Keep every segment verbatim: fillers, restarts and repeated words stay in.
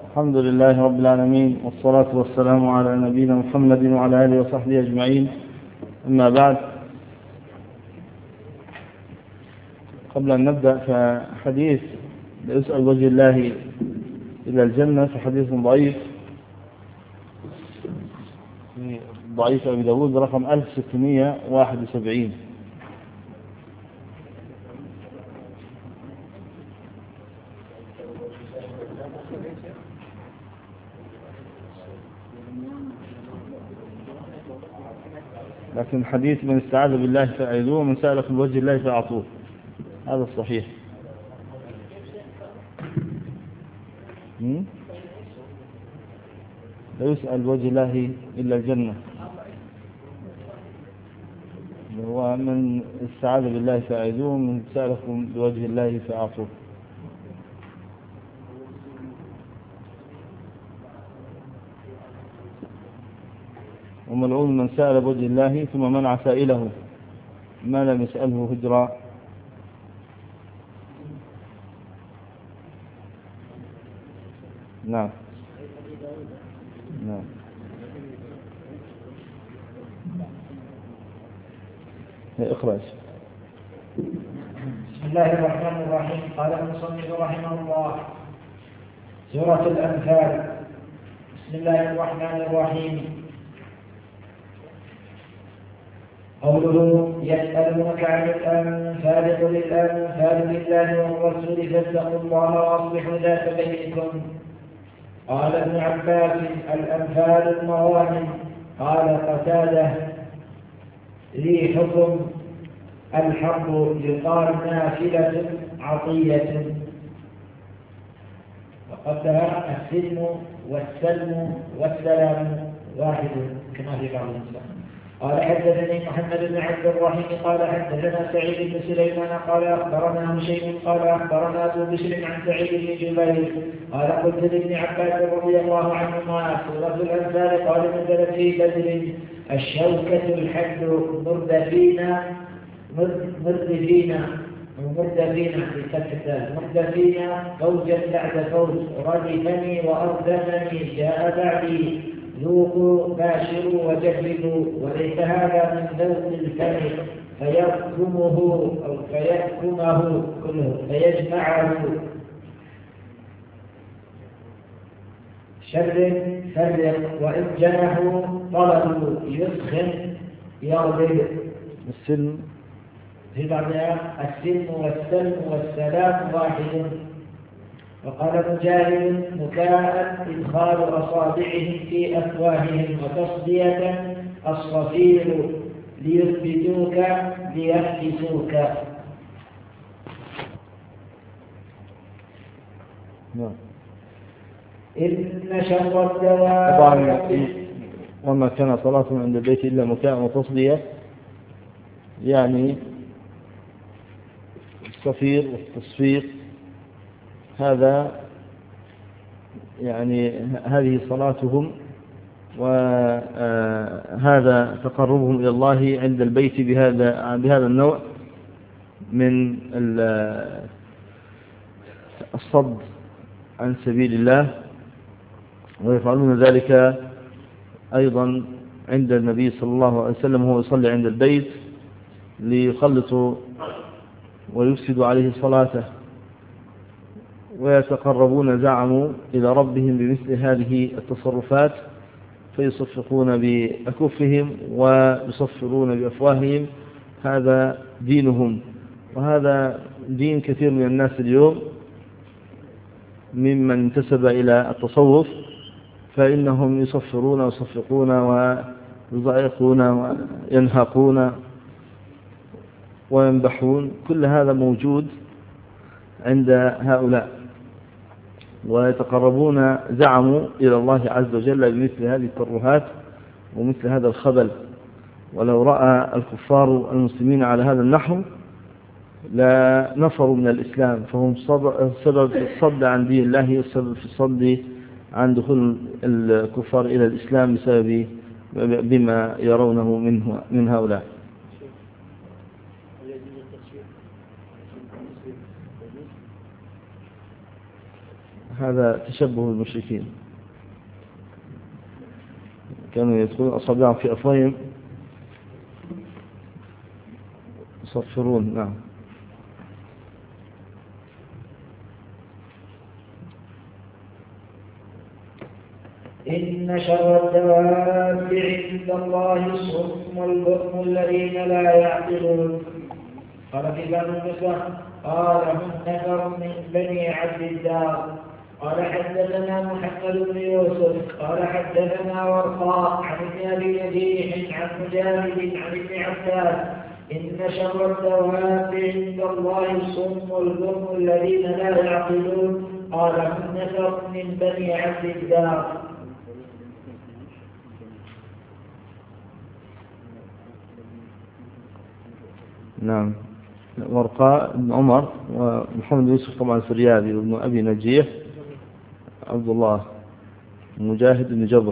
الحمد لله رب العالمين، والصلاة والسلام على نبينا محمد وعلى آله وصحبه أجمعين. أما بعد، قبل أن نبدأ فحديث يسأل وجه الله إلى الجنة في حديث ضعيف في ضعيف أبي داود رقم ألف وستمائة وواحد وسبعين. لكن حديث من استعاذ بالله فأعيذوه ومن سألك من وجه الله فأعطوه، هذا الصحيح. لا يسأل وجه الله إلا الجنة، ومن استعاذ بالله فأعيذوه ومن سألكم بوجه الله فأعطوه. وملعون من سأل بوجه الله ثم منع سائله ما لم يسأله هجرا. نعم نعم. اقرأ. بسم الله الرحمن الرحيم. قال المصنف رحمه الله: سورة الأنفال. بسم الله الرحمن الرحيم. قوله: يسألونك عن الأنفال قل الأنفال لله والرسول فاتقوا الله وأصلحوا ذات بينكم. قال ابن عباس: الأنفال المغانم. قال قتادة: لي حكم الحق يقال نافلة عطية. وقدها السلم والسلم والسلام واحد كما في بعض النسخ. قال حدثني محمد بن عبد الرحيم قال حدثنا سعيد بن سليمان قال أخبرنا هشيم قال أخبرنا أبو بشر عن سعيد بن جبير قال قلت لابن عباس رضي الله عنهما: سورة الأنفال قال نزلت في بدر الشوكة الحد مردفين مردفين مردفين بفتح مردفين فوجا بعد فوج ردفني وأردفني جاء بعدي ذوقوا باشروا وجهلوا وليس هذا من ذوق الفم فيركمه أو فيركمه كله فيجمعه شر فرق وإن جنحوا طلبوا يسخن يغضب. السلم في بعضها السلم والسلم والسلام واحد. وقال مجاهد: مكاء إدخال أصابعهم في أفواههم وتصدية الصفير ليثبتوك ليحبسوك. نعم. إن شر الدواب طبعا وما كان صلاة عند البيت إلا مكاء وتصدية، يعني الصفير والتصفيق، هذا يعني هذه صلاتهم وهذا تقربهم إلى الله عند البيت بهذا بهذا النوع من الصد عن سبيل الله. ويفعلون ذلك أيضا عند النبي صلى الله عليه وسلم وهو يصلي عند البيت ليخلطوا ويفسدوا عليه صلاته، ويتقربون زعموا إلى ربهم بمثل هذه التصرفات، فيصفقون بأكفهم ويصفرون بأفواههم. هذا دينهم، وهذا دين كثير من الناس اليوم ممن انتسب إلى التصوف، فإنهم يصفرون ويصفقون ويضعقون وينهقون وينبحون. كل هذا موجود عند هؤلاء، ويتقربون زعموا إلى الله عز وجل بمثل هذه الترهات ومثل هذا الخبل. ولو رأى الكفار المسلمين على هذا النحو لا نفروا من الإسلام، فهم سبب في الصد عن دين الله والسبب في الصد عن دخول الكفار إلى الإسلام بسبب بما يرونه منه من هؤلاء. هذا تشبه بالمشركين، كانوا يدخلون أصابعهم في أفواههم يصفرون. نعم. إن شر الدواب عند الله الصم والبكم الذين لا يعقلون. قال في باب النسخ قال هم نفر من بني عبد الدار. قال حدثنا محمد بن يوسف قال حدثنا ورقاء عن ابن ابي نجيح عن مجاهد عن ابن عباس إن شر الدواب عند الله الصم والبكم الذين لا يعقلون. قال هم نفر من بني عبد الدار. نعم. ورقاء بن عمر ومحمد بن يوسف طبعا الفريابي وابن أبي نجيح عبد الله مجاهد بن جبر.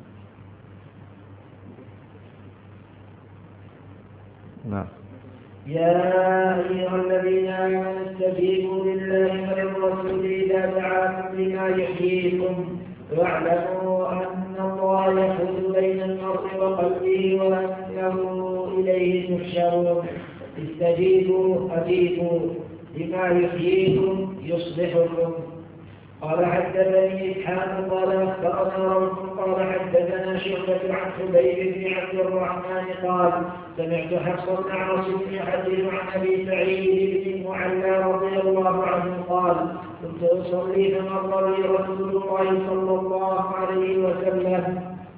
نعم. يا أيها الذين آمنوا استجيبوا لله وللرسول إذا دعاكم لما يحييكم واعلموا أن الله يحول بين المرء وقلبه وأنه إليه تحشرون. استجيبوا أجيبوا لما يحييكم يصلحكم. قال حدثني إسحاق قال أخبرنا روح قال حدثنا شعبة عن حبيب بن عبد الرحمن قال سمعت حفص بن عاصم يحدث عن أبي سعيد بن المعلى رضي الله عنه قال كنت أصلي فمر بي رسول الله صلى الله عليه وسلم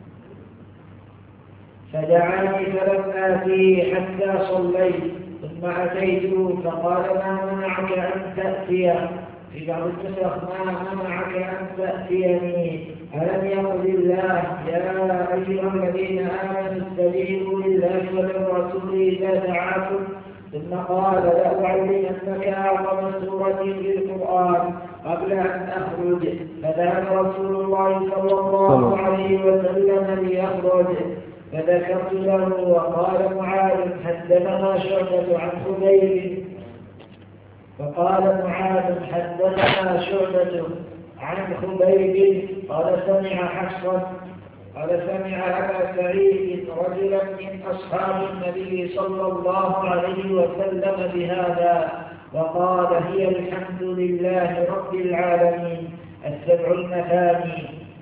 فدعاني فلم آتيه حتى صليت ثم أتيته فقال ما منعك أن تأتي في بعض النسخ ما منعك أن تأتيني ألم يقل الله يا أيها الذين آمنوا استجيبوا لله وللرسول إذا دعاكم ثم قال لأعلمنك أعظم سورة في القرآن قبل أن أخرج فذهب رسول الله صلى الله عليه وسلم ليخرج فذكرت له وقال معاذ حدثنا شعبة عن خبيب فقال معاذ حدثنا شعبة عن خبيب قال سمع حفصا قال سمع أبا سعيد رجلا من أصحاب النبي صلى الله عليه وسلم بهذا وقال هي الحمد لله رب العالمين السبع المثاني.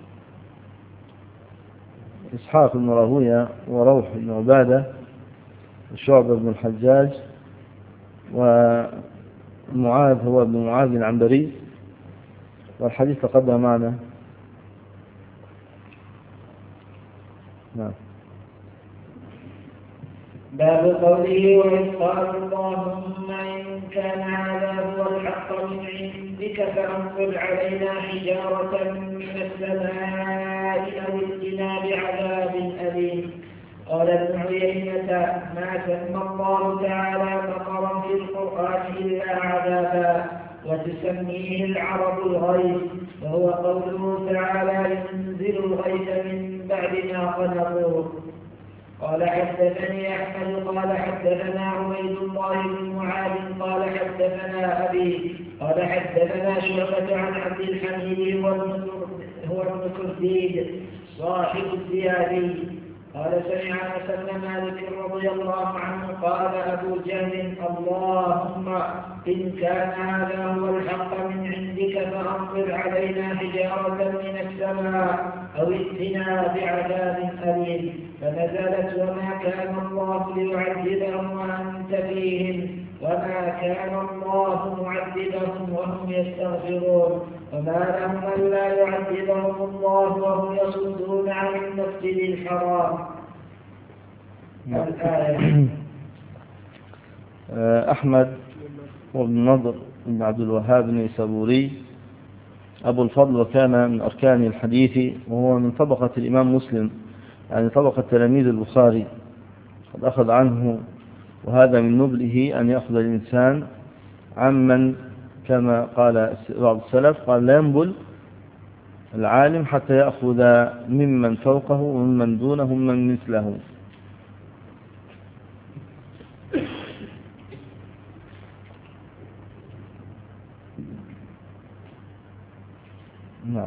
إسحاق بن راهوية وروح بن عبادة وشعبة بن الحجاج ومعاذ هو ابن معاذ العنبري والحديث تقدم معنا. نعم. باب قوله وإذ قال اللهم إن كان هذا هو الحق من عندك فأنزل علينا حجارة من السماء أو ائتنا بعذاب أليم. قال ابن عيينة ما سمى الله تعالى مطرا في القرآن إلا عذابا وتسميه العرب الغيث وهو قوله تعالى ينزل الغيث من بعد ما قنطوا. قال حدثني أحمد قال حدثنا عبيد الله بن معاذ قال حدثنا أبي قال حدثنا شعبة عن عبد الحميد هو ابن كرديد صاحب الزيادي قال سمع أنس بن مالك رضي الله عنه قال أبو جهل اللهم إن كان هذا هو الحق من عندك فأمطر علينا حجارة من السماء أو ائتنا بعذاب أليم. فنزلت وما كان الله ليعذبهم وأنت فيهم وما كان الله معذبهم وهم يستغفرون وما لهم ألا يعذبهم الله وهم يصدون عن المسجد الحرام. الآية. أحمد وابن نضر بن عبد الوهاب النيسابوري أبو الفضل وكان من أركان الحديث وهو من طبقة الإمام مسلم يعني طبقة تلاميذ البخاري قد أخذ عنه وهذا من نبله أن يأخذ الإنسان عمن كما قال بعض السلف قال لا ينبل العالم حتى يأخذ ممن فوقه وممن دونه ومن مثله. نعم.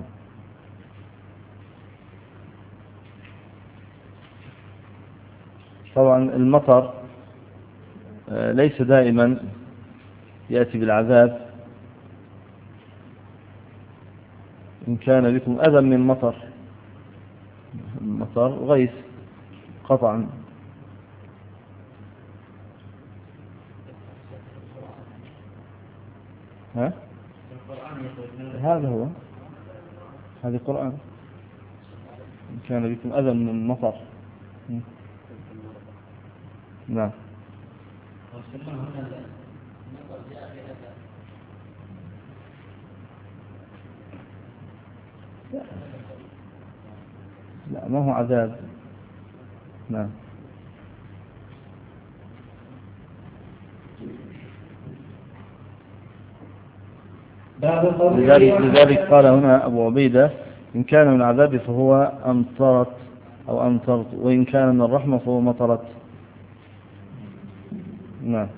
طبعا المطر ليس دائما يأتي بالعذاب، إن كان بكم أذى من مطر، المطر غيث قطعا. ها؟ هذا هو، هذا القرآن، إن كان بكم أذى من مطر. نعم. لا، ما هو عذاب. نعم. لذلك, لذلك قال هنا أبو عبيدة إن كان من عذاب فهو أمطرت أو أمطرت، وإن كان من الرحمة فهو مطرت. نعم.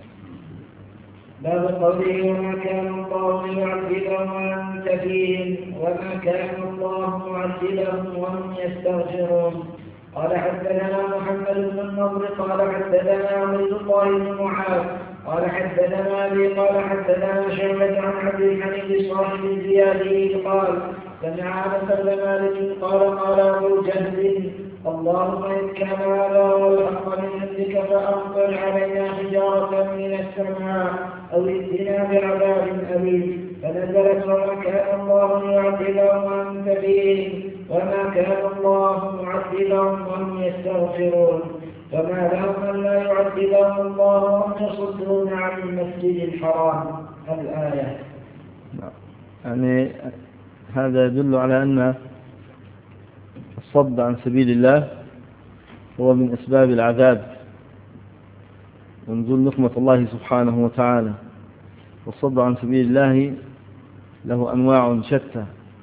باب قوله وما كان الله ليعذبهم وأنت فيهم وما كان الله معذبهم وهم يستغفرون. قال حدثنا محمد بن النضر قال حدثنا عبد الله بن معاذ قال حدثنا أبي قال حدثنا شعبة عن عبد الحميد صاحب الزيادي قال سمع أنس بن مالك قال قال أبو جهل اللهم إن كان هذا هو الحق من عندك فأمطر علينا حجارة من السماء أو ائتنا بعذاب أليم. فنزلت وما كان الله ليعذبهم وأنت فيهم وما كان الله معذبهم وهم يستغفرون. فما لهم أن لا يعذبهم الله وهم يصدون عن المسجد الحرام. الآية. يعني هذا يدل على أن الصد عن سبيل الله هو من أسباب العذاب ونزول نقمة الله سبحانه وتعالى. والصد عن سبيل الله له أنواع شتى،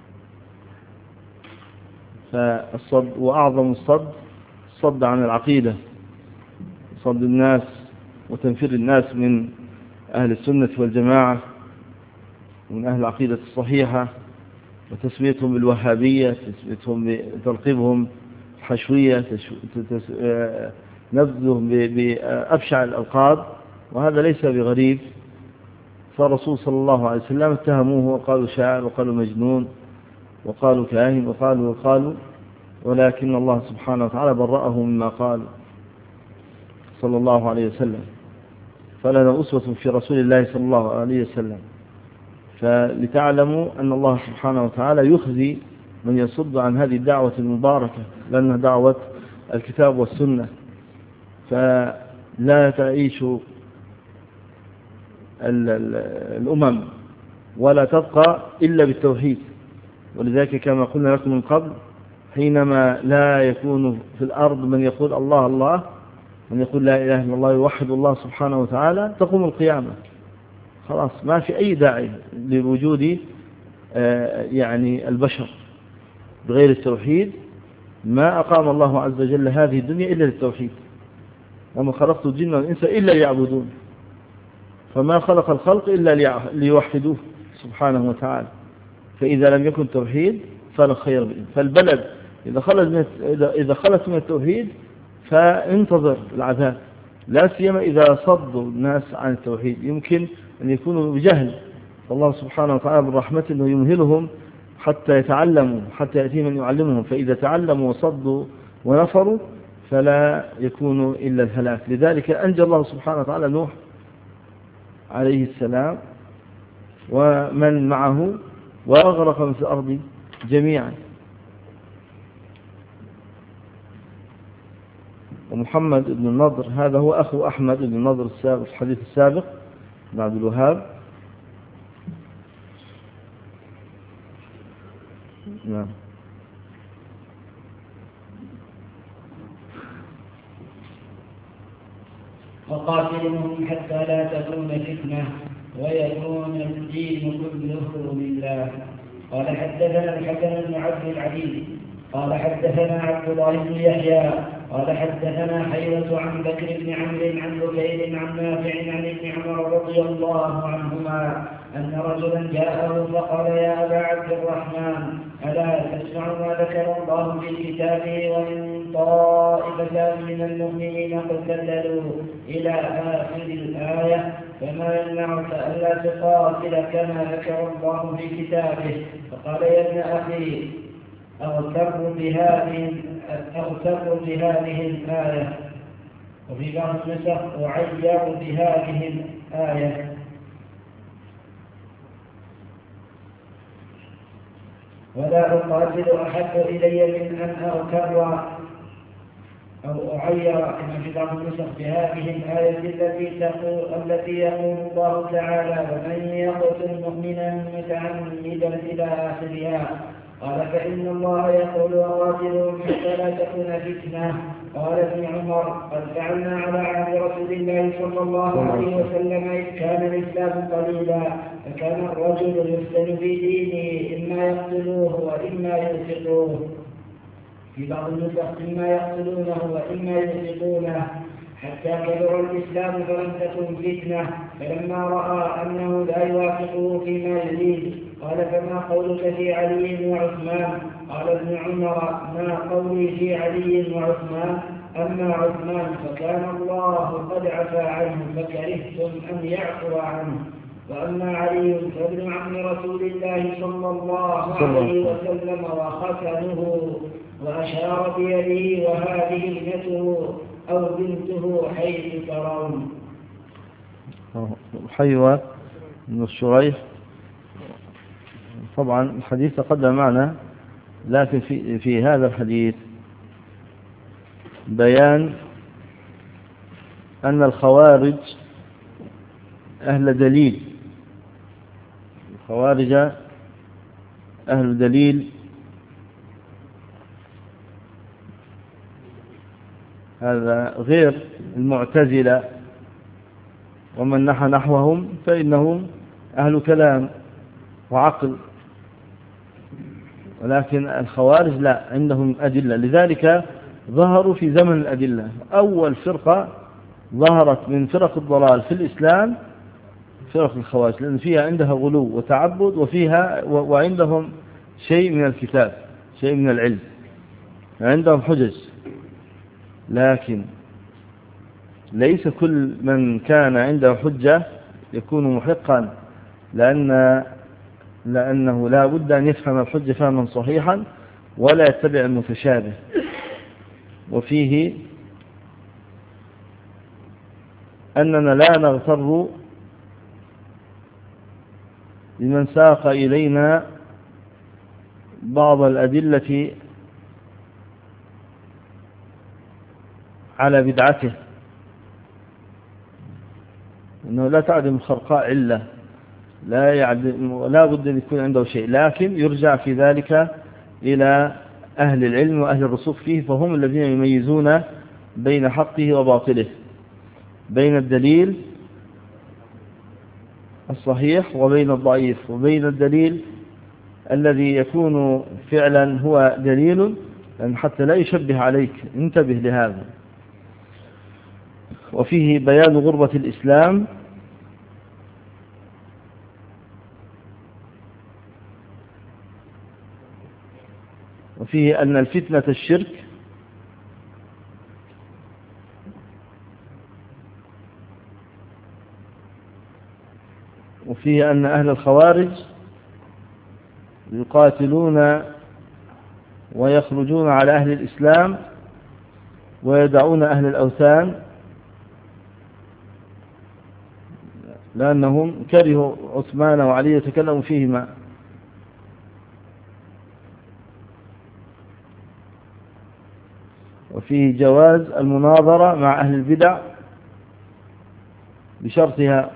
فالصد وأعظم الصد الصد عن العقيدة، صد الناس وتنفير الناس من أهل السنة والجماعة ومن أهل العقيدة الصحيحة، وتسميتهم بالوهابية، تسميتهم بتلقيبهم حشوية، نبذهم بأبشع الألقاب، وهذا ليس بغريب. فالرسول صلى الله عليه وسلم اتهموه وقالوا شاعر وقالوا مجنون وقالوا كاهن وقالوا وقالوا، ولكن الله سبحانه وتعالى برأه مما قال صلى الله عليه وسلم. فلنا أسوة في رسول الله صلى الله عليه وسلم. فلتعلموا أن الله سبحانه وتعالى يخزي من يصد عن هذه الدعوة المباركة، لأنها دعوة الكتاب والسنة. فلا تعيش الأمم ولا تبقى إلا بالتوحيد. ولذلك كما قلنا لكم من قبل، حينما لا يكون في الأرض من يقول الله الله، من يقول لا إله إلا الله يوحد الله سبحانه وتعالى، تقوم القيامة. خلاص ما في أي داعي لوجود يعني البشر بغير التوحيد. ما أقام الله عز وجل هذه الدنيا إلا للتوحيد، وما خلقت الجن والإنس إلا ليعبدون. فما خلق الخلق إلا ليوحدوه سبحانه وتعالى. فإذا لم يكن توحيد فلا خير به. فالبلد إذا خلت من إذا خلت من التوحيد فانتظر العذاب، لا سيما إذا صدوا الناس عن التوحيد. يمكن أن يكونوا بجهل، فالله سبحانه وتعالى بالرحمة أنه يمهلهم حتى يتعلموا، حتى يأتي من يعلمهم. فإذا تعلموا وصدوا ونفروا فلا يكون إلا الهلاك. لذلك أنجى الله سبحانه وتعالى نوح عليه السلام ومن معه وأغرق من في الأرض جميعا. ومحمد بن النضر هذا هو أخو أحمد بن النضر السابق في الحديث السابق بن عبد الوهاب. نعم. وقاتلهم حتى لا تكون فتنة ويكون الدين كله لله. قال حدثنا الحسن بن عبد العزيز قال حدثنا عبد الله بن يحيى قال حدثنا حيوة عن بكر بن عمرو عن بكير عن نافع عن ابن عمر رضي الله عنهما أن رجلا جاءه فقال يا أبا عبد الرحمن ألا تسمع ما ذكر الله في كتابه وإن طائفتان من المؤمنين اقتتلوا إلى آخر الآية فما يمنعك ألا تقاتل كما ذكر الله في كتابه؟ فقال يا ابن أخي أغتر بهذه أغتر بهذه الآية، وفي بعض النسخ أعير بهذه الآية. ولا أقاتل أحب إلي من أن أغتر أو أعير كما في بعض النسخ بهذه الآية التي تقول التي يقول الله تعالى ومن يقتل مؤمنا متعمدا إلى آخرها. قال فإن الله يقول وقاتلهم حتى لا تكون فتنة. قال ابن عمر قد فعلنا على عهد رسول الله صلى الله عليه وسلم إذ كان الإسلام قليلا فكان الرجل يفتن في دينه إما يقتلوه وإما يوثقوه، في بعض النسخ إما يقتلونه وإما يوثقونه، حتى كبر الإسلام فلم تكن فتنة. فلما رأى أنه لا يوافقه فيما يريد قال فما قولك في علي وعثمان؟ قال ابن عمر ما قولي في علي وعثمان، أما عثمان فكان الله قد عفى عنه فكرهتم أن يعفو عنه، وأما علي فابن عم رسول الله صلى الله عليه وسلم وختنه، وأشار بيده وهذه ابنته أو بنته حيث ترون. حيوة بن الشريح. طبعا الحديث تقدم معنا، لكن في, في هذا الحديث بيان أن الخوارج أهل دليل، الخوارج أهل دليل، هذا غير المعتزلة ومن نحى نحوهم فإنهم أهل كلام وعقل، ولكن الخوارج لا، عندهم أدلة، لذلك ظهروا في زمن الأدلة. أول فرقة ظهرت من فرق الضلال في الإسلام فرق الخوارج، لأن فيها عندها غلو وتعبد، وفيها وعندهم شيء من الكتاب، شيء من العلم، عندهم حجج، لكن ليس كل من كان عنده حجة يكون محقا، لأن لأنه لا بد أن يفهم الحجة فهما صحيحا ولا يتبع المتشابه. وفيه أننا لا نغتر لمن ساق إلينا بعض الأدلة على بدعته، أنه لا تعدم الخرقاء علة، لا يعدم، لا بد أن يكون عنده شيء، لكن يرجع في ذلك إلى أهل العلم وأهل الرسوخ فيه، فهم الذين يميزون بين حقه وباطله، بين الدليل الصحيح وبين الضعيف، وبين الدليل الذي يكون فعلا هو دليل حتى لا يشبه عليك، انتبه لهذا. وفيه بيان غربة الإسلام، وفيه أن الفتنة الشرك، وفيه أن أهل الخوارج يقاتلون ويخرجون على أهل الإسلام ويدعون أهل الأوثان، لأنهم كرهوا عثمان وعلي يتكلموا فيهما. وفيه جواز المناظرة مع أهل البدع بشرطها،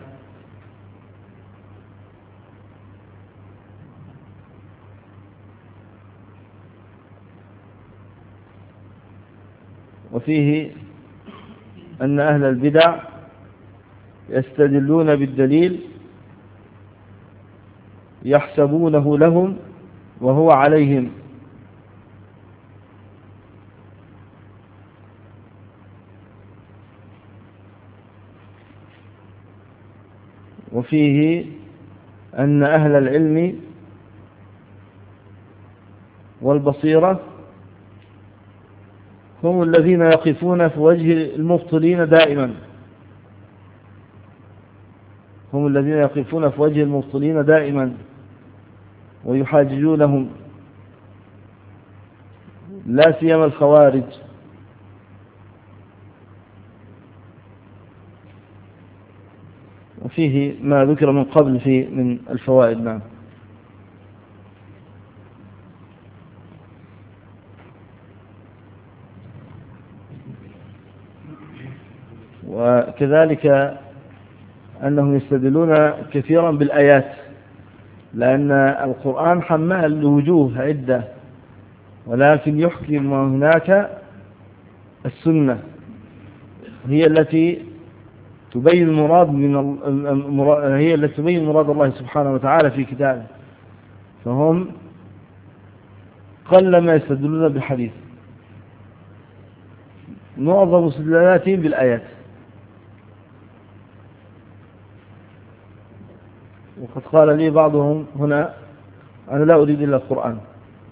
وفيه أن أهل البدع يستدلون بالدليل يحسبونه لهم وهو عليهم، وفيه أن أهل العلم والبصيرة هم الذين يقفون في وجه المبطلين دائما هم الذين يقفون في وجه المبطلين دائما ويحاججونهم، لا سيما الخوارج. وفيه ما ذكر من قبل في من الفوائد. نعم. وكذلك أنهم يستدلون كثيرا بالآيات، لأن القرآن حمال لوجوه عدة، ولكن يحكم هناك السنة هي التي تبين المراد من هي التي تبين مراد الله سبحانه وتعالى في كتابه، فهم قل ما يستدلون بالحديث، معظم استدلالاتهم بالآيات. وقد قال لي بعضهم هنا: أنا لا أريد إلا القرآن،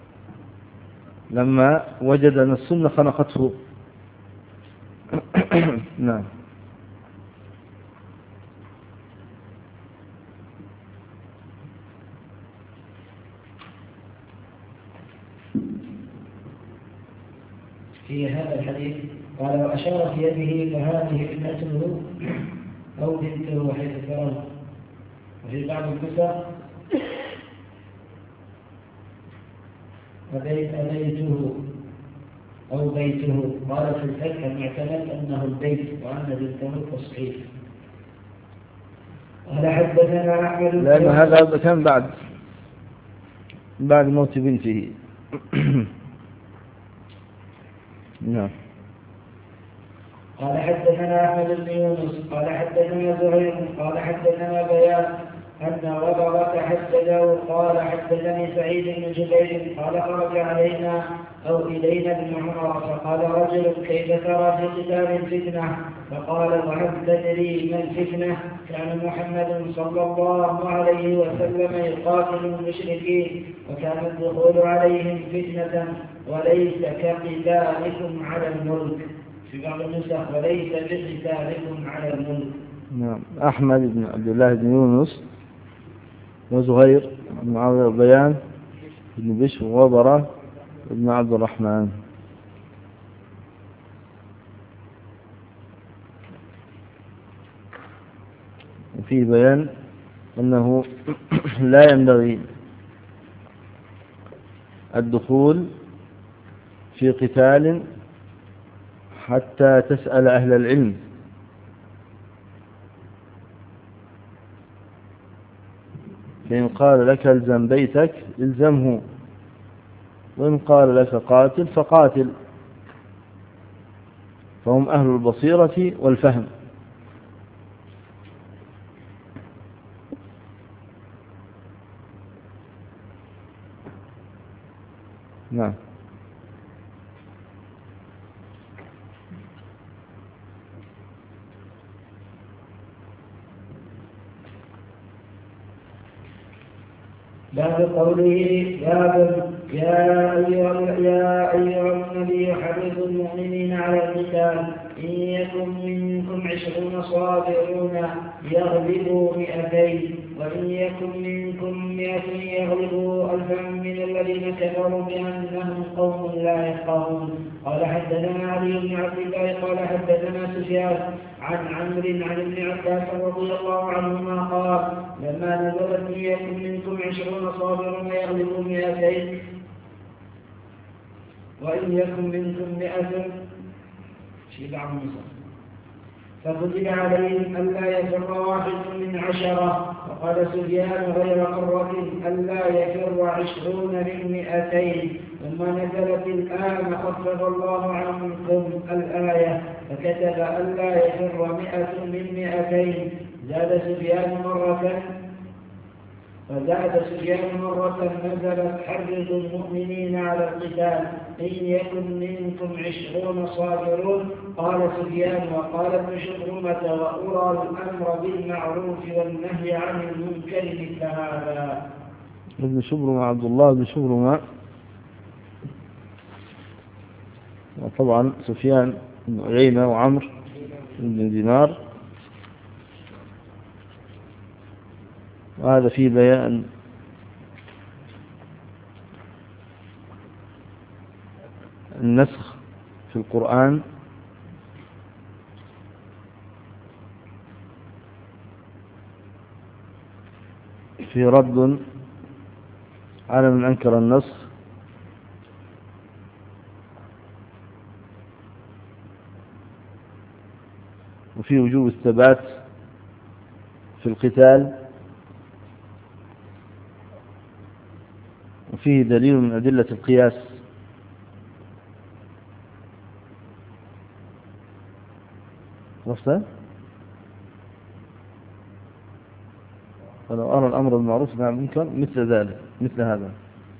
لما وجد أن السنة خنقته. نعم. في هذا الحديث قال: وأشار في يده فهذه ابنته أو بنته حيث فرض. وفي بعض الكتب أبيته أو بيته. قال في الفتح المعتمد أنه البيت وأن بنته التصحيح. قال: حدثنا أحمد لأن هذا كان بعد بعد موت بنته. نعم. قال: حدثنا أحمد بن يونس قال حدثنا زهير قال حدثنا بيان أن وبرة حدثه قال: حدثني سعيد بن جبير قال: خرج علينا أو إلينا ابن عمر فقال رجل: كيف ترى في قتال فتنة؟ فقال: وهل تدري ما الفتنة؟ كان محمد صلى الله عليه وسلم يقاتل المشركين، وكان الدخول عليهم فتنة، وليس كقتالكم على الملك. في بعض النسخ: وليس بقتالكم على الملك. نعم. أحمد بن عبد الله بن يونس وزهير بن معاوية بيان بن بشر وبرة بن عبد الرحمن. وفيه بيان أنه لا ينبغي الدخول في قتال حتى تسأل أهل العلم، فإن قال لك الزم بيتك الزمه، وإن قال لك قاتل فقاتل، فهم أهل البصيرة والفهم. نعم. باب قوله: باب يا أيها, يا أيها النبي حرض المؤمنين على القتال، إن يكن منكم عشرون صابرون يغلبوا مئتين، وإن يكن منكم مئة يغلبوا ألفا من الذين كفروا بأنهم قوم لا يفقهون. قال: حدثنا علي بن عبد الله قال حدثنا سفيان عن عمرو عن ابن عباس رضي الله عنهما قال: لما نزلت إن يكن منكم عشرون صابرون يغلبوا مئتين، وإن يكن منكم مئة في بعض النسخ فكتب عليهم ألا يفر واحد من عشرة. وقال سفيان غير مرة: ألا يفر عشرون من مئتين. ثم نزلت الآن خفف الله عنكم الآية فكتب ألا يفر مئة من مئتين. زاد سفيان مرة: فزاد سفيان مرة نزلت حرض المؤمنين على القتال إن يكن منكم عشرون صابرون. قال سفيان وقال ابن شبرمة وأرى الأمر بالمعروف والنهي عن المنكر مثل هذا. ابن شبرمة عبد الله بن شبرمة، وطبعا سفيان بن عيينة وعمر بن دينار، وهذا فيه بيان النسخ في القرآن في رد على من أنكر النسخ، وفي وجوب الثبات في القتال، وفيه دليل من أدلة القياس. عرفت؟ فلو أرى الأمر بالمعروف والنهي عن المنكر مثل ذلك، مثل هذا.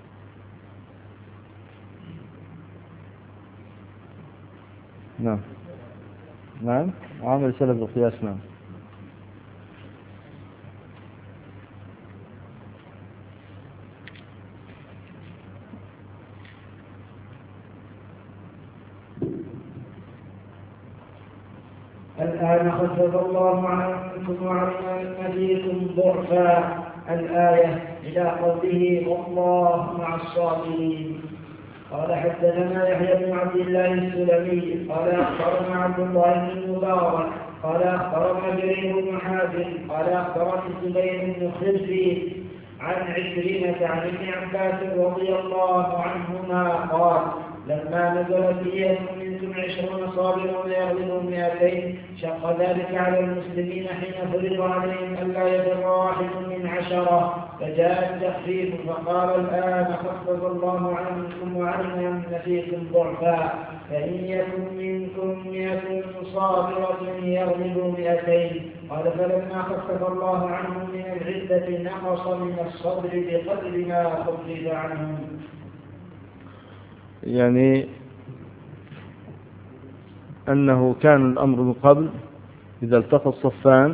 نعم نعم وعمل سلف القياس. نعم. الآن خفف الله عنكم وعلم أن فيكم ضعفا الآية إلى قوله والله مع الصابرين. قال حدثنا يحيى بن عبد الله السلمي قال أخبرنا عبد الله بن المبارك قال أخبرنا جرير بن حازم قال أخبرني الزبير بن خلفي عن عكرمة عن ابن عباس رضي الله عنهما قال لما نزلت إياكم منكم عشرون صابرون يغلبون مئتين شق ذلك على المسلمين حين فرض عليهم ألا يبر واحد من عشرة، فجاء التخفيف فقال الآن خفف الله عنكم وعلم أن فيكم ضعفا فإن يكن منكم مئة صابرة يغلبوا مئتين. قال فلما خفف الله عنهم من العدة نقص من الصبر بقدر ما خفف عنهم. يعني أنه كان الأمر من قبل إذا التقى الصفان،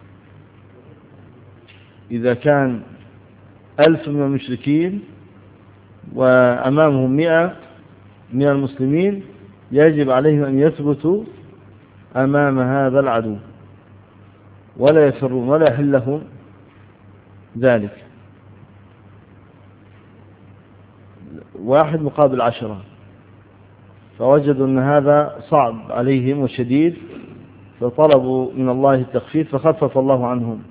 إذا كان ألف من المشركين وأمامهم مئة من المسلمين يجب عليهم أن يثبتوا أمام هذا العدو ولا يفرون ولا يحل لهم ذلك. واحد مقابل عشرة، فوجدوا أن هذا صعب عليهم وشديد، فطلبوا من الله التخفيف فخفف الله عنهم،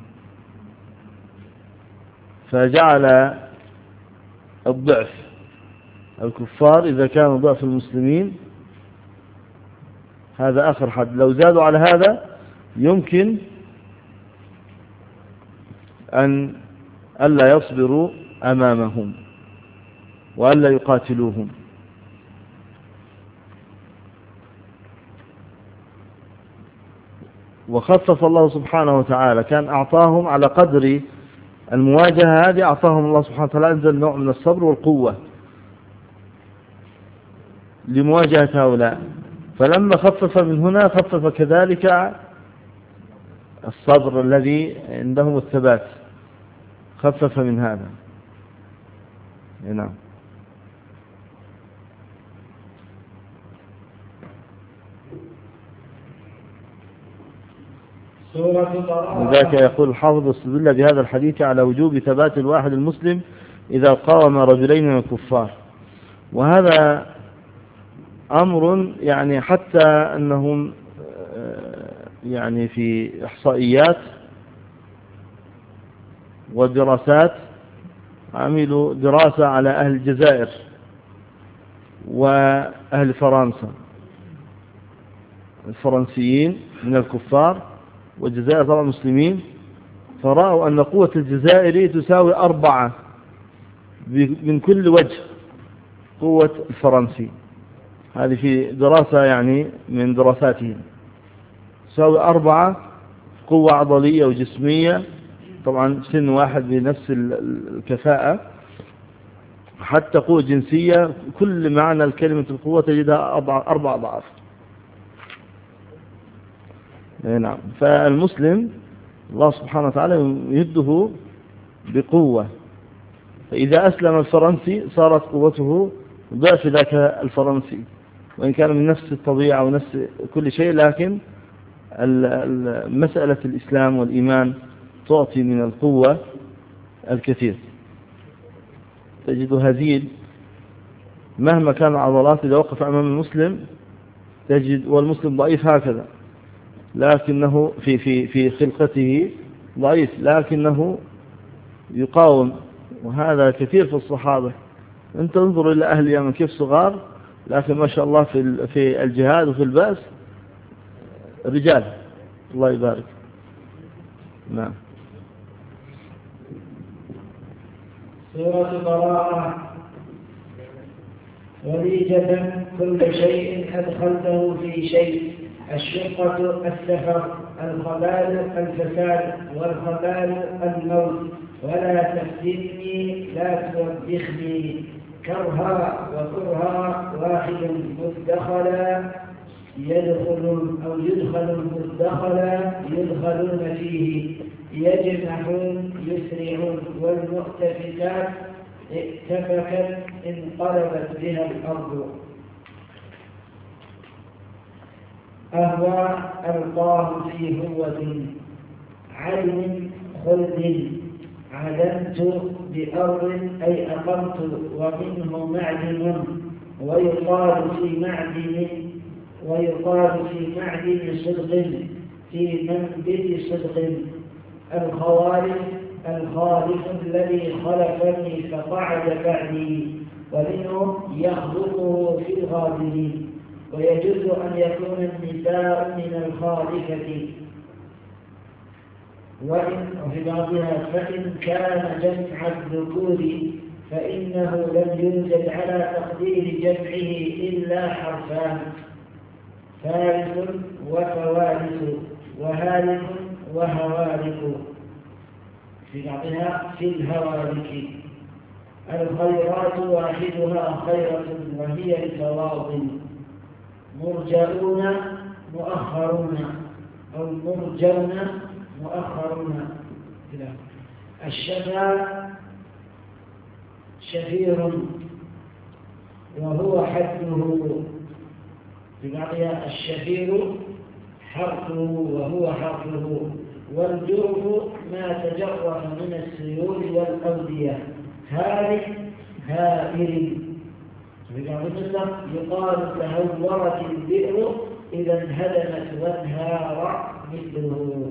فجعل الضعف الكفار إذا كانوا ضعف المسلمين هذا آخر حد. لو زادوا على هذا يمكن أن ألا يصبروا أمامهم وألا يقاتلوهم. وخفف الله سبحانه وتعالى، كان أعطاهم على قدر المواجهة هذه، أعطاهم الله سبحانه وتعالى أنزل نوع من الصبر والقوة لمواجهة هؤلاء. فلما خفف من هنا خفف كذلك الصبر الذي عندهم الثبات، خفف من هذا. نعم. لذلك يقول الحافظ استدل بهذا الحديث على وجوب ثبات الواحد المسلم إذا قاوم رجلين من الكفار. وهذا أمر يعني حتى أنهم يعني في إحصائيات ودراسات عملوا دراسة على أهل الجزائر وأهل فرنسا، الفرنسيين من الكفار والجزائر طبعا مسلمين، فرأوا أن قوة الجزائري تساوي أربعة من كل وجه قوة الفرنسي. هذه في دراسة يعني من دراساتهم، تساوي أربعة قوة عضلية وجسمية طبعا سن واحد بنفس الكفاءة، حتى قوة جنسية كل معنى الكلمة القوة تجدها أربع أضعاف. نعم. فالمسلم الله سبحانه وتعالى يده بقوة، فإذا أسلم الفرنسي صارت قوته ضعف ذاك الفرنسي، وإن كان من نفس الطبيعة ونفس كل شيء، لكن مسألة الإسلام والإيمان تعطي من القوة الكثير. تجد هزيل مهما كان العضلات إذا وقف أمام المسلم تجد، والمسلم ضعيف هكذا، لكنه في في في خلقته ضعيف لكنه يقاوم، وهذا كثير في الصحابة. أنت انظر إلى أهل اليمن كيف صغار، لكن ما شاء الله في في الجهاد وفي البأس رجال، الله يبارك. نعم. سورة براءة. وليجة كل شيء أدخلته في شيء، الشقة السفر، الخبال الفساد، والخبال الموت، ولا تفتني لا توبخني، كرها وكرها واحد مدخلا يدخل أو يدخل المدخلا يدخلون فيه، يجنحون يسرعون، والمؤتفكات ائتفكت انقلبت بها الأرض. أهوى ألقاه في هوة، علم خلد، عدمت بأرض أي أقمت ومنه معدن، ويقال في معدن ويقال في معدن صدق، في منبت صدق. الخوارج الخالف الذي خلفني فقعد بعدي، ومنه يخلقه في الغابرين. ويجوز أن يكون النساء من الخالفة، وإن في بعضها فإن كان جمع الذكور فإنه لم يوجد على تقدير جمعه إلا حرفان، فارس وفوارس، وهالك وهوالك، في بعضها في الهوالك. الخيرات واحدها خيرة وهي الفواضل، مرجعون مؤخرون أو مرجون مؤخرون. الشفا شفير وهو حده، في بعضها الشفير حرفه وهو حرفه. والجرف ما تجرف من السيول والأودية، هارك هائر. في بعض النسخ يقال تهورت البئر إذا انهدمت وانهار مثله.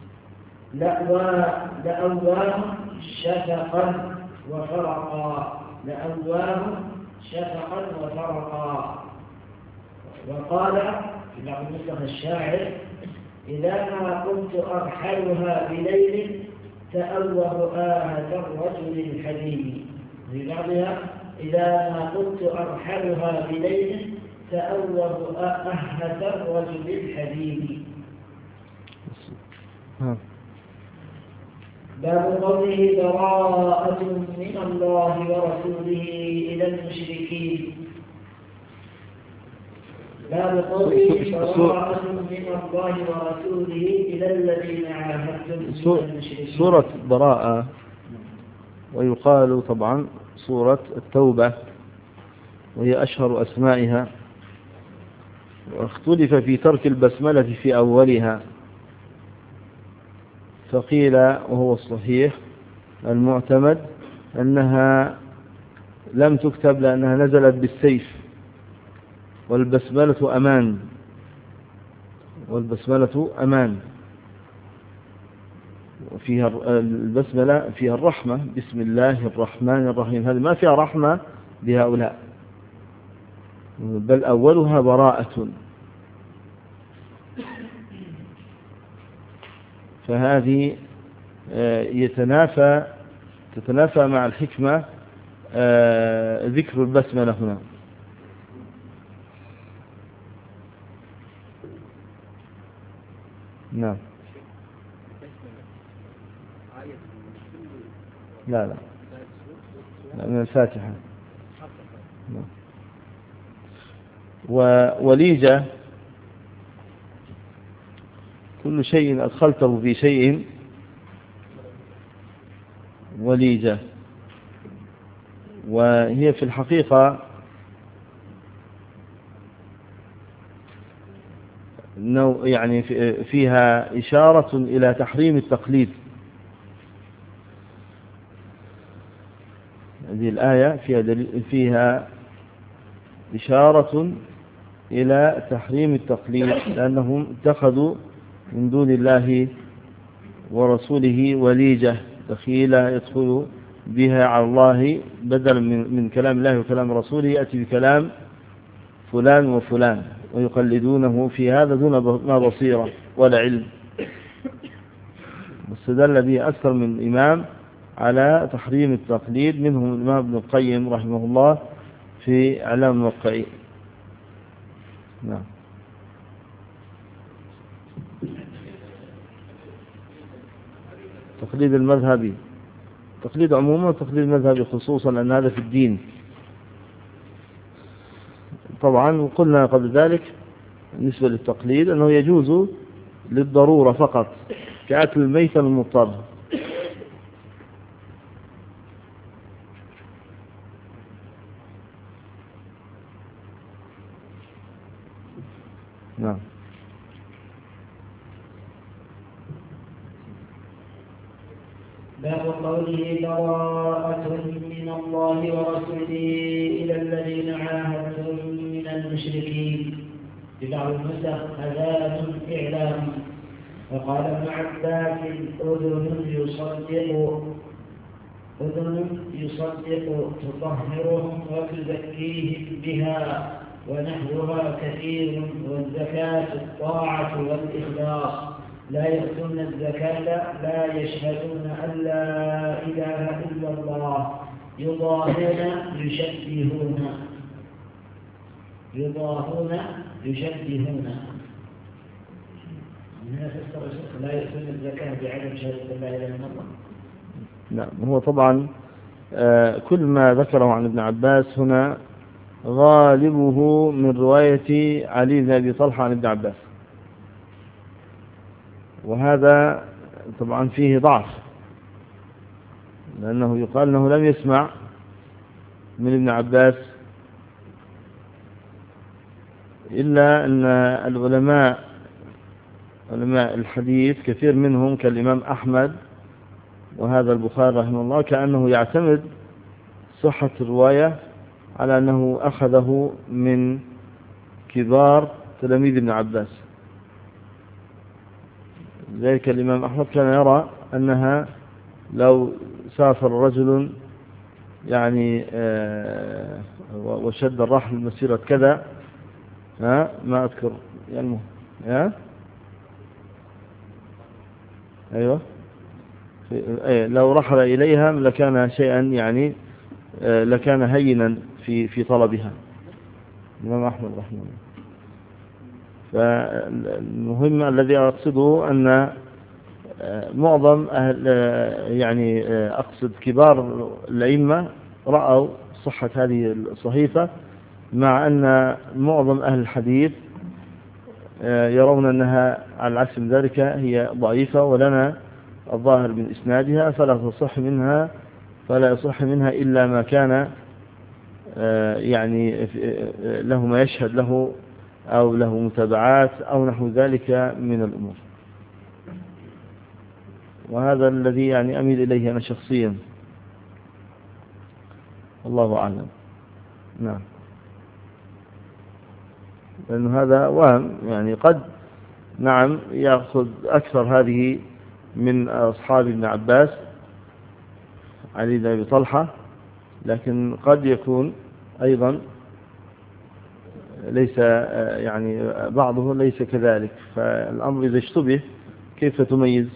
لأواه شفقا وفرقا، لأواه شفقا وفرقا. وقال في بعض النسخ الشاعر إذا ما كنت أرحلها بليل تأوه آهة الرجل الحليم. في بعضها إذا ما كنت أرحلها بليل تأوه آهة الرجل الحليم. باب قوله براءة من الله ورسوله إلى المشركين. باب قوله براءة من الله ورسوله إلى الذين عاهدتم من المشركين. سورة براءة، ويقال طبعا سورة التوبة، وهي أشهر أسمائها، واختلف في ترك البسملة في أولها، فقيل وهو الصحيح المعتمد أنها لم تكتب لأنها نزلت بالسيف، والبسملة أمان، والبسملة أمان، وفيها البسملة فيها الرحمة، بسم الله الرحمن الرحيم، هذه ما فيها رحمة بهؤلاء، بل أولها براءة. فهذه يتنافى تتنافى مع الحكمة ذكر البسملة هنا. نعم. آية لا لا, لا من الفاتحة. ووليجة كل شيء أدخلته في شيء وليجة، وهي في الحقيقة يعني فيها إشارة إلى تحريم التقليد. هذه الآية فيها, فيها إشارة إلى تحريم التقليد، لأنهم اتخذوا من دون الله ورسوله وليجة دخيلة يدخل بها على الله بدلا من, من كلام الله وكلام رسوله، يأتي بكلام فلان وفلان ويقلدونه في هذا دون ما بصيرة ولا علم. واستدل به أكثر من إمام على تحريم التقليد، منهم الإمام ابن القيم رحمه الله في إعلام الموقعين. نعم. تقليد المذهبي، تقليد عموما وتقليد المذهبي خصوصا، لأن هذا في الدين طبعا. وقلنا قبل ذلك بالنسبة للتقليد أنه يجوز للضرورة فقط كأكل الميتة المضطر. نعم. باب قوله براءة من الله ورسوله إلى الذين عاهدتم من المشركين، ببعض النسخ أذان إعلام. وقال ابن عباس أذن يصدق أذن يصدق تطهرهم وتزكيهم بها ونحوها كثير. والزكاة الطاعة والإخلاص، لا يؤتون الزكاة لا يشهدون أن لا إله إلا الله، يضاهون يشبهون يضاهون يشبهون لا يؤتون الزكاة بعدم شهادة لا إله إلا الله. نعم. هو طبعا كل ما ذكره عن ابن عباس هنا غالبه من رواية علي بن أبي طلحة عن ابن عباس، وهذا طبعا فيه ضعف، لأنه يقال أنه لم يسمع من ابن عباس، إلا أن العلماء علماء الحديث كثير منهم كالإمام أحمد وهذا البخاري رحمه الله كأنه يعتمد صحة الرواية على أنه أخذه من كبار تلاميذ ابن عباس. ذلك الإمام أحمد كان يرى أنها لو سافر رجل يعني آه وشد الرحل مسيرة كذا، ها ما أذكر يعني ها أيوة لو رحل إليها لكان شيئا يعني آه لكان هينا في في طلبها الإمام أحمد رحمه الله. فالمهم الذي أقصده أن معظم أهل يعني أقصد كبار الأئمة رأوا صحة هذه الصحيفة، مع أن معظم أهل الحديث يرون أنها على العكس من ذلك هي ضعيفة، ولنا الظاهر من إسنادها فلا تصح منها فلا يصح منها إلا ما كان يعني له ما يشهد له أو له متابعات أو نحو ذلك من الأمور. وهذا الذي يعني أميل إليه أنا شخصيا، الله أعلم. نعم. لأن هذا وهم يعني قد نعم يأخذ أكثر هذه من أصحاب ابن عباس علي بن أبي طلحة، لكن قد يكون أيضا ليس يعني بعضه ليس كذلك. فالأمر إذا اشتبه كيف تميز؟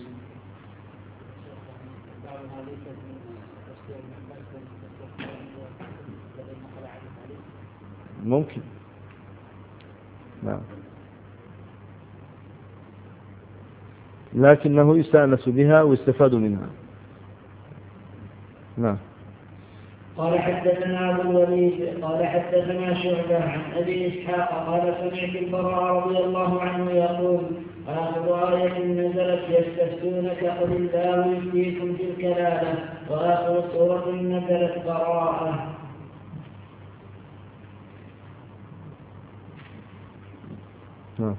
ممكن. نعم. لكنه يستأنس بها ويستفاد منها. نعم. قال حدثنا أبو الوليد قال حدثنا شعبة عن أبي إسحاق قال سمعت البراء رضي الله عنه يقول آخر آية نزلت يستفتونك قل الله يفتيكم في الكلالة وآخر سورة نزلت براءة. نعم.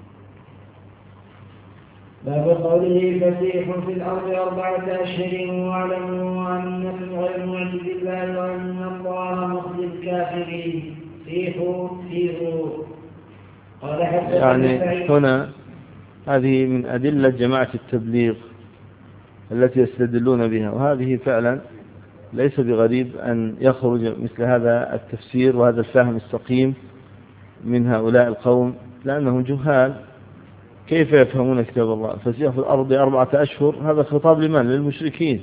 باب قوله فسيح في الأرض أربعة أشهر واعلموا أنكم غير معجز الله وأن الله مخزي الكافرين. سيحوا سيحوا. قال يعني هنا هذه من أدلة جماعة التبليغ التي يستدلون بها، وهذه فعلا ليس بغريب أن يخرج مثل هذا التفسير وهذا الفهم السقيم من هؤلاء القوم، لأنهم جهال. كيف يفهمون كتاب الله؟ فسيح في الأرض أربعة أشهر، هذا خطاب لمن؟ للمشركين.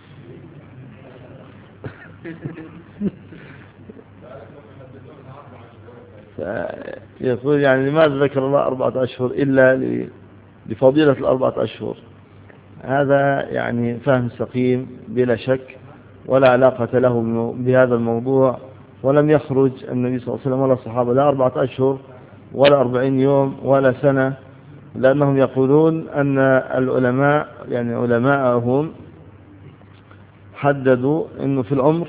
يقول يعني لماذا ذكر الله أربعة أشهر إلا لفضيلة الأربعة أشهر؟ هذا يعني فهم سقيم بلا شك، ولا علاقة له بهذا الموضوع، ولم يخرج النبي صلى الله عليه وسلم ولا الصحابة لا أربعة أشهر ولا أربعين يوم ولا سنة، لأنهم يقولون أن العلماء يعني علماءهم حددوا أنه في العمر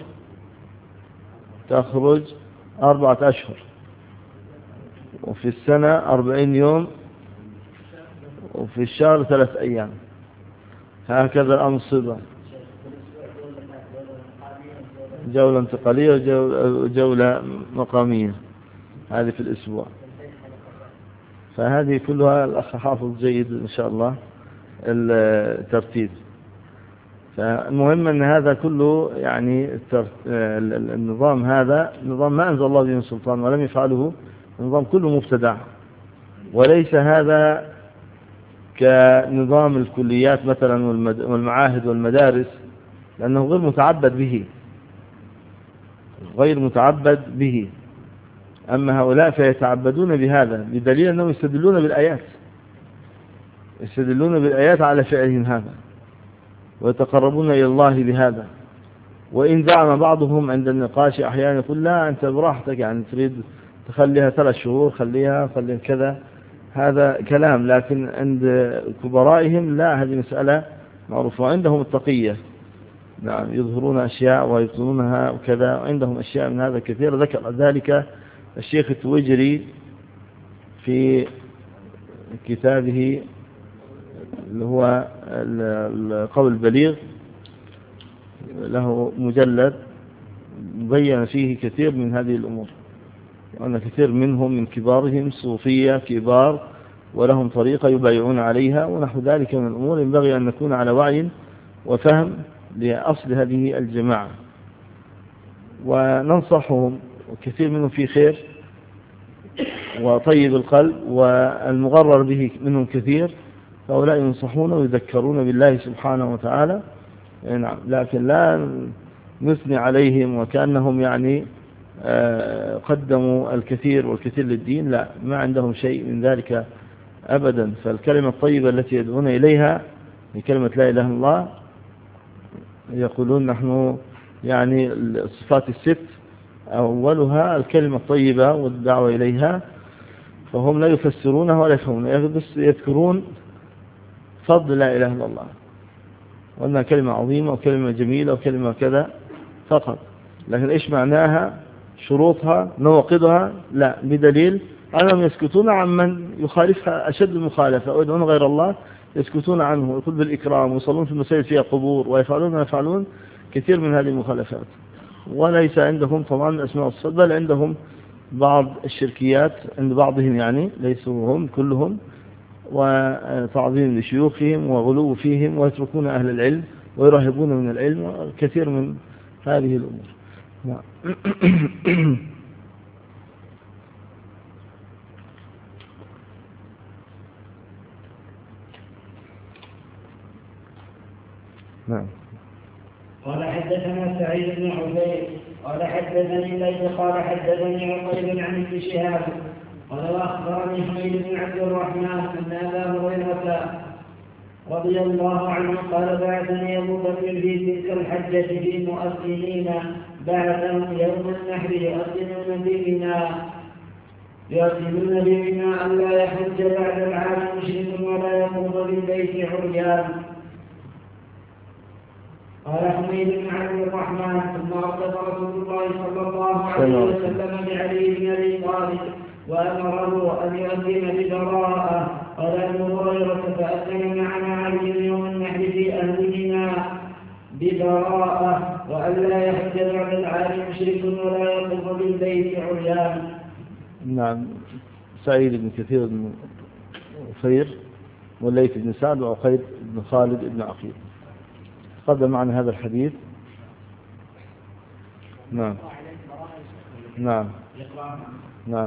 تخرج أربعة أشهر، وفي السنة أربعين يوم، وفي الشهر ثلاث أيام، هكذا الأنصبة، جولة انتقالية وجولة مقامية، هذه في الأسبوع. فهذه كلها الأخ حافظ جيد إن شاء الله الترتيب. فالمهم أن هذا كله يعني النظام هذا نظام ما أنزل الله به من سلطان ولم يفعله، النظام كله مبتدع، وليس هذا كنظام الكليات مثلا والمعاهد والمدارس، لأنه غير متعبد به غير متعبد به أما هؤلاء فيتعبدون بهذا، بدليل أنهم يستدلون بالآيات يستدلون بالآيات على فعلهم هذا، ويتقربون إلى الله بهذا. وإن زعم بعضهم عند النقاش أحيانا يقول لا أنت براحتك، يعني تريد تخليها ثلاث شهور خليها خليها كذا، هذا كلام، لكن عند كبرائهم لا، هذه مسألة معروفة. وعندهم التقية، نعم، يظهرون أشياء ويبطنونها وكذا، وعندهم أشياء من هذا كثير. ذكر ذلك الشيخ التويجري في كتابه اللي هو القول البليغ، له مجلد بين فيه كثير من هذه الأمور، وأن كثير منهم من كبارهم صوفية كبار ولهم طريقة يبايعون عليها ونحو ذلك من الأمور، ينبغي أن نكون على وعي وفهم لأصل هذه الجماعة وننصحهم، وكثير منهم في خير وطيب القلب والمغرر به منهم كثير، فهؤلاء ينصحون ويذكرون بالله سبحانه وتعالى، نعم، لكن لا نثني عليهم وكأنهم يعني قدموا الكثير والكثير للدين، لا، ما عندهم شيء من ذلك أبدا. فالكلمة الطيبة التي يدعون إليها هي كلمة لا إله إلا الله. يقولون نحن يعني الصفات الست أولها الكلمة الطيبة والدعوة إليها، فهم لا يفسرونها ولا يفهمون، بس يذكرون فضل لا إله إلا الله وأنها كلمة عظيمة وكلمة جميلة وكلمة كذا فقط، لكن إيش معناها، شروطها، نواقضها، لا، بدليل أنهم يسكتون عن من يخالفها أشد المخالفة، ويدعون غير الله يسكتون عنه، يقول بالإكرام، ويصلون في المساجد فيها قبور، ويفعلون ويفعلون كثير من هذه المخالفات، وليس عندهم طبعا أسماء الصفات، بل عندهم بعض الشركيات عند بعضهم، يعني ليسوا هم كلهم، وتعظيم لشيوخهم وغلو فيهم، ويتركون أهل العلم ويرهبون من العلم، وكثير من هذه الأمور. نعم. نعم. قال حدثنا سعيد بن عبيد قال حدثني ليث قال حدثني عقيل عن ابن شهاب قال واخبرني حميد بن عبد الرحمن ان ابا هريره رضي الله عنه قال بعثني أبو بكر في تلك الحجة في مؤذنين بعثهم يوم النحر يؤذنون بمنى يؤذنون بمنى أن لا يحج بعد العام مشرك ولا يطوف بالبيت عريان. قال حميد بن عبد الرحمن ثم أرسل رسول الله صلى الله عليه وسلم بعلي بن أبي طالب وأمره أن يؤذن ببراءة. قال أبو هريرة فأذن معنا علي يوم النحر في أهلنا ببراءة وأن لا يحج بعد العام مشرك ولا يطوف بالبيت عريان. نعم. سعيد بن كثير بن عفير والليث بن سعد وعقيل بن خالد بن عقيل قدم معنا هذا الحديث. نعم نعم نعم.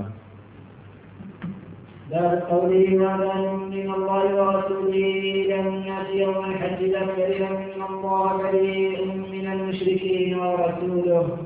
باب قوله وأذان من الله ورسوله إلى الناس يوم الحج الأكبر أن الله بريء من المشركين ورسوله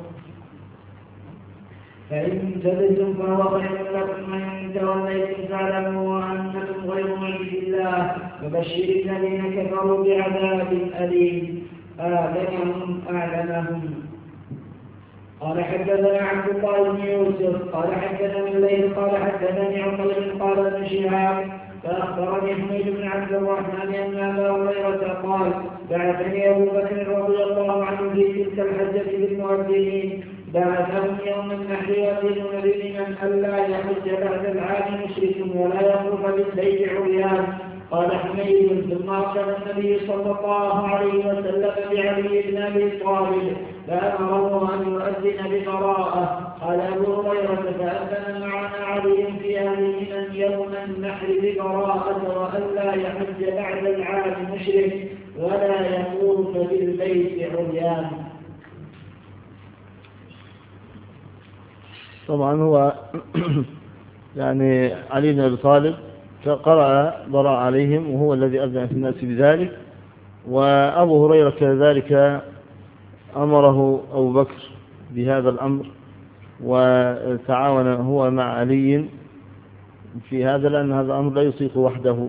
فإن تبتم فهو خير لكم وإن توليتم فاعلموا أنكم غير معجز الله وبشر الذين كفروا بعذاب أليم. أعلمهم أعلمهم. قال حدثنا عبد الله بن يوسف قال حدثنا الليل قال حدثني عقيل قال ابن شهاب فأخبرني حميد بن عبد الرحمن أن أبا هريرة قال بعثني أبو بكر رضي الله عنه في تلك الحجة بالمؤذنين بعثهم يوم النحر يؤذنون بمن ألا يحج بعد العام مشرك ولا يطوف بالبيت عريان. قال حميد ثم أرسل النبي صلى الله عليه وسلم بعلي بن أبي طالب فأمره أن يؤذن ببراءة. قال أبو هريرة فأذن معنا علي في أهل من يوم النحر ببراءة وأن لا يحج بعد العام مشرك ولا يطوف بالبيت عريان. طبعا هو يعني علي بن أبي طالب قرأ براء عليهم وهو الذي أذن في الناس بذلك، وأبو هريرة كذلك أمره أبو بكر بهذا الأمر وتعاون هو مع علي في هذا لأن هذا الأمر لا يطيق وحده.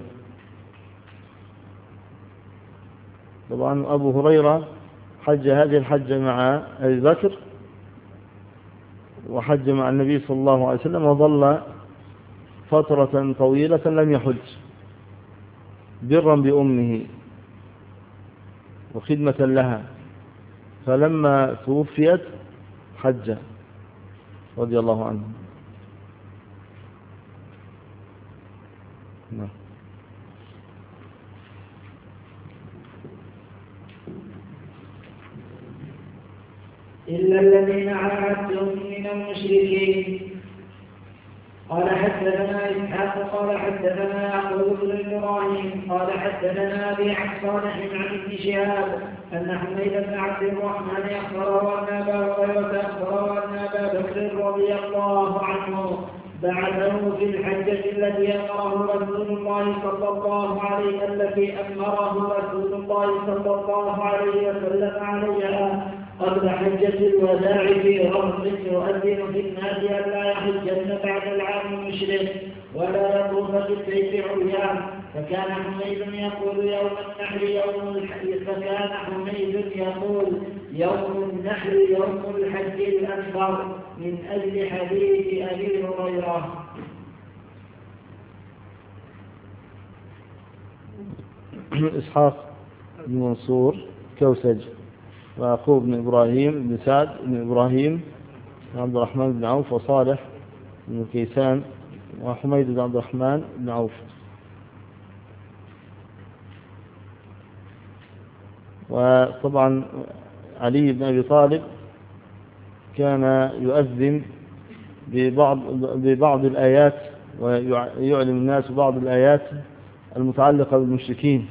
طبعا أبو هريرة حج هذه الحجة مع أبي بكر وحج مع النبي صلى الله عليه وسلم وظل فترة طويلة لم يحج برا بأمه وخدمة لها، فلما توفيت حج رضي الله عنه. نعم. إلا الذين عاهدتم من المشركين. قال حدثنا إسحاق قال حدثنا يعقوب بن إبراهيم قال حدثنا أبي عن صالح عن ابن شهاب أن حميد بن عبد الرحمن أخبره أن أبا هريرة أخبره أن أبا بكر رضي الله عنه بعثه في الحجة التي أمره رسول الله صلى الله عليه التي أمره رسول الله صلى الله عليه وسلم عليها قبل حجة الوداع في رمض يؤذن في الناس أن لا يحجن بعد العام مشرك ولا يطوف بالبيت عريان. فكان حميد يقول يوم النحر يوم الحج فكان حميد يقول يوم النحر يوم الحج الأكبر من أجل حديث أبي هريرة. إسحاق بن منصور كوسج ويعقوب بن إبراهيم بن سعد بن إبراهيم بن عبد الرحمن بن عوف وصالح بن كيسان وحميد بن عبد الرحمن بن عوف. وطبعا علي بن أبي طالب كان يؤذن ببعض, ببعض الآيات ويعلم الناس بعض الآيات المتعلقة بالمشركين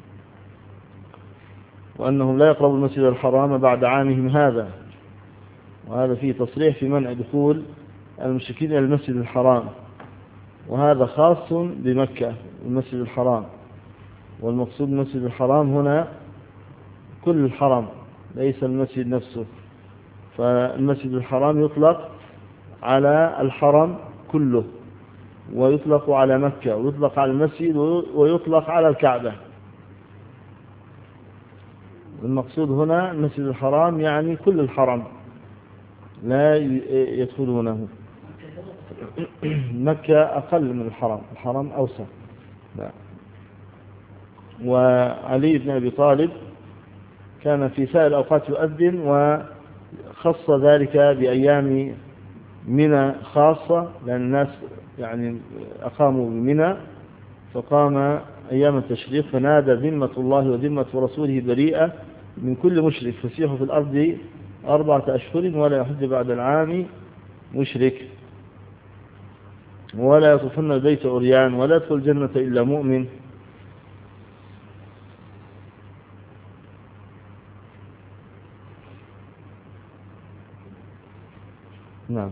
وأنهم لا يقربوا المسجد الحرام بعد عامهم هذا، وهذا فيه تصريح في منع دخول المشركين إلى المسجد الحرام، وهذا خاص بمكة المسجد الحرام، والمقصود المسجد الحرام هنا كل الحرم ليس المسجد نفسه، فالمسجد الحرام يطلق على الحرم كله ويطلق على مكة ويطلق على المسجد ويطلق على الكعبة، المقصود هنا المسجد الحرام يعني كل الحرم لا يدخلونه. مكة أقل من الحرم، الحرم أوسع. لا. وعلي بن أبي طالب كان في سائر الأوقات يؤذن، وخص ذلك بأيام منى خاصة، لأن الناس يعني أقاموا بمنى، فقام أيام التشريق فنادى ذمة الله وذمة رسوله بريئة من كل مشرك، فسيحوا في الأرض أربعة أشهر ولا يحج بعد العام مشرك، ولا يطوفن البيت عريان، ولا يدخل الجنة إلا مؤمن. نعم.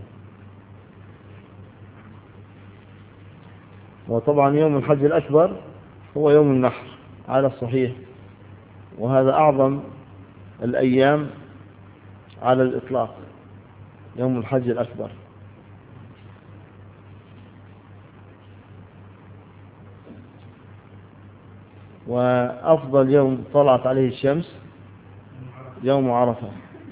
وطبعا يوم الحج الأكبر هو يوم النحر على الصحيح، وهذا أعظم الأيام على الإطلاق، يوم الحج الأكبر. وأفضل يوم طلعت عليه الشمس يوم عرفة،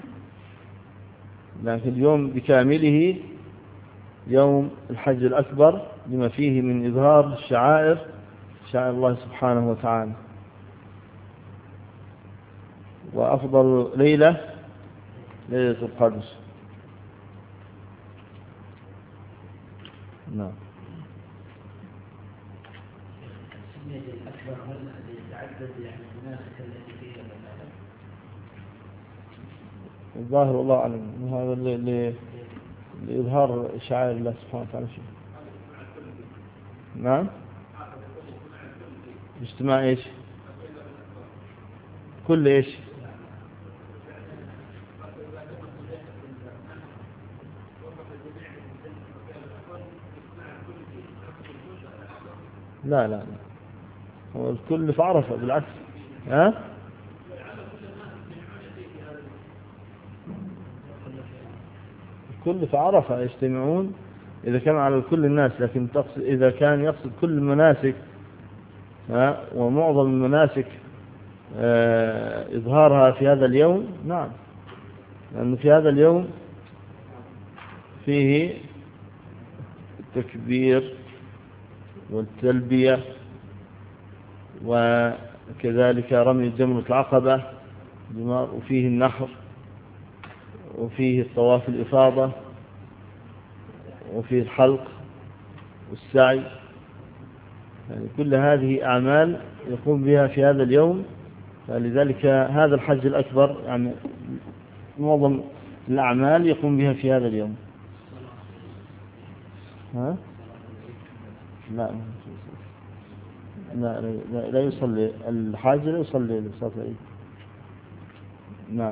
لكن اليوم بكامله يوم الحج الأكبر لما فيه من إظهار الشعائر، شعائر الله سبحانه وتعالى. وأفضل ليلة ليلة القدر. نعم. الأكبر هل يتعدد يعني المناسك التي فيها مثلا؟ الظاهر والله أعلم هذا اللي لإظهار شعائر الله سبحانه وتعالى. نعم. اجتماع ايش؟ كل ايش؟ لا لا لا، هو الكل في عرفة بالعكس. ها؟ الكل في عرفة يجتمعون إذا كان على كل الناس، لكن إذا كان يقصد كل المناسك، ها، ومعظم المناسك آه إظهارها في هذا اليوم، نعم، لأن في هذا اليوم فيه التكبير والتلبية، وكذلك رمي جمرة العقبة، وفيه النحر، وفيه الطواف الإفاضة، وفيه الحلق والسعي. يعني كل هذه أعمال يقوم بها في هذا اليوم، فلذلك هذا الحج الأكبر يعني معظم الأعمال يقوم بها في هذا اليوم. ها؟ لا لا لا, لا يصلي الحاج، لا يصلي لصلاة العيد. نعم.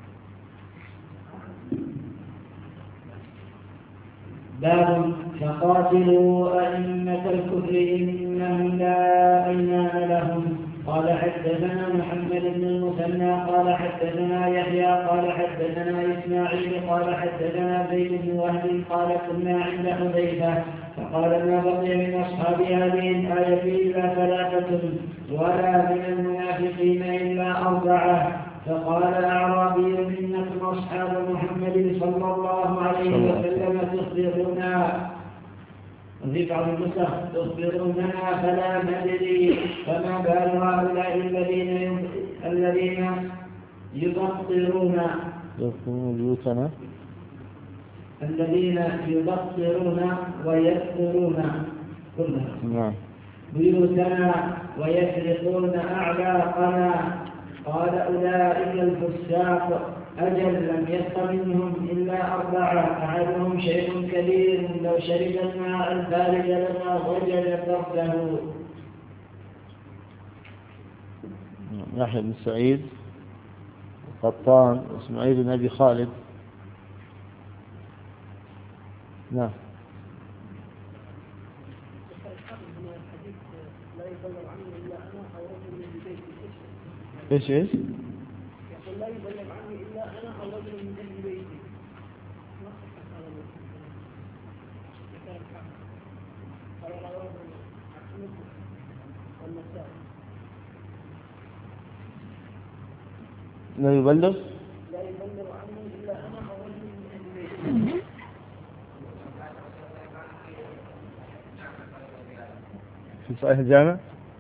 باب فقاتلوا أئمة الكفر إنهم لا أيمان لهم. قال حدثنا محمد بن المثنى قال حدثنا يحيى قال حدثنا إسماعيل قال حدثنا زيد بن وهب قال كنا عند حذيفة فقال ما بقي من أصحاب هذه الآية إلا ثلاثة ولا من المنافقين إلا أربعة. فقال أعرابي إنكم أصحاب محمد صلى الله عليه وسلم تخبرنا في بعض النسخ تخبروننا فلا ندري فما بال هؤلاء الذين الذين يبطرون بيوتنا الذين يبطرون ويذكرون كلها بيوتنا ويسرقون أعلاقنا. قال أولئك الفساق أجل لم يبق منهم إلا أربعة أحدهم شيخ كبير لو شرب الماء البارد لما وجد برده. يحيى بن سعيد قطان اسماعيل بن أبي خالد. نعم. ايش ايش؟ يقول لا يبلغ عني الا انا او رجل من اهل بيتي. لا يبلغ لا يبلغ عني إلا أنا أو رجل من أهل البيت. في صحيح الجامع.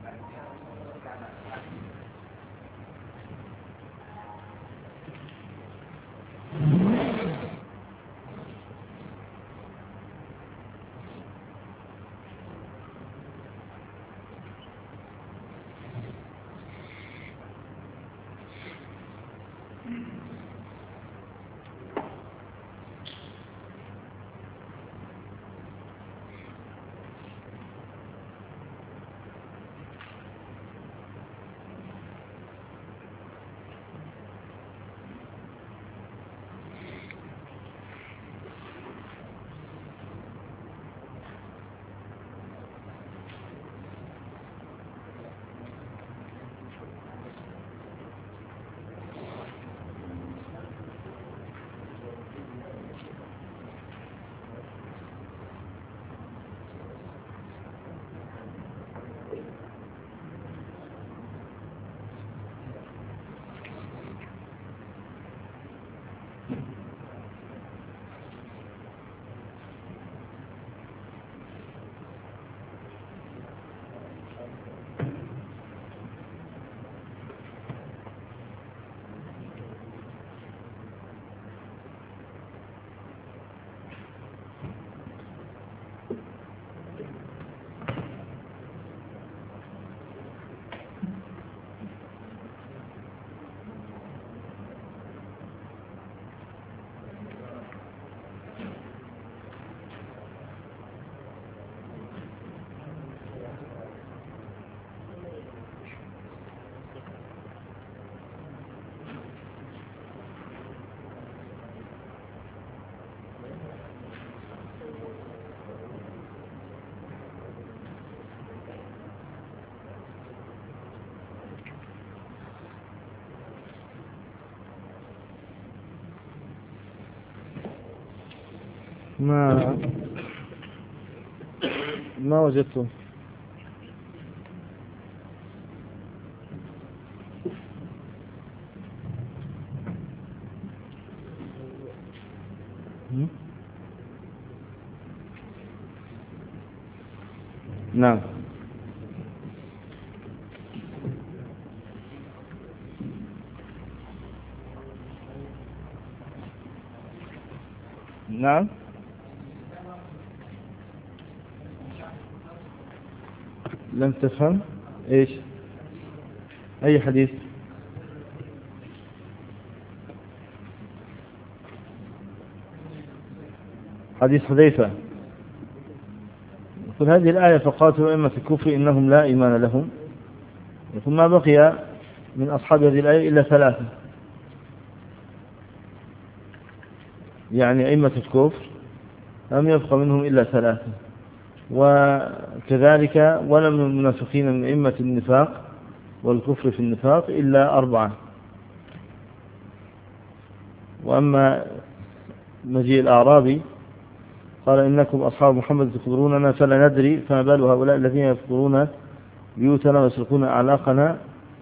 ما ما وجدته. نعم. نعم. لم تفهم ايش اي حديث؟ حديث حذيفة يقول هذه الآية فقاتلوا أئمة الكفر إنهم لا إيمان لهم. يقول ما بقي من أصحاب هذه الآية إلا ثلاثة، يعني أئمة الكفر لم يبقى منهم إلا ثلاثة، وكذلك ولم من المنافقين من أئمة النفاق والكفر في النفاق إلا أربعة. وأما مجيء الأعرابي قال إنكم أصحاب محمد تخبروننا فلا ندري فما بال هؤلاء الذين يفقرون بيوتنا ويسرقون أعلاقنا،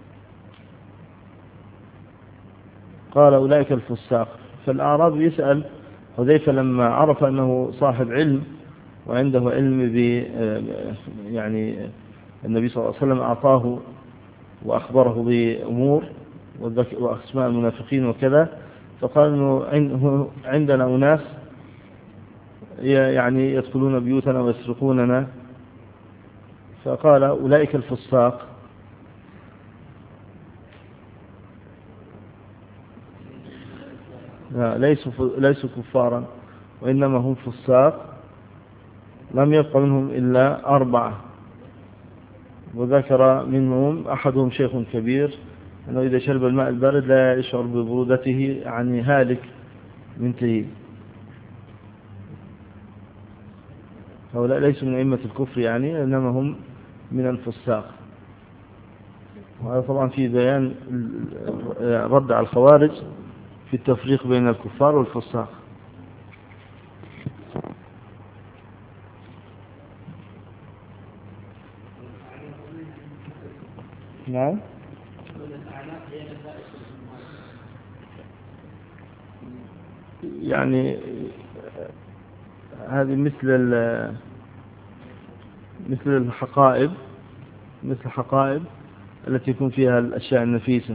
قال أولئك الفساق. فالأعرابي يسأل حذيفة لما عرف أنه صاحب علم وعنده علم ب يعني النبي صلى الله عليه وسلم أعطاه وأخبره بأمور وأسماء المنافقين وكذا، فقال إنه عندنا أناس يعني يدخلون بيوتنا ويسرقوننا، فقال أولئك الفساق. لا ليسوا ليسوا كفارا وإنما هم فساق، لم يبق منهم إلا أربعة، وذكر منهم أحدهم شيخ كبير أنه إذا شرب الماء البارد لا يشعر ببرودته، يعني هالك منتهي. هؤلاء ليسوا من أئمة الكفر يعني، إنما هم من الفساق. وهذا طبعا في بيان رد على الخوارج في التفريق بين الكفار والفساق. نعم. يعني هذه مثل مثل الحقائب مثل الحقائب التي يكون فيها الأشياء النفيسة.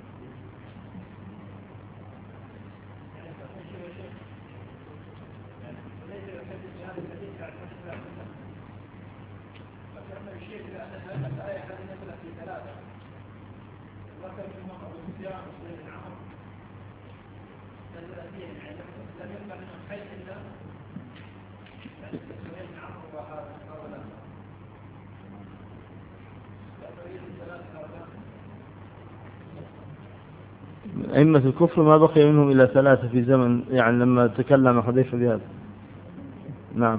أئمة الكفر ما بقي منهم إلا ثلاثة في زمن، يعني لما تكلم حذيفة بهذا. نعم.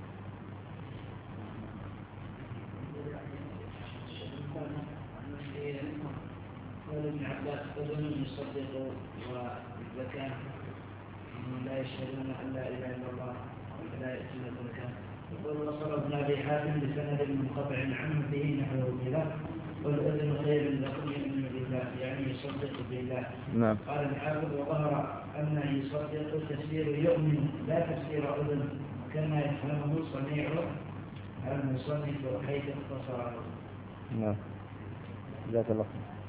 ابن عباس أذن يصدق والزكاة لا يشهدون أن لا إله إلا الله ولا يأتون الزكاة. يقول وصل ابن أبي حاتم بسند منقطع عنه فيه نحو الخلاف والأذن خير لكم يؤمن بالله يعني يصدق بالله. نعم. قال الحافظ وظهر أن يصدق تفسير يؤمن لا تفسير أذن كما يفهمه صنيع المصنف حيث اختصره. نعم. جزاك الله.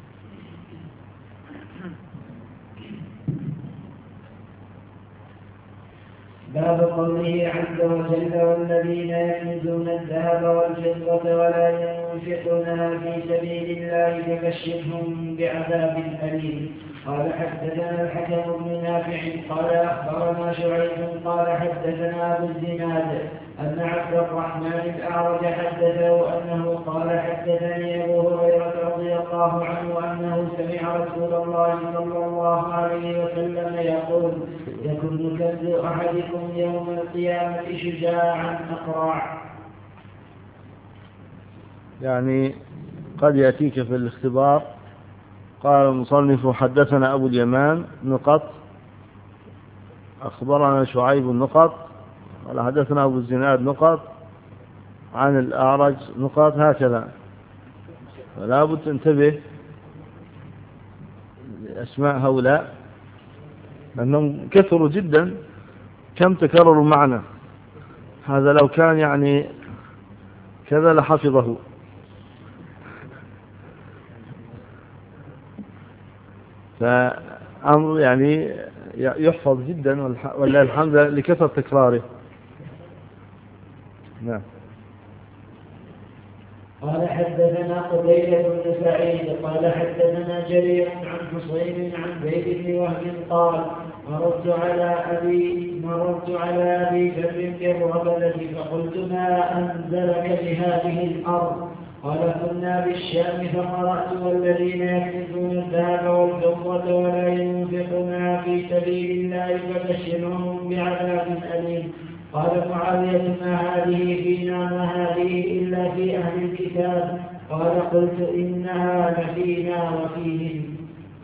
باب قوله عز وجل والذين يكنزون الذهب والفضة ولا ينفقونها في سبيل الله فبشرهم بعذاب أليم. قال حدثنا الحكم بن نافع قال أخبرنا شعيب قال حدثنا أبو الزناد أن عبد الرحمن الأعرج حدثه أنه قال حدثني أبو هريرة رضي الله عنه أنه سمع رسول الله صلى الله عليه وسلم يقول يكون كنز أحدكم يوم القيامة شجاعا أقرع. يعني قد يأتيك في الاختبار قال المصنف حدثنا أبو اليمان نقط أخبرنا شعيب نقط قال حدثنا أبو الزناد نقط عن الأعرج نقط هكذا. فلا بد تنتبه لأسماء هؤلاء لأنهم كثروا جدا كم تكرروا معنا. هذا لو كان يعني كذا لحفظه. فأمر يعني يحفظ جدا والله الحمد لكثرة تكراره. نعم. قال حدثنا قتيبة بن سعيد قال حدثنا جرير عن حصين عن زيد بن وهب قال مررت على أبي مررت على أبي بكر بالربلة فقلت ما أنزلك بهذه الأرض؟ قال كنا بالشام فقرأت والذين يكنزون الذهب والفضة ولا ينفقونها في سبيل الله فبشرهم بعذاب أليم. قال معاوية ما هذه فينا ما هذه إلا في أهل الكتاب. قال قلت إنها لفينا وفيهم.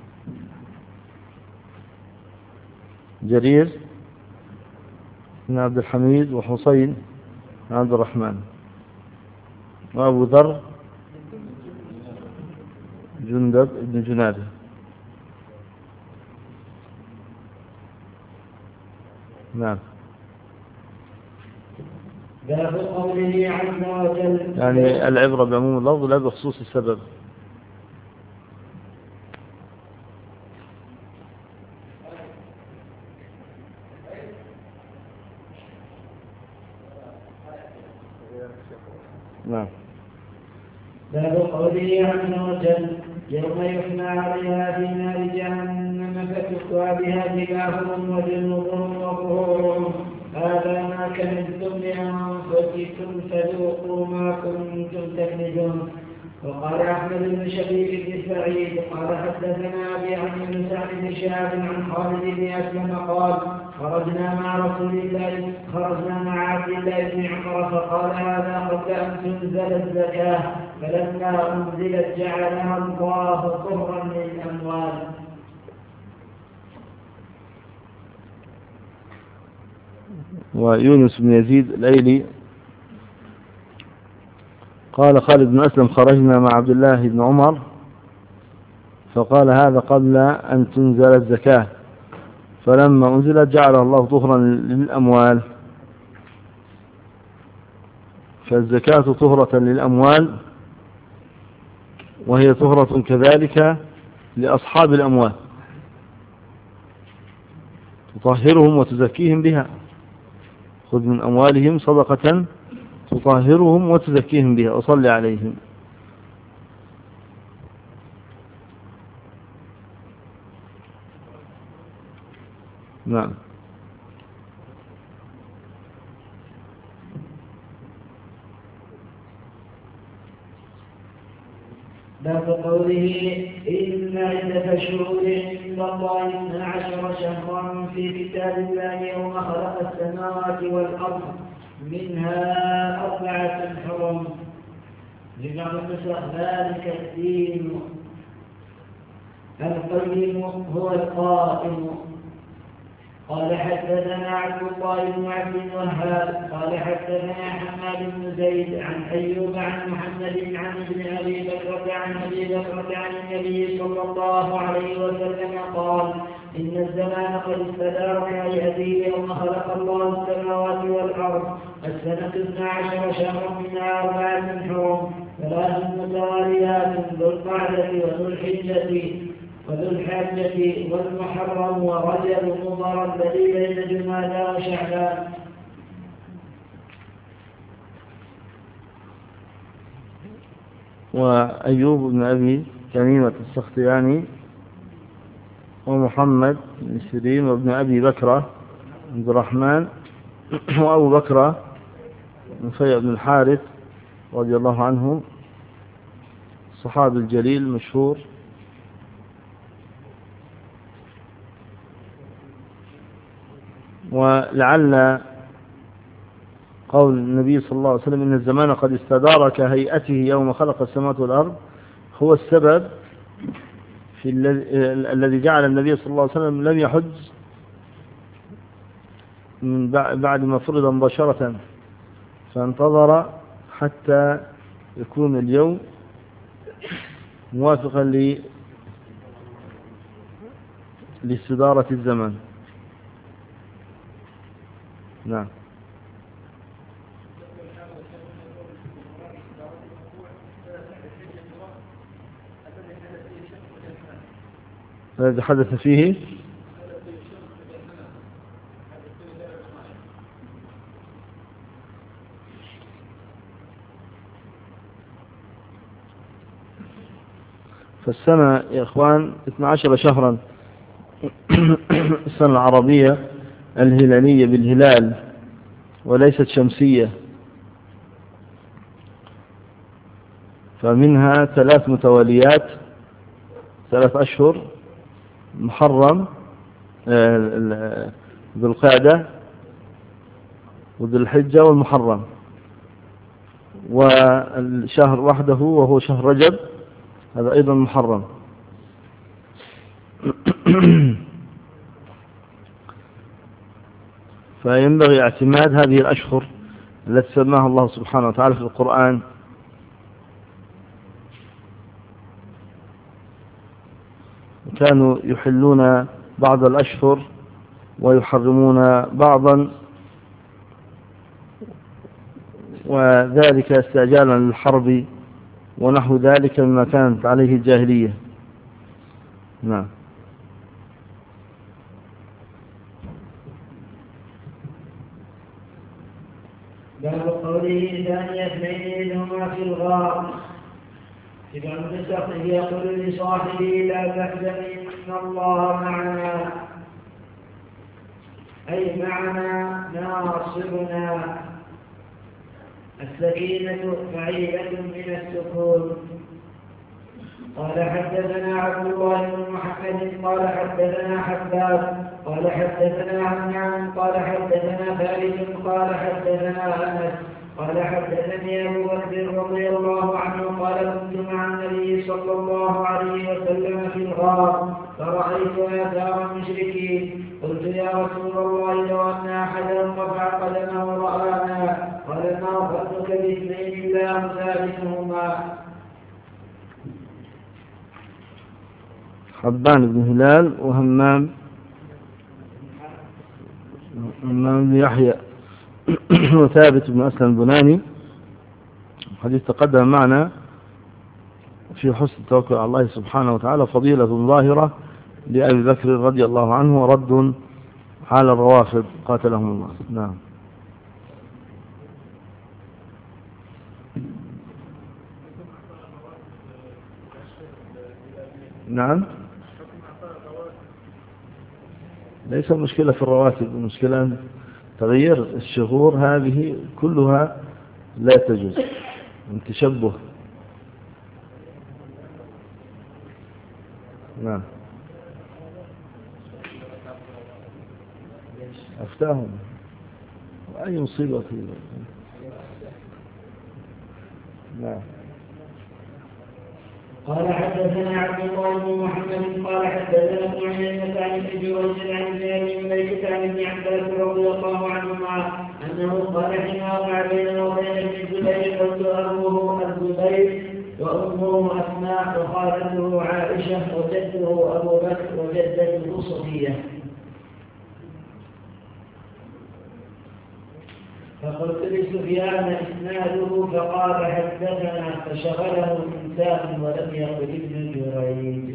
جرير بن عبد الحميد وحسين بن عبد الرحمن وأبو ذر جندب بن جنادة. نعم. باب قوله عز وجل يعني العبرة بعموم اللفظ لا بخصوص السبب. نعم. باب قوله عز وجل يوم يحمى عليها في نار جهنم فتكوى بها جباههم وجنوبهم وظهورهم هذا ما كنزتم لأنفسكم فذوقوا ما كنتم تكنزون. وقال أحمد بن شبيب بن سعيد قال حدثنا أبي عن بن سعد بن شهاب عن خالد بن أسلم قال خرجنا مع رسول الله خرجنا مع عبد الله بن عمر فقال هذا قبل أن تنزل الزكاة فلما أنزلت جعلها الله طهرا للأموال. ويونس بن يزيد الأيلي قال خالد بن أسلم خرجنا مع عبد الله بن عمر فقال هذا قبل أن تنزل الزكاة فلما أنزلت جعلها الله طهرا للأموال، فالزكاة طهرة للأموال، وهي طهرة كذلك لأصحاب الأموال، تطهرهم وتزكيهم بها. خذ من أموالهم صدقة تطهرهم وتزكيهم بها وصل عليهم. نعم. باب قوله إن عدة شهور عند الله اثنا عشر شهرا في كتاب الله يوم خلق السماوات والأرض منها أربعة حرم. لبعض النسخ ذلك الدين القيم هو القائم. قال حدثنا عبد الله بن عبد الوهاب قال حدثنا حماد بن زيد عن أيوب عن محمد عن ابن أبي بكر عن أبي بكر عن النبي صلى الله عليه وسلم قال إن الزمان قد استدار كهيئته يوم خلق الله السماوات والأرض السنة اثنا عشر شهرا منها أربعة حرم ثلاث متواليات ذو القعدة وذو الحجة وذو الحجة والمحرم ورجب مضر الذي بين جمادى وشعبان. وأيوب بن أبي تميمة السختياني ومحمد بن سيرين وابن أبي بكرة عبد الرحمن وأبو بكرة نفيع بن الحارث رضي الله عنه الصحابي الجليل المشهور. ولعل قول النبي صلى الله عليه وسلم إن الزمان قد استدار كهيئته يوم خلق السماوات والأرض هو السبب في الذي جعل النبي صلى الله عليه وسلم لم يحج من بعد ما فرض مباشرة، فانتظر حتى يكون اليوم موافقا لاستدارة الزمان. نعم. الذي حدث فيه فالسنة يا إخوان اثنا عشر شهرا السنة العربية الهلالية بالهلال وليست شمسية، فمنها ثلاث متواليات ثلاث أشهر محرم ذو القعدة وذو الحجة والمحرم، والشهر وحده وهو شهر رجب هذا أيضا محرم. فينبغي اعتماد هذه الأشهر التي سماها الله سبحانه وتعالى في القرآن، كانوا يحلون بعض الأشهر ويحرمون بعضا، وذلك استعجالا للحرب ونحو ذلك مما كانت عليه الجاهلية. نعم. باب قوله ثاني اثنين إنهما في الغار. في بعض النسخ يقول لصاحبه لا تحزن إن الله معنا، أي معنا ناصرنا. السكينة فعيلة من السكون. قال حدثنا عبد الله بن محمد قال حدثنا حباب قال حدثنا همام قال حدثنا ثالث قال حدثنا أنس قال حدثني أبو بكر رضي الله عنه قال كنت مع النبي صلى الله عليه وسلم في الغار فرأيت آثار المشركين، قلت يا رسول الله لو أن أحدا رفع قدمه رآنا، قال ما ظنك باثنين الله ثالثهما. حبان بن هلال وهمام همام بن يحيى وثابت بن أسلم البناني. حديث تقدم معنا في حسن التوكل على الله سبحانه وتعالى فضيلة ظاهرة لأبي بكر رضي الله عنه ورد على الروافض قاتلهم الله. نعم. نعم ليس المشكلة في الرواتب، المشكلة أن تغيير الشهور هذه كلها لا تجوز من تشبه. نعم أفتاهم وأي مصيبة فيه. نعم. قال حدثنا عبد الله بن محمد قال حدثنا ابن عيينة عن ابن جريج عن ابن ابي مليكة عن ابن عباس رضي الله عنهما انه قال حين وقع بيننا وبين ابن الزبير قلت ابوه الزبير وامه اسماء وخالته عائشة وجده ابو بكر وجدته صفية. فقلت لسفيان إسناده فقال حدثنا فشغله إنسان ولم يقل ابن جريج.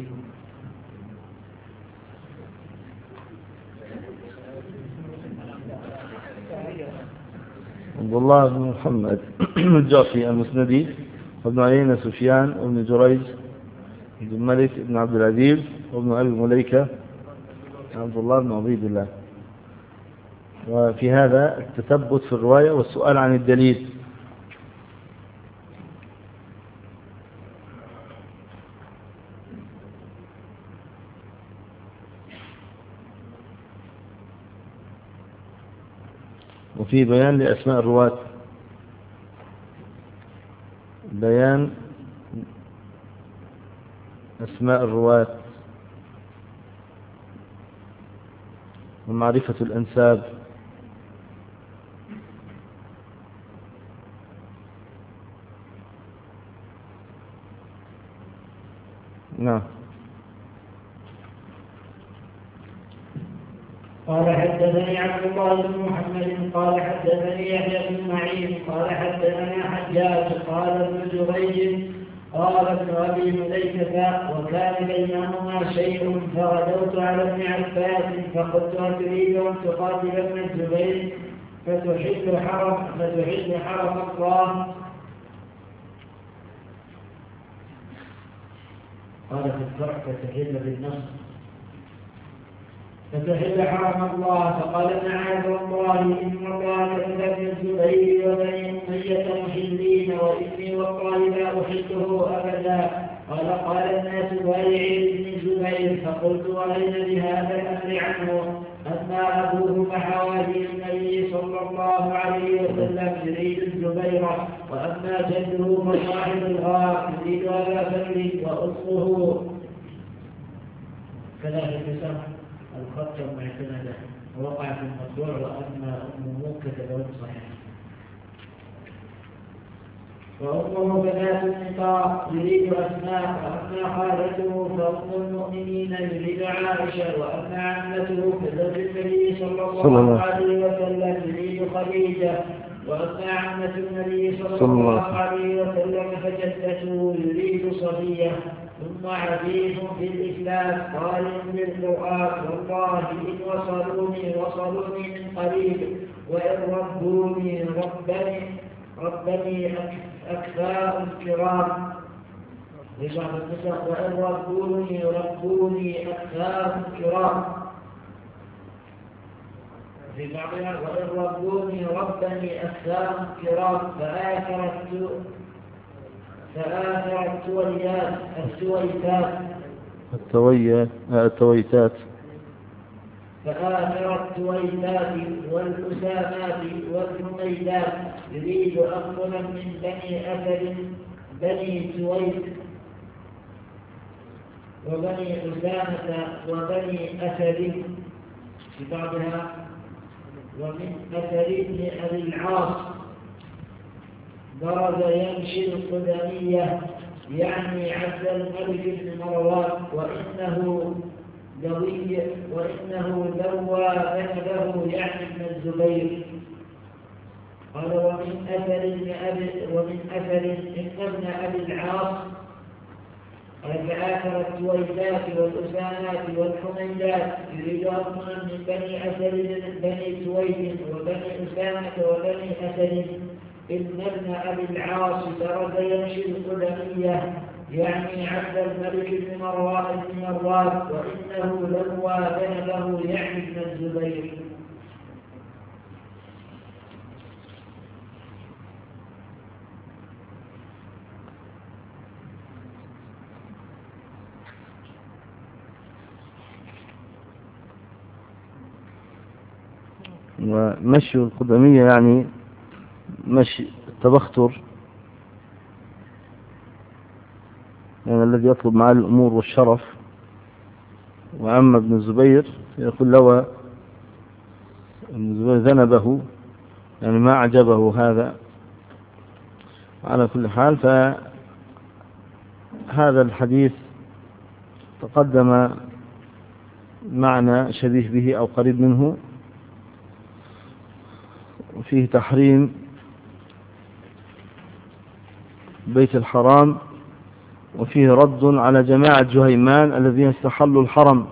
عبد الله بن محمد الجعفي المسندي وابن عيينة سفيان وابن جريج بن الملك بن عبد العزيز وابن أبي مليكة عبد الله بن عبيد الله. وفي هذا التثبت في الرواية والسؤال عن الدليل. وفي بيان لأسماء الرواة، بيان أسماء الرواة ومعرفة الأنساب. نعم. قال حدثني عبد الله بن محمد قال حدثني يحيى بن معين قال حدثنا حجاج قال ابن جريج قال ابن ابي مليكة وكان بينهما شيء فغدوت على ابن عباس فقلت اتريد ان تقاتل ابن الزبير فتحل حرم فتحل حرم الله. قال في الفرع فتحل بالنصر فتحل حرم الله. فقال معاذ الله إن الله كتب ابن الزبير وبني أمية محلين وإني والله لا أحله أبدا. قال قال الناس بايعي ابن الزبير فقلت وأين بهذا الأمر عنه. أما أبوه فحوالي النبي صلى الله عليه وسلم يريد الزبير وأما جده فصاحب الغار يريد أبا بكر وأصله كذلك الكسر الخط معتمدا ووقع في المطبوع وأما أمه كتبه صحيح. وأمه بنات النقاء يريد أسماء وأما خالته فأم المؤمنين يريد عائشة وأما عمته كزوج النبي صلى الله عليه وسلم يريد خديجة وأما عمة النبي صلى الله عليه وسلم فجدته يريد صفية. ثم عزيز في الإسلام قال بالقرآن والله إن وصلوني وصلوني من قريب وإن ردوني ربني ربني أكفاء الكرام. وإن ردوني ربوني أكفاء الكرام في بعضها وإن ربوني ربني أكفاء الكرام. فآثرت فآثر التويات التويتات التويات التويتات فآثر التويتات والأسامات والحميدات يريد أفضلا من بني أسد بني تويت وبني أسامة وبني أسد في بعضها ومن أسد بن أبي العاص ضرب يمشي القدمية يعني عبد الملك بن مروان وإنه دوي وإنه لوى ذنبه يعني ابن الزبير. قال ومن أثر ابن أبي ومن أثر إن ابن أبي العاص قال فآثر السويدات والأسامات والحميدات يريد أصلا من بني أسد بني سويد وبني أسامة وبني أسد إن ابن أبي العاص درج يمشي القدمية يعني عبد الملك بن مروان بن مروان وإنه لوى ذنبه يعني ابن الزبير. ومشي القدمية يعني مشي التبختر، يعني الذي يطلب معاه الأمور والشرف. وأما ابن الزبير يقول لوى ابن الزبير ذنبه يعني ما أعجبه هذا. على كل حال فهذا الحديث تقدم معنى شبيه به أو قريب منه، وفيه تحريم بيت الحرام، وفيه رد على جماعة جهيمان الذين استحلوا الحرم.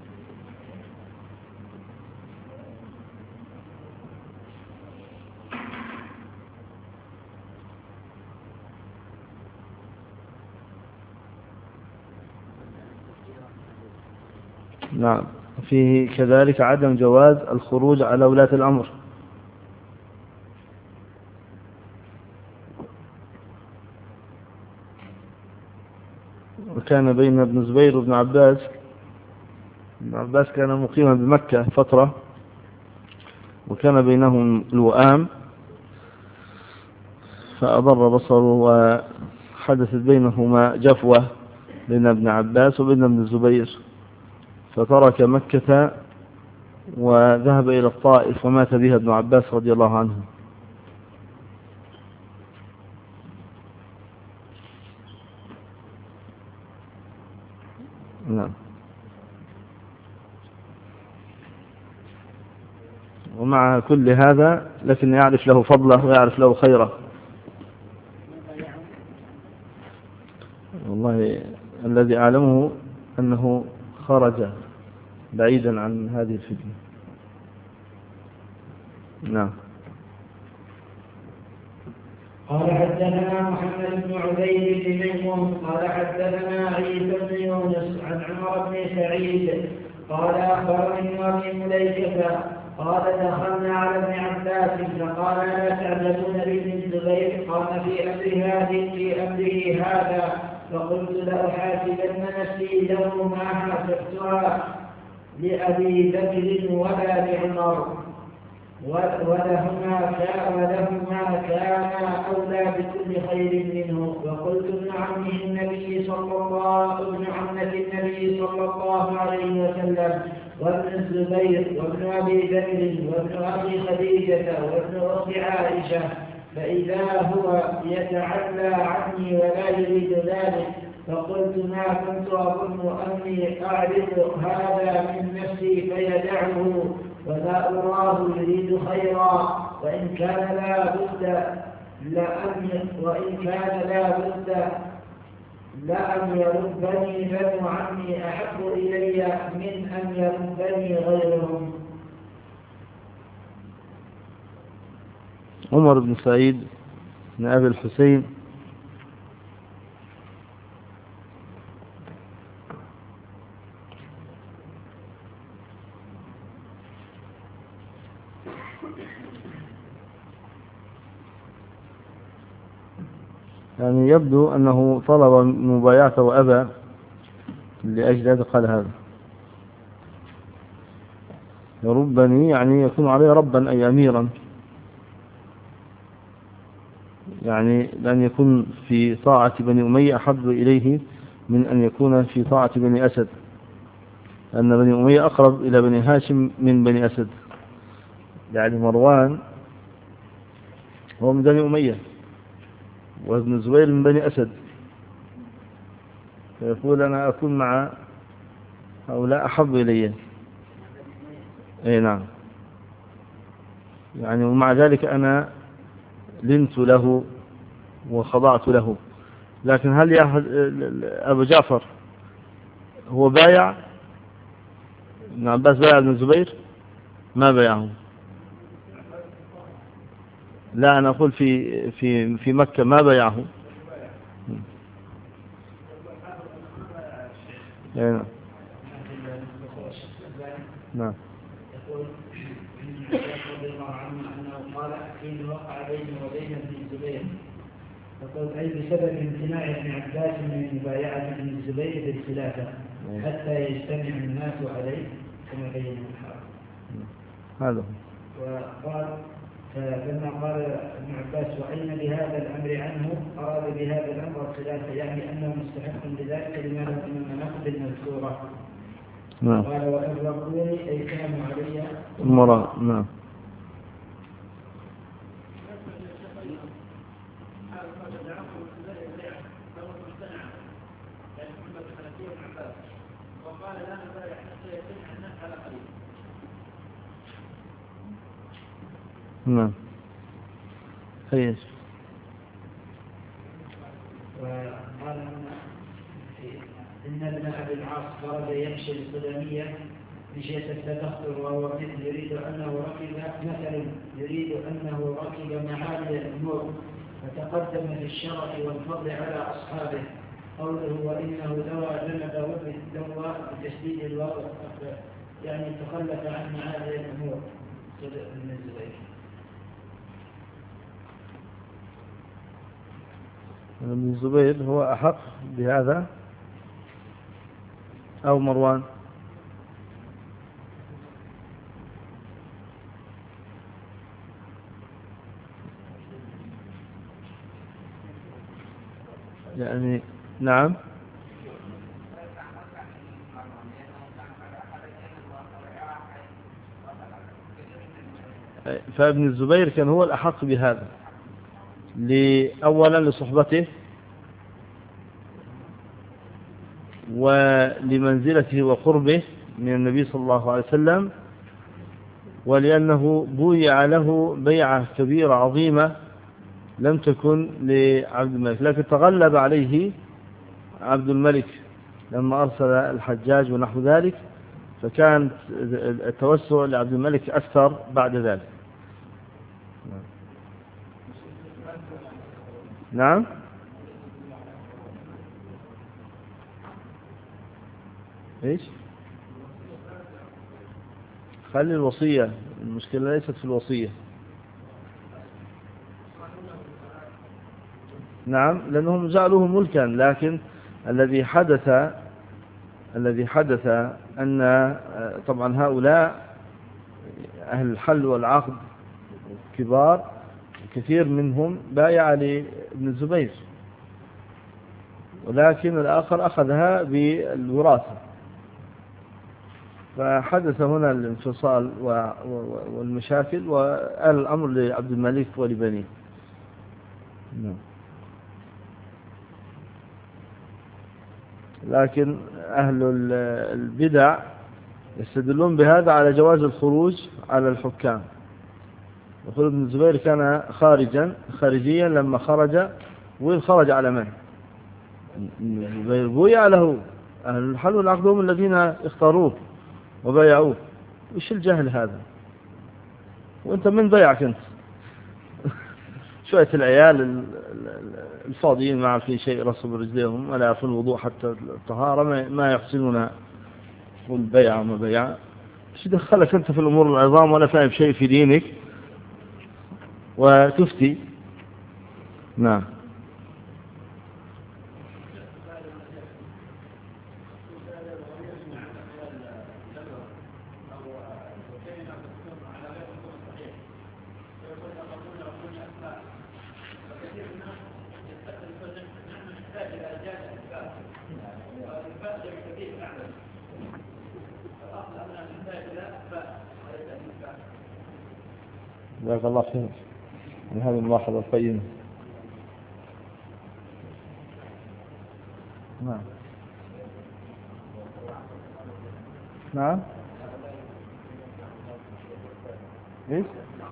نعم، فيه كذلك عدم جواز الخروج على ولاة الأمر. وكان بين ابن الزبير وابن عباس، ابن عباس كان مقيما بمكة فترة، وكان بينهم الوئام فأضر بصره وحدثت بينهما جفوة بين ابن عباس وبين ابن الزبير، فترك مكة وذهب إلى الطائف ومات بها ابن عباس رضي الله عنه. نعم. ومع كل هذا لكن يعرف له فضله ويعرف له خيره. والله الذي أعلمه أنه خرج بعيدا عن هذه الفتنة. نعم. قال حدثنا محمد بن عبيد بن ميمون قال حدثنا عيسى بن يونس عن عمر بن سعيد قال أخبرني أبي مليكة قال دخلنا على ابن عباس فقال لا تعجبون بابن الزبير قال في أمر هذه في أمره هذا، فقلت لأحاسبن نفسي له ما حاسبتها لأبي بكر ولا لعمر ولهما كان ولهما كان أولى بكل خير منه. وقلت ابن عمه النبي صلى الله ابن عمة النبي صلى الله عليه وسلم وابن الزبير وابن أبي بكر وابن أبي خديجة وابن أخت عائشة، فإذا هو يتعلى عني ولا يريد ذلك. فقلت ما كنت أظن أني أعرف هذا من نفسي فيدعه ولا أراه يريد خيرا، وإن كان لا بد لأن وإن كان لا بد لأن يردني بنو عمي أحب إلي من أن يردني غيرهم. عمر بن سعيد بن أبي الحسين يعني يبدو أنه طلب مبايعته وأبى، لأجل هذا قال هذا يربني، يعني يكون عليه ربا أي أميرا، يعني لأن يكون في طاعة بني أمية أحب إليه من أن يكون في طاعة بني أسد، لأن بني أمية أقرب إلى بني هاشم من بني أسد، يعني مروان هو من بني أمية وابن الزبير من بني أسد، فيقول أنا أكون مع هؤلاء أحب إلي. أي نعم، يعني ومع ذلك أنا لنت له وخضعت له. لكن هل يا أبو جعفر هو بايع ابن عباس؟ بايع ابن الزبير؟ ما بايعه. لا، أنا أقول في في في مكة ما بايعه. نعم نعم. يقول ابن عباس رضي الله عنه انه قال حين وقع بيني وبين ابن الزبير، يقول اي بسبب امتناع ابن عباس من مبايعه ابن الزبير بالخلافه حتى يجتمع الناس عليه كما بين الحافظ. هذا وقال فلما قال ابن عباس وأين بهذا الأمر عنه أراد بهذا الأمر الخلافة، يعني أنه مستحق لذلك لما له من المناقب المذكورة. نعم. قال وأدركوني أي كانوا علي أمراء. نعم. نعم. خير. وقال إن ابن أبي العاص خرج يمشي السلمية مشية التدخل وهو مثل يريد أنه ركب مثلا يريد أنه ركب معالي الأمور فتقدم في الشرف والفضل على أصحابه. قوله وإنه دوى جنبه بالدوى بتشديد الواو، يعني تخلف عن معالي الأمور من الزبير. ابن الزبير هو أحق بهذا أو مروان؟ يعني نعم. فابن الزبير كان هو الأحق بهذا أولا لصحبته ولمنزلته وقربه من النبي صلى الله عليه وسلم، ولأنه بويع له بيعة كبيرة عظيمة لم تكن لعبد الملك، لكن تغلب عليه عبد الملك لما أرسل الحجاج ونحو ذلك، فكان التوسع لعبد الملك أكثر بعد ذلك. نعم. ايش؟ خلي الوصية، المشكلة ليست في الوصية. نعم، لأنهم جعلوه ملكا، لكن الذي حدث الذي حدث أن طبعا هؤلاء أهل الحل والعقد كبار، كثير منهم بايع لابن الزبير، ولكن الآخر أخذها بالوراثة، فحدث هنا الانفصال والمشاكل، وآل الأمر لعبد الملك ولبنيه. نعم. لكن أهل البدع يستدلون بهذا على جواز الخروج على الحكام. يقول ابن الزبير كان خارجا خارجيا لما خرج، وين خرج على من؟ ابن الزبير بويع له أهل الحل والعقد هم الذين اختاروه وبايعوه. وش الجهل هذا؟ وانت من بيعك انت؟ شوية العيال الفاضيين ما في شيء رسوا برجليهم ولا في الوضوء حتى الطهارة ما يحسنون والبيع وما بيع. ايش دخلك انت في الامور العظام ولا فاهم شيء في دينك وتفتي؟ نعم. جزاك الله خير من هذه الملاحظة القيمة. نعم. نعم. إيش؟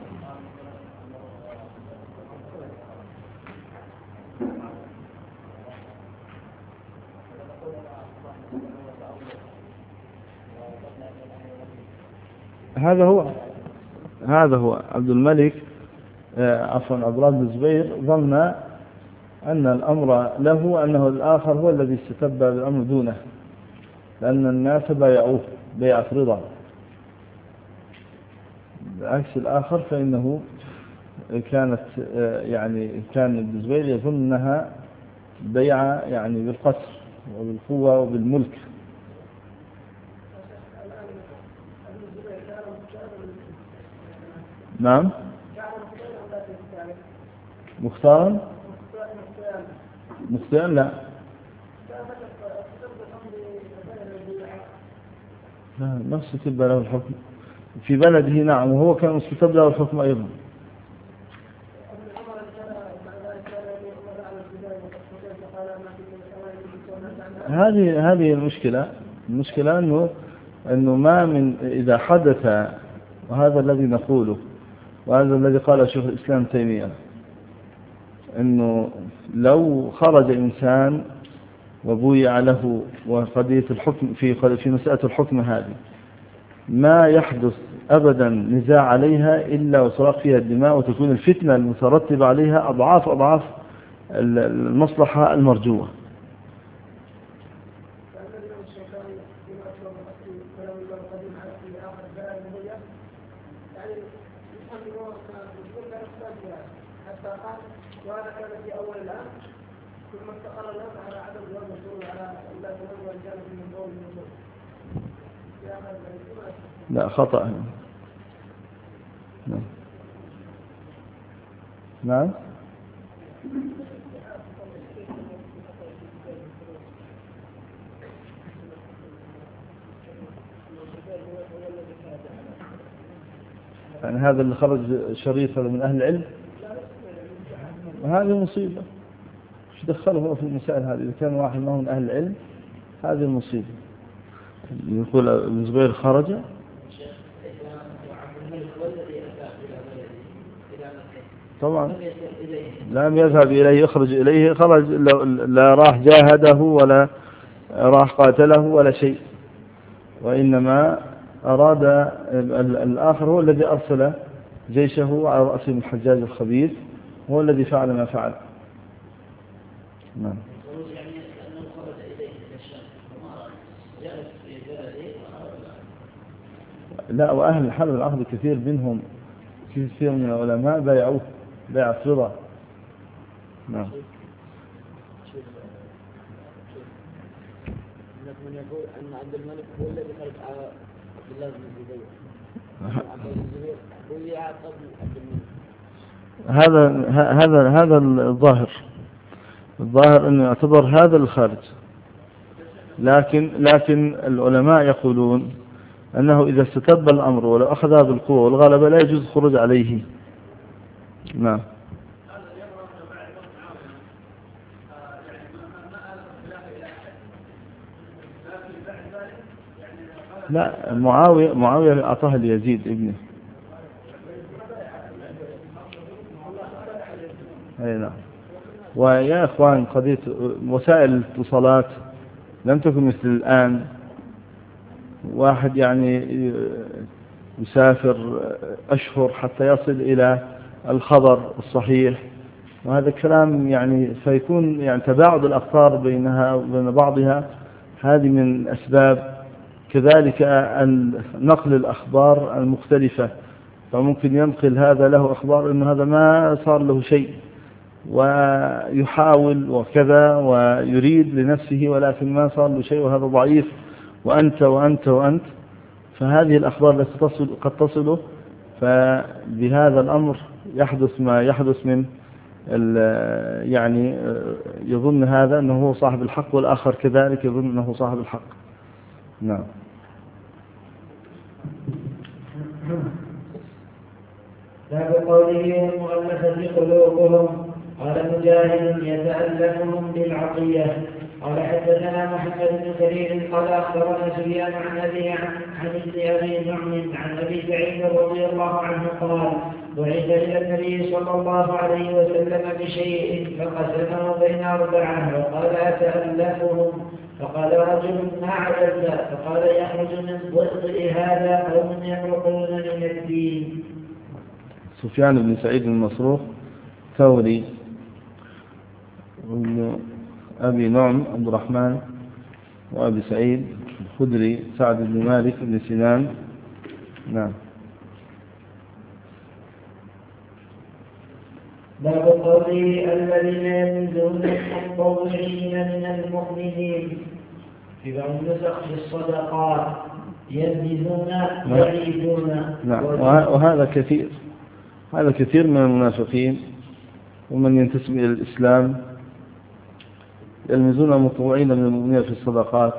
هذا هو هذا هو عبد الملك عفوا عبد الله بن الزبير ظن أن الأمر له أنه الآخر هو الذي استتب بالأمر دونه، لأن الناس بايعوه بيعة رضا، بعكس الآخر فإنه كانت يعني كان ابن الزبير يظن أنها بيعة يعني بالقصر وبالقوة وبالملك. نعم. مختارا مختارا لا لا ما استتب له الحكم في بلده، نعم، وهو كان استتب له الحكم أيضا. هذه هذه المشكلة المشكلة أنه أنه ما من إذا حدث، وهذا الذي نقوله وهذا الذي قاله شيخ الإسلام تيمية، أنه لو خرج إنسان وبويع له وقضية الحكم في في مسألة الحكم هذه ما يحدث أبدا نزاع عليها إلا وسراق فيها الدماء، وتكون الفتنة المترتبة عليها أضعاف أضعاف المصلحة المرجوة. لا خطأ. نعم نعم. يعني هذا اللي خرج شريف هذا من أهل العلم، هذه مصيبة. ايش دخله هو في المسائل هذه؟ إذا كان واحد ما هو من أهل العلم هذه المصيبة. يقول ابن زبير خرج طبعا لم يذهب إليه، يخرج إليه خرج، لا راح جاهده ولا راح قاتله ولا شيء، وإنما أراد الآخر هو الذي أرسل جيشه على رأس الحجاج الخبيث، هو الذي فعل ما فعل. نعم. لا، وأهل الحل والعقد كثير منهم كثير من العلماء بايعوه بيع رضا. نعم. من يقول أن عبد الملك هو الذي خرج على عبد الله بن الزبير. عبد الزبير بويع قبل عبد الملك. هذا هذا هذا الظاهر الظاهر أنه يعتبر هذا الخارج، لكن لكن العلماء يقولون أنه إذا استتب الأمر ولو أخذها بالقوة والغلبة لا يجوز الخروج عليه. نعم. لا، معاوية معاوية أعطاها ليزيد ابنه. أي نعم. ويا إخوان قضية وسائل الاتصالات لم تكن مثل الآن. واحد يعني يسافر أشهر حتى يصل إلى الخبر الصحيح، وهذا الكلام يعني فيكون يعني تباعد الأخبار بينها وبين بعضها، هذه من أسباب. كذلك نقل الأخبار المختلفة، فممكن ينقل هذا له أخبار إنه هذا ما صار له شيء ويحاول وكذا ويريد لنفسه ولكن ما صار له شيء وهذا ضعيف، وأنت وأنت وأنت، فهذه الأخبار التي تصل قد تصله، فبهذا الأمر يحدث ما يحدث من يعني يظن هذا أنه هو صاحب الحق والآخر كذلك يظن أنه صاحب الحق. نعم. باب قوله والمؤلفة قلوبهم. قال مجاهد يتألفهم بالعطية قال حدثنا محمد بن كريم قال أخبرنا سفيان عن أبي عن ابن أبي نعم عن أبي سعيد رضي الله عنه قال بعث إلى النبي صلى الله عليه وسلم بشيء فقسمه بين أربعة وقال أتألفهم فقال رجل ما عدلت فقال يخرج من ضئضئ هذا قوم يمرقون من الدين. سفيان بن سعيد المصروف ثوري أبي نعم عبد الرحمن وأبي سعيد الخدري سعد بن مالك بن سنان. نعم. باب قوله الذين يلمزون المتطوعين من المؤمنين في بعض النسخ في الصدقات يلمزون يعيدون. نعم. وهذا كثير هذا كثير من المنافقين ومن ينتسب إلى الإسلام يلمزون المتطوعين من المؤمنين في الصدقات.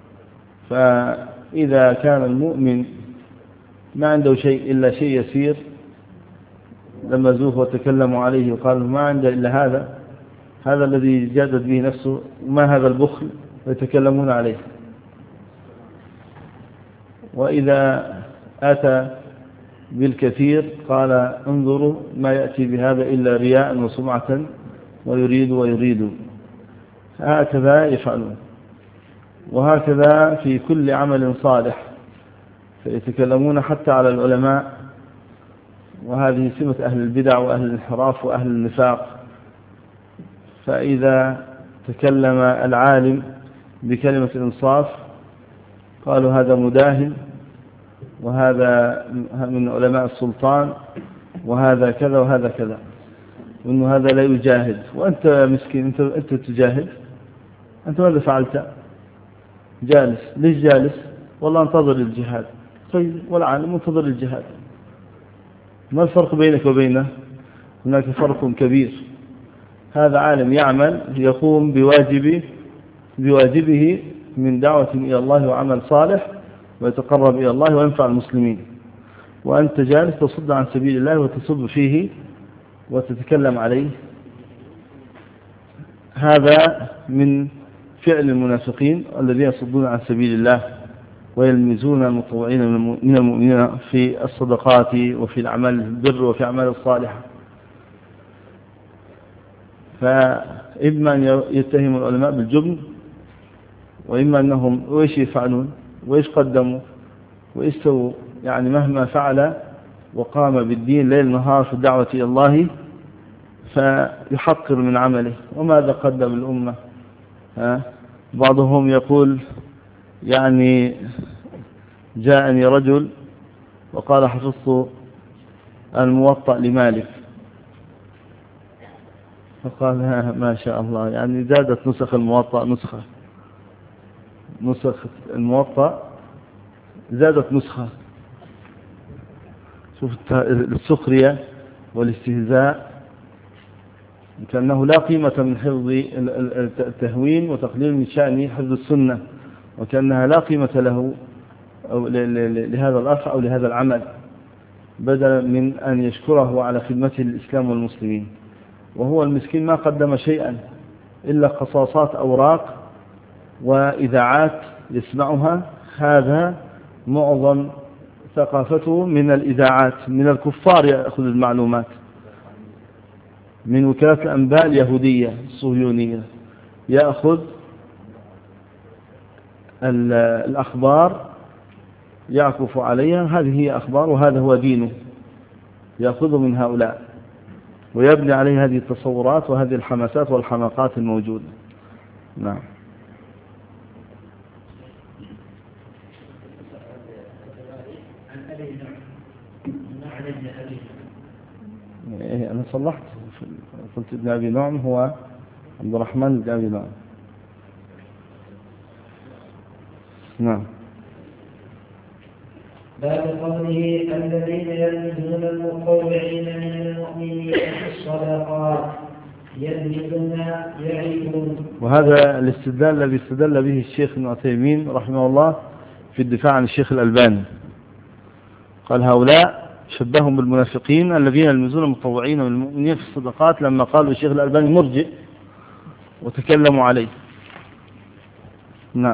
فإذا كان المؤمن ما عنده شيء إلا شيء يسير لمزوه وتكلموا عليه وقالوا ما عنده إلا هذا هذا الذي جادت به نفسه ما هذا البخل ويتكلمون عليه. وإذا أتى بالكثير قال انظروا ما يأتي بهذا إلا رياء وسمعة ويريد ويريد. هكذا يفعلون وهكذا في كل عمل صالح فيتكلمون حتى على العلماء. وهذه سمة أهل البدع وأهل الانحراف وأهل النفاق. فإذا تكلم العالم بكلمة الإنصاف قالوا هذا مداهن وهذا من علماء السلطان وهذا كذا وهذا كذا وأنه هذا لا يجاهد. وأنت مسكين أنت, أنت تجاهد أنت ماذا فعلت؟ جالس. ليش جالس؟ والله انتظر الجهاد. طيب والعالم انتظر الجهاد. ما الفرق بينك وبينه؟ هناك فرق كبير. هذا عالم يعمل يقوم بواجبه بواجبه من دعوة إلى الله وعمل صالح ويتقرب إلى الله وينفع المسلمين. وأنت جالس تصد عن سبيل الله وتصب فيه وتتكلم عليه. هذا من فعل المنافقين الذين يصدون عن سبيل الله ويلمزون المتطوعين من المؤمنين في الصدقات وفي الأعمال البر وفي الأعمال الصالحة. فإما أن يتهم العلماء بالجبن وإما أنهم وإيش يفعلون وإيش قدموا وإيش سووا. يعني مهما فعل وقام بالدين ليل نهار في الدعوة إلى الله فيحقر من عمله. وماذا قدم الأمة؟ ها؟ بعضهم يقول يعني جاءني رجل وقال حفظت الموطأ لمالك فقال ما شاء الله يعني زادت نسخ الموطأ نسخة نسخ الموطأ زادت نسخة. شوف السخرية والاستهزاء كأنه لا قيمة من حفظ التهوين وتقليل من شأن حفظ السنة وكأنها لا قيمة له أو لهذا الأخ أو لهذا العمل بدلا من أن يشكره على خدمته للإسلام والمسلمين. وهو المسكين ما قدم شيئا إلا قصاصات أوراق وإذاعات يسمعها. هذا معظم ثقافته من الإذاعات من الكفار يأخذ المعلومات من وكالة الأنباء اليهودية الصهيونية يأخذ الأخبار يعكف عليها. هذه هي أخبار وهذا هو دينه يأخذ من هؤلاء ويبني عليه هذه التصورات وهذه الحماسات والحماقات الموجودة. نعم. أنا صلحت قلت ابن أبي نعم هو عبد الرحمن بن أبي نعم. نعم. باب قوله الذين يلمزون المتطوعين من المؤمنين في الصدقات يلمزون يعيبون. وهذا الاستدلال الذي استدل به الشيخ ابن عثيمين رحمه الله في الدفاع عن الشيخ الألباني. قال هؤلاء شبههم بالمنافقين الذين يلمزون المتطوعين من المؤمنين في الصدقات لما قالوا الشيخ الألباني مرجئ وتكلموا عليه. نعم.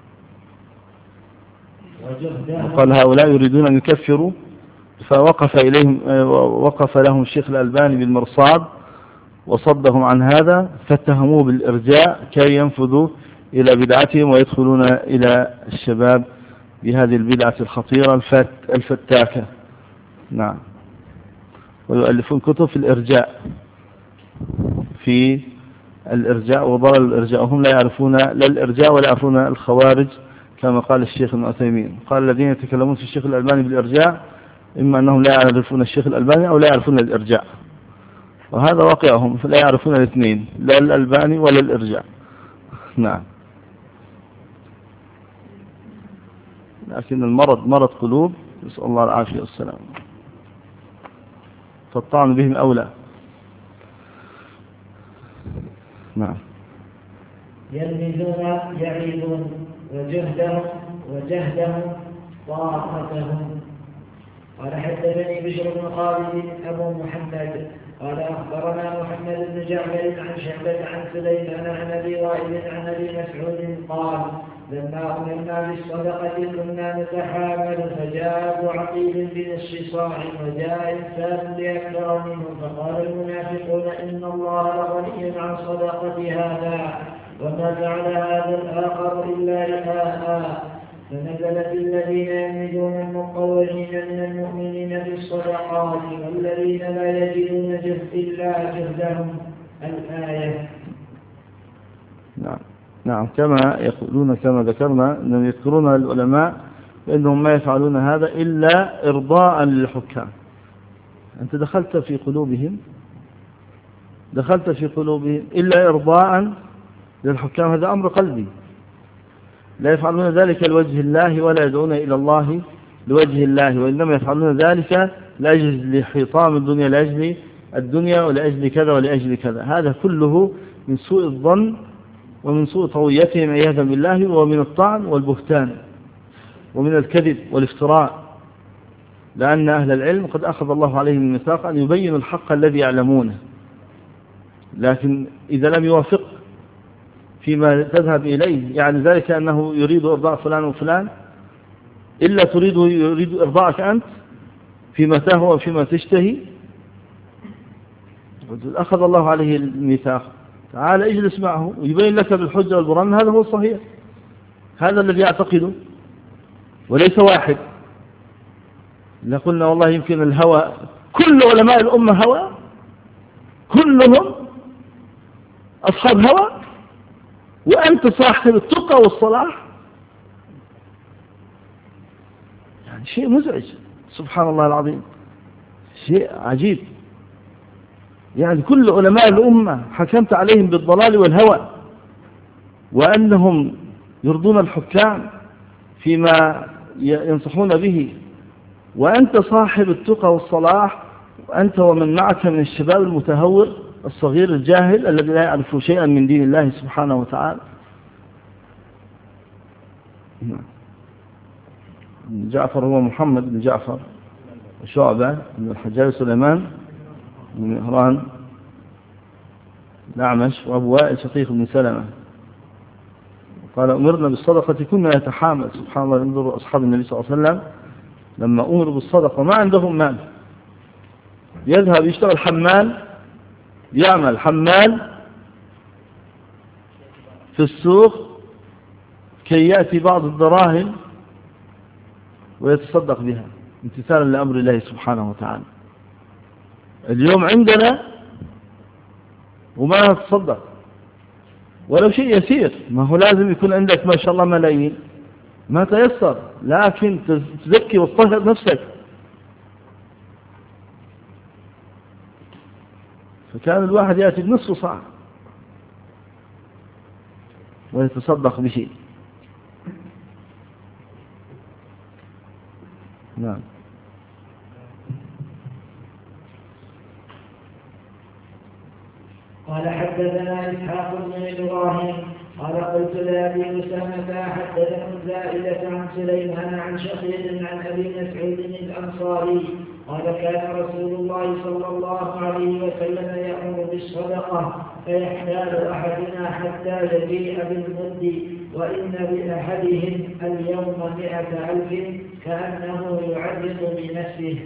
وجهدهم. قال هؤلاء يريدون أن يكفروا، فوقف إليهم وقف لهم الشيخ الألباني بالمرصاد وصدهم عن هذا، فاتهموه بالإرجاء كي ينفذوا إلى بدعتهم ويدخلون إلى الشباب بهذه البدعة الخطيرة الفتاكة. نعم. ويؤلفون كتب في الإرجاء، في الإرجاء وضلل الإرجاء، وهم لا يعرفون لا الإرجاء ولا يعرفون الخوارج كما قال الشيخ ابن عثيمين. قال الذين يتكلمون في الشيخ الألباني بالإرجاء إما أنهم لا يعرفون الشيخ الألباني أو لا يعرفون الإرجاء، وهذا واقعهم، فلا يعرفون الاثنين، لا الألباني ولا الإرجاء. نعم. لكن المرض مرض قلوب، نسأل الله العافية والسلام، فالطعن بهم أولى. نعم. يلمزون يعيدون وجهدهم وجهدهم طاقتهم. قال حدثني بشر بن خالد أبو محمد قال أخبرنا محمد بن جعفر عن شعبة عن سليمان عن أبي وائل عن أبي مسعود قال لما أمرنا بالصدقة كنا نتحامل، فجاء أبو عقيل بنصف صاع وجاء إنسان بأكثر منه، فقال المنافقون إن الله لغني عن صدقة هذا وما جعل هذا الآخر إلا رئاء. فنزلت الذين يلمزون المطوعين من المؤمنين بالصدقات والذين لا يجدون جهد إلا جهدهم الآية. نعم. نعم. كما يقولون كما ذكرنا أنهم يذكرون العلماء بأنهم ما يفعلون هذا إلا إرضاء للحكام. أنت دخلت في قلوبهم دخلت في قلوبهم إلا إرضاء للحكام، هذا أمر قلبي. لا يفعلون ذلك لوجه الله ولا يدعون إلى الله لوجه الله، وإنما يفعلون ذلك لأجل حطام الدنيا، لأجل الدنيا ولأجل كذا ولأجل كذا. هذا كله من سوء الظن ومن سوء طويتهم عياذا بالله، ومن الطعن والبهتان ومن الكذب والافتراء، لأن أهل العلم قد أخذ الله عليهم الميثاق أن يبينوا الحق الذي يعلمونه، لكن إذا لم يوافق فيما تذهب إليه، يعني ذلك أنه يريد إرضاء فلان وفلان، إلا تريد يريد إرضاءك أنت فيما تهوى وفيما تشتهي. أخذ الله عليه الميثاق، تعال اجلس معه ويبين لك بالحجة والبرهان هذا هو الصحيح، هذا الذي يعتقده، وليس واحد. إذا قلنا والله يمكن الهوى، كل علماء الأمة هوى، كلهم أصحاب هوى، وأنت صاحب التقى والصلاح، يعني شيء مزعج. سبحان الله العظيم، شيء عجيب. يعني كل علماء الأمة حكمت عليهم بالضلال والهوى، وأنهم يرضون الحكام فيما ينصحون به، وأنت صاحب التقى والصلاح، وأنت ومن معك من الشباب المتهور الصغير الجاهل الذي لا يعرف شيئا من دين الله سبحانه وتعالى. جعفر هو محمد بن جعفر، وشعبة بن الحجاج سليمان بن مهران الأعمش، وأبو وائل شقيق بن سلمة. قال أمرنا بالصدقة كنا يتحامل. سبحان الله، ينظر أصحاب النبي صلى الله عليه وسلم لما أمروا بالصدقة ما عندهم مال، يذهب يشتغل حمال، يعمل حمال في السوق كي يأتي بعض الدراهم ويتصدق بها امتثالا لأمر الله سبحانه وتعالى. اليوم عندنا وما نتصدق ولو شيء يسير، ما هو لازم يكون عندك ما شاء الله ملايين، ما تيسر، لكن تزكي وتطهر نفسك. فكان الواحد يأتي بنصف صاع ويتصدق بشيء. نعم. قال حدثنا إسحاق بن إبراهيم قال قلت لأبي أسامة حدثنا زائدة عن سليمان عن شقيق عن أبي مسعود الأنصاري قال كان رسول الله صلى الله عليه وسلم يأمر بالصدقة فيحتال أحدنا حتى يجيء بالمد وإن لأحدهم اليوم مئة ألف كأنه يعرض بنفسه.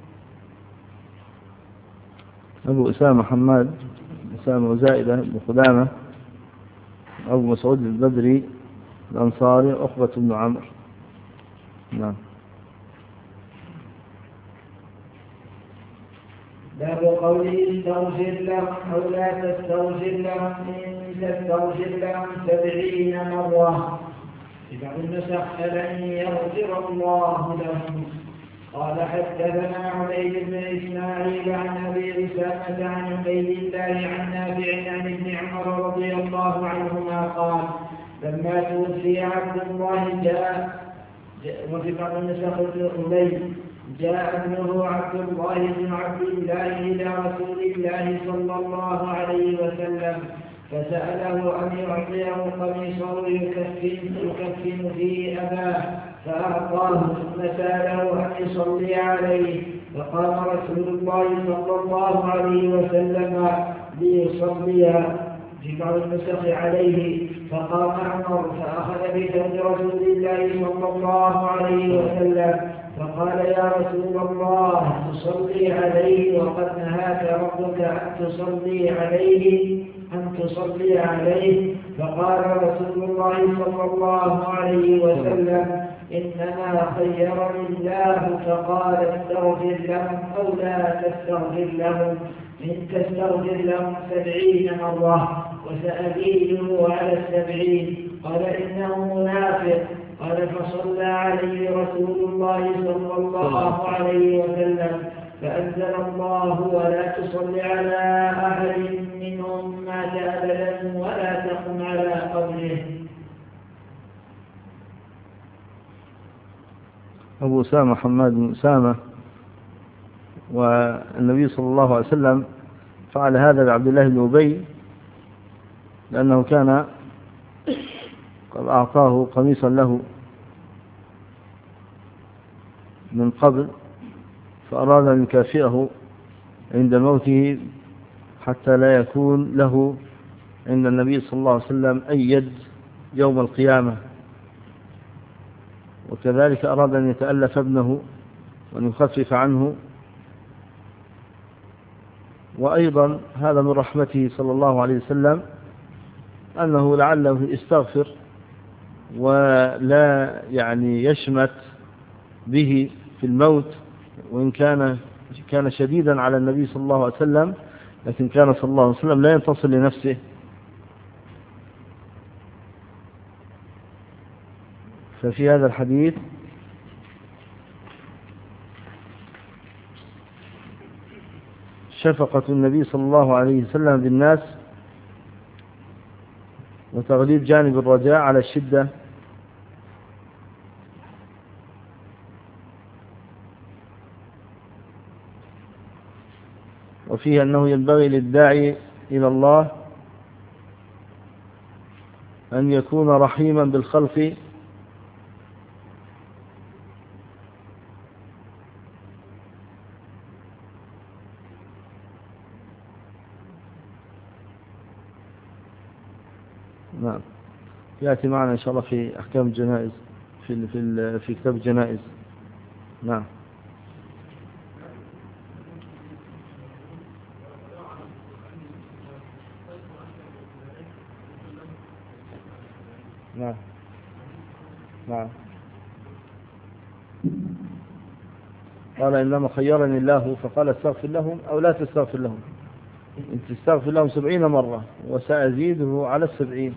أبو أسامة حماد أسامة وزائدة بن قدامة أبو مسعود البدري الأنصاري عقبة بن عمرو. نعم. باب قوله استغفر لهم أو لا تستغفر لهم إن تستغفر لهم سبعين مرة. في بعض النسخ فلن يغفر الله لهم. قال حدثنا عبيد بن إسماعيل عن أبي أسامة عن عبيد الله عن نافع عن ابن عمر رضي الله عنهما قال لما توفي عبد الله جاء وفي بعض النسخ أبي جاء ابنه عبد الله بن عبد الله إلى رسول الله صلى الله عليه وسلم فسأله أن يعطيه قميصه يكفن, يكفن فيه أباه فأعطاه ثم سأله أن يصلي عليه فقام رسول الله صلى الله عليه وسلم ليصلي في بعض النسخ عليه فقام عمر فأخذ بثوب رسول الله صلى الله عليه وسلم فقال يا رسول الله تصلي عليه وقد نهاك ربك أن تصلي عليه أن تصلي عليه فقال رسول الله صلى الله عليه وسلم إنما خيرني الله فقال استغفر لهم أو لا تستغفر لهم إن تستغفر لهم سبعين مرة وسأزيده على السبعين قال إنه منافق قال فصلى عليه رسول الله صلى الله عليه وسلم فأنزل الله ولا تصل على أحد منهم مات أبدا ولا تقم على قبره. أبو أسامة حماد بن أسامة والنبي صلى الله عليه وسلم فعل هذا بعبد الله بن أبي لأنه كان قد أعطاه قميصا له من قبل فأراد أن يكافئه عند موته حتى لا يكون له عند النبي صلى الله عليه وسلم أي يد يوم القيامة. وكذلك أراد أن يتألف ابنه وأن يخفف عنه. وأيضا هذا من رحمته صلى الله عليه وسلم أنه لعله يستغفر ولا يعني يشمت به في الموت وإن كان كان شديدا على النبي صلى الله عليه وسلم لكن كان صلى الله عليه وسلم لا ينتصر لنفسه. ففي هذا الحديث شفقة النبي صلى الله عليه وسلم بالناس وتغليب جانب الرجاء على الشدة. وفيه أنه ينبغي للداعي إلى الله أن يكون رحيما بالخلق نعم يأتي معنا إن شاء الله في أحكام الجنائز في في في كتاب الجنائز. نعم. نعم نعم قال إنما خيرني الله فقال استغفر لهم أو لا تستغفر لهم إن تستغفر لهم سبعين مرة وسأزيده على السبعين.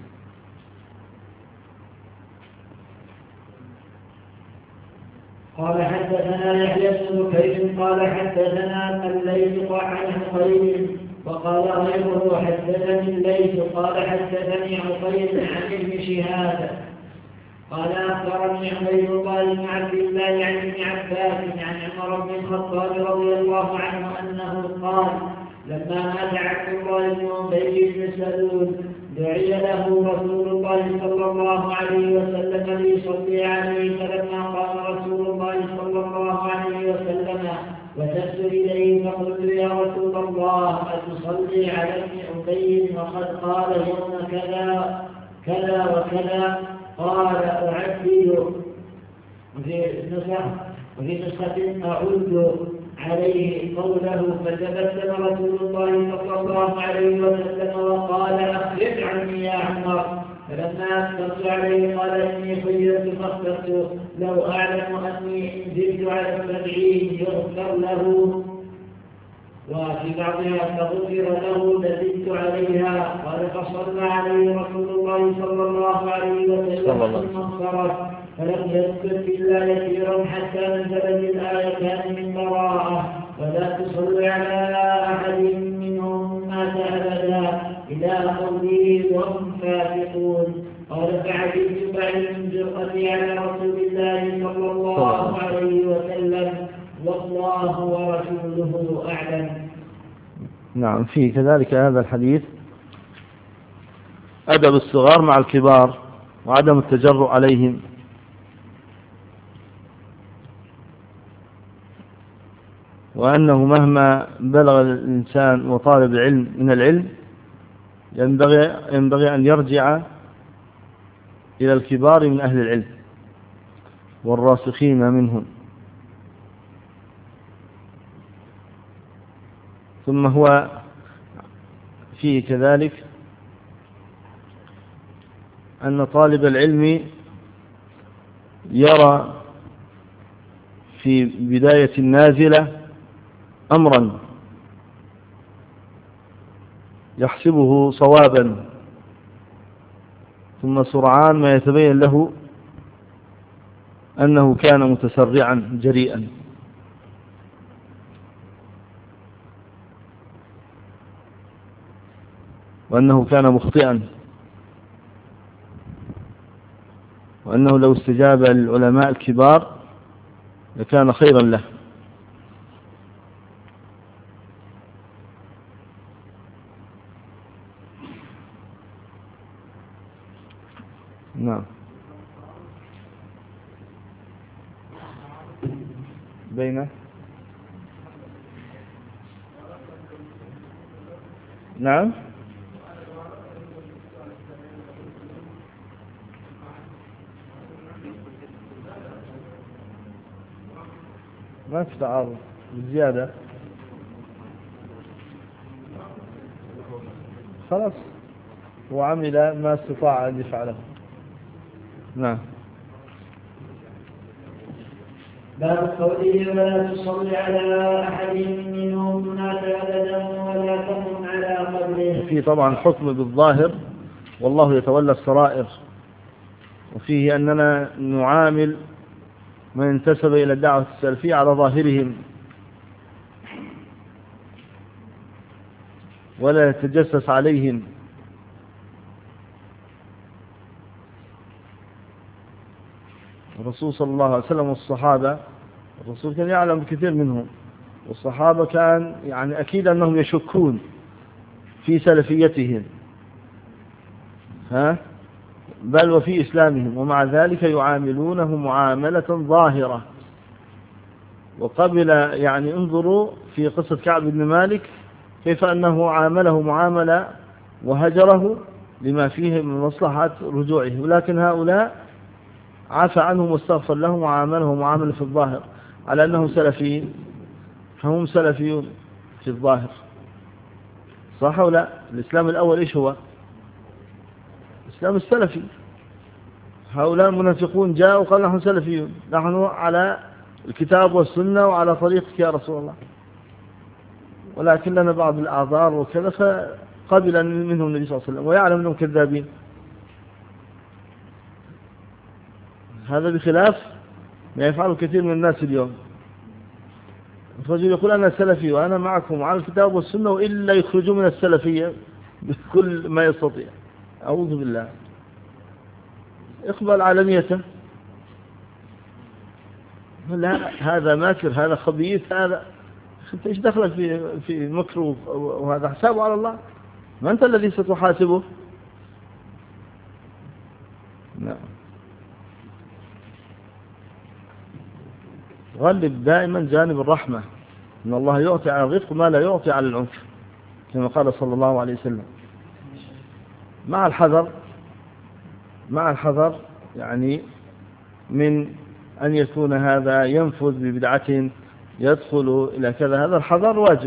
قال حدثنا يحيى بن بكير قال حدثنا الليث عن عقيل وقال غيره حدثني الليث قال حدثني عقيل عن ابن شهاب قال أخبرني عبيد الله بن عبد الله عن ابن عباس عن عمر بن الخطاب رضي الله عنه أنه قال لما مات عبد الله بن أبي بن سلول دعي له رسول الله صلى الله عليه وسلم ليصلي عليه فلما قام رسول الله صلى الله عليه وسلم وتبت إليه فقلت يا رسول الله أتصلي على ابن أبي وقد قال يوم كذا كذا وكذا قال أعدل وفي نسخة وفي نسخة أعد عليه قوله فتبسم رسول الله صلى الله عليه وسلم وقال أخرج عني يا عمر. فلما أكثرت عليه قال إني خيرت فاخترت لو أعلم أني إن زدت على السبعين يغفر له، وفي بعضها فغفر له لزدت عليها. قال فصلى عليه رسول الله صلى الله عليه وسلم ثم انصرف فلم يذكر إلا يسيرا حتى نزلت الآيتان من براءة ولا تصل على أحد منهم مات أبدا إلى قوله وهم فاسقون. قال فعجبت بعد من جرأتي على رسول الله صلى الله عليه وسلم والله ورسوله أعلم. نعم، فيه كذلك هذا الحديث أدب الصغار مع الكبار وعدم التجرؤ عليهم، وأنه مهما بلغ الإنسان وطالب العلم من العلم ينبغي, ينبغي أن يرجع إلى الكبار من أهل العلم والراسخين منهم. ثم هو فيه كذلك أن طالب العلم يرى في بداية النازلة أمرا يحسبه صوابا، ثم سرعان ما يتبين له أنه كان متسرعا جريئا. وأنه كان مخطئا، وأنه لو استجاب للعلماء الكبار لكان خيرا له. نعم. بين نعم ما في تعارض بزيادة، خلاص وعمل ما استطاع أن يفعله. نعم. باب قوله ولا تصلي على أحد منهم مات أبدا ولا تقم على قبره. في طبعا حكم بالظاهر والله يتولى السرائر، وفيه أننا نعامل من انتسب إلى الدعوة السلفية على ظاهرهم ولا يتجسس عليهم. الرسول صلى الله عليه وسلم والصحابة، الرسول كان يعلم كثير منهم، والصحابة كان يعني أكيد أنهم يشكون في سلفيتهم ها بل وفي إسلامهم، ومع ذلك يعاملونه معاملة ظاهرة. وقبل يعني انظروا في قصة كعب بن مالك كيف أنه عامله معاملة وهجره لما فيه من مصلحة رجوعه، ولكن هؤلاء عفى عنهم واستغفر لهم وعامله معاملة في الظاهر على أنهم سلفيين، فهم سلفيون في الظاهر. صح أو لا؟ الإسلام الأول إيش هو؟ الإسلام السلفي. هؤلاء المنافقون جاءوا وقالوا نحن سلفيون، نحن على الكتاب والسنة وعلى طريقك يا رسول الله، ولكن لنا بعض الأعذار وكذا، فقبل منهم النبي صلى الله عليه وسلم ويعلم أنهم كذابين. هذا بخلاف ما يفعله كثير من الناس اليوم. الرجل يقول أنا سلفي وأنا معكم على الكتاب والسنة، وإلا يخرجوا من السلفية بكل ما يستطيع. أعوذ بالله. اقبل على نيته. لا، هذا ماكر، هذا خبيث، هذا أنت إيش دخلك في في مكر، وهذا حسابه على الله، ما أنت الذي ستحاسبه. نعم. غلب دائما جانب الرحمة، إن الله يعطي على الرفق ما لا يعطي على العنف، كما قال صلى الله عليه وسلم. مع الحذر مع الحذر يعني من أن يكون هذا ينفذ ببدعة يدخل إلى كذا، هذا الحذر واجب.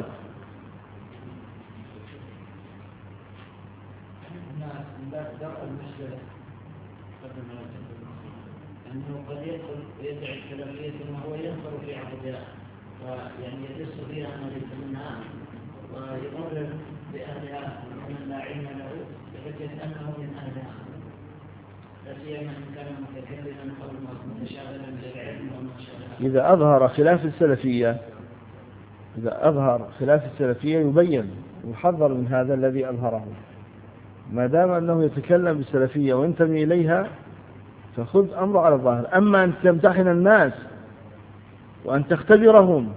أنه قد يدخل ويدعي السلفية ثم هو ينظر في عقدها ويعني يدس فيها أنه ليس منها ويقرر بأهلها ومن لا علم له بحجة أنه من أهلها، لا سيما إن كان متكلما أو متشاغلا بالعلم وما شابه. إذا أظهر خلاف السلفية إذا أظهر خلاف السلفية يبين ويحذر من هذا الذي أظهره، ما دام أنه يتكلم بالسلفية وينتمي إليها فخذ أمره على الظاهر. أما أن تمتحن الناس وأن تختبرهم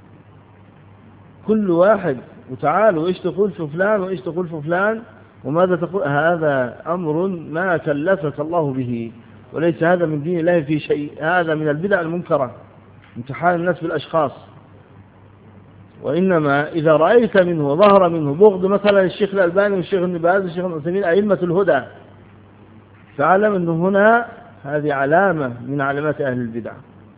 كل واحد وتعالوا إيش تقول في فلان وإيش تقول في فلان وماذا تقول، هذا أمر ما كلفك الله به، وليس هذا من دين الله في شيء، هذا من البدع المنكرة، امتحان الناس بالأشخاص. وإنما إذا رأيت منه وظهر منه بغض مثلا الشيخ الألباني والشيخ ابن باز والشيخ ابن عثيمين أئمة الهدى، فاعلم أنه هنا هذه علامة من علامات أهل البدع،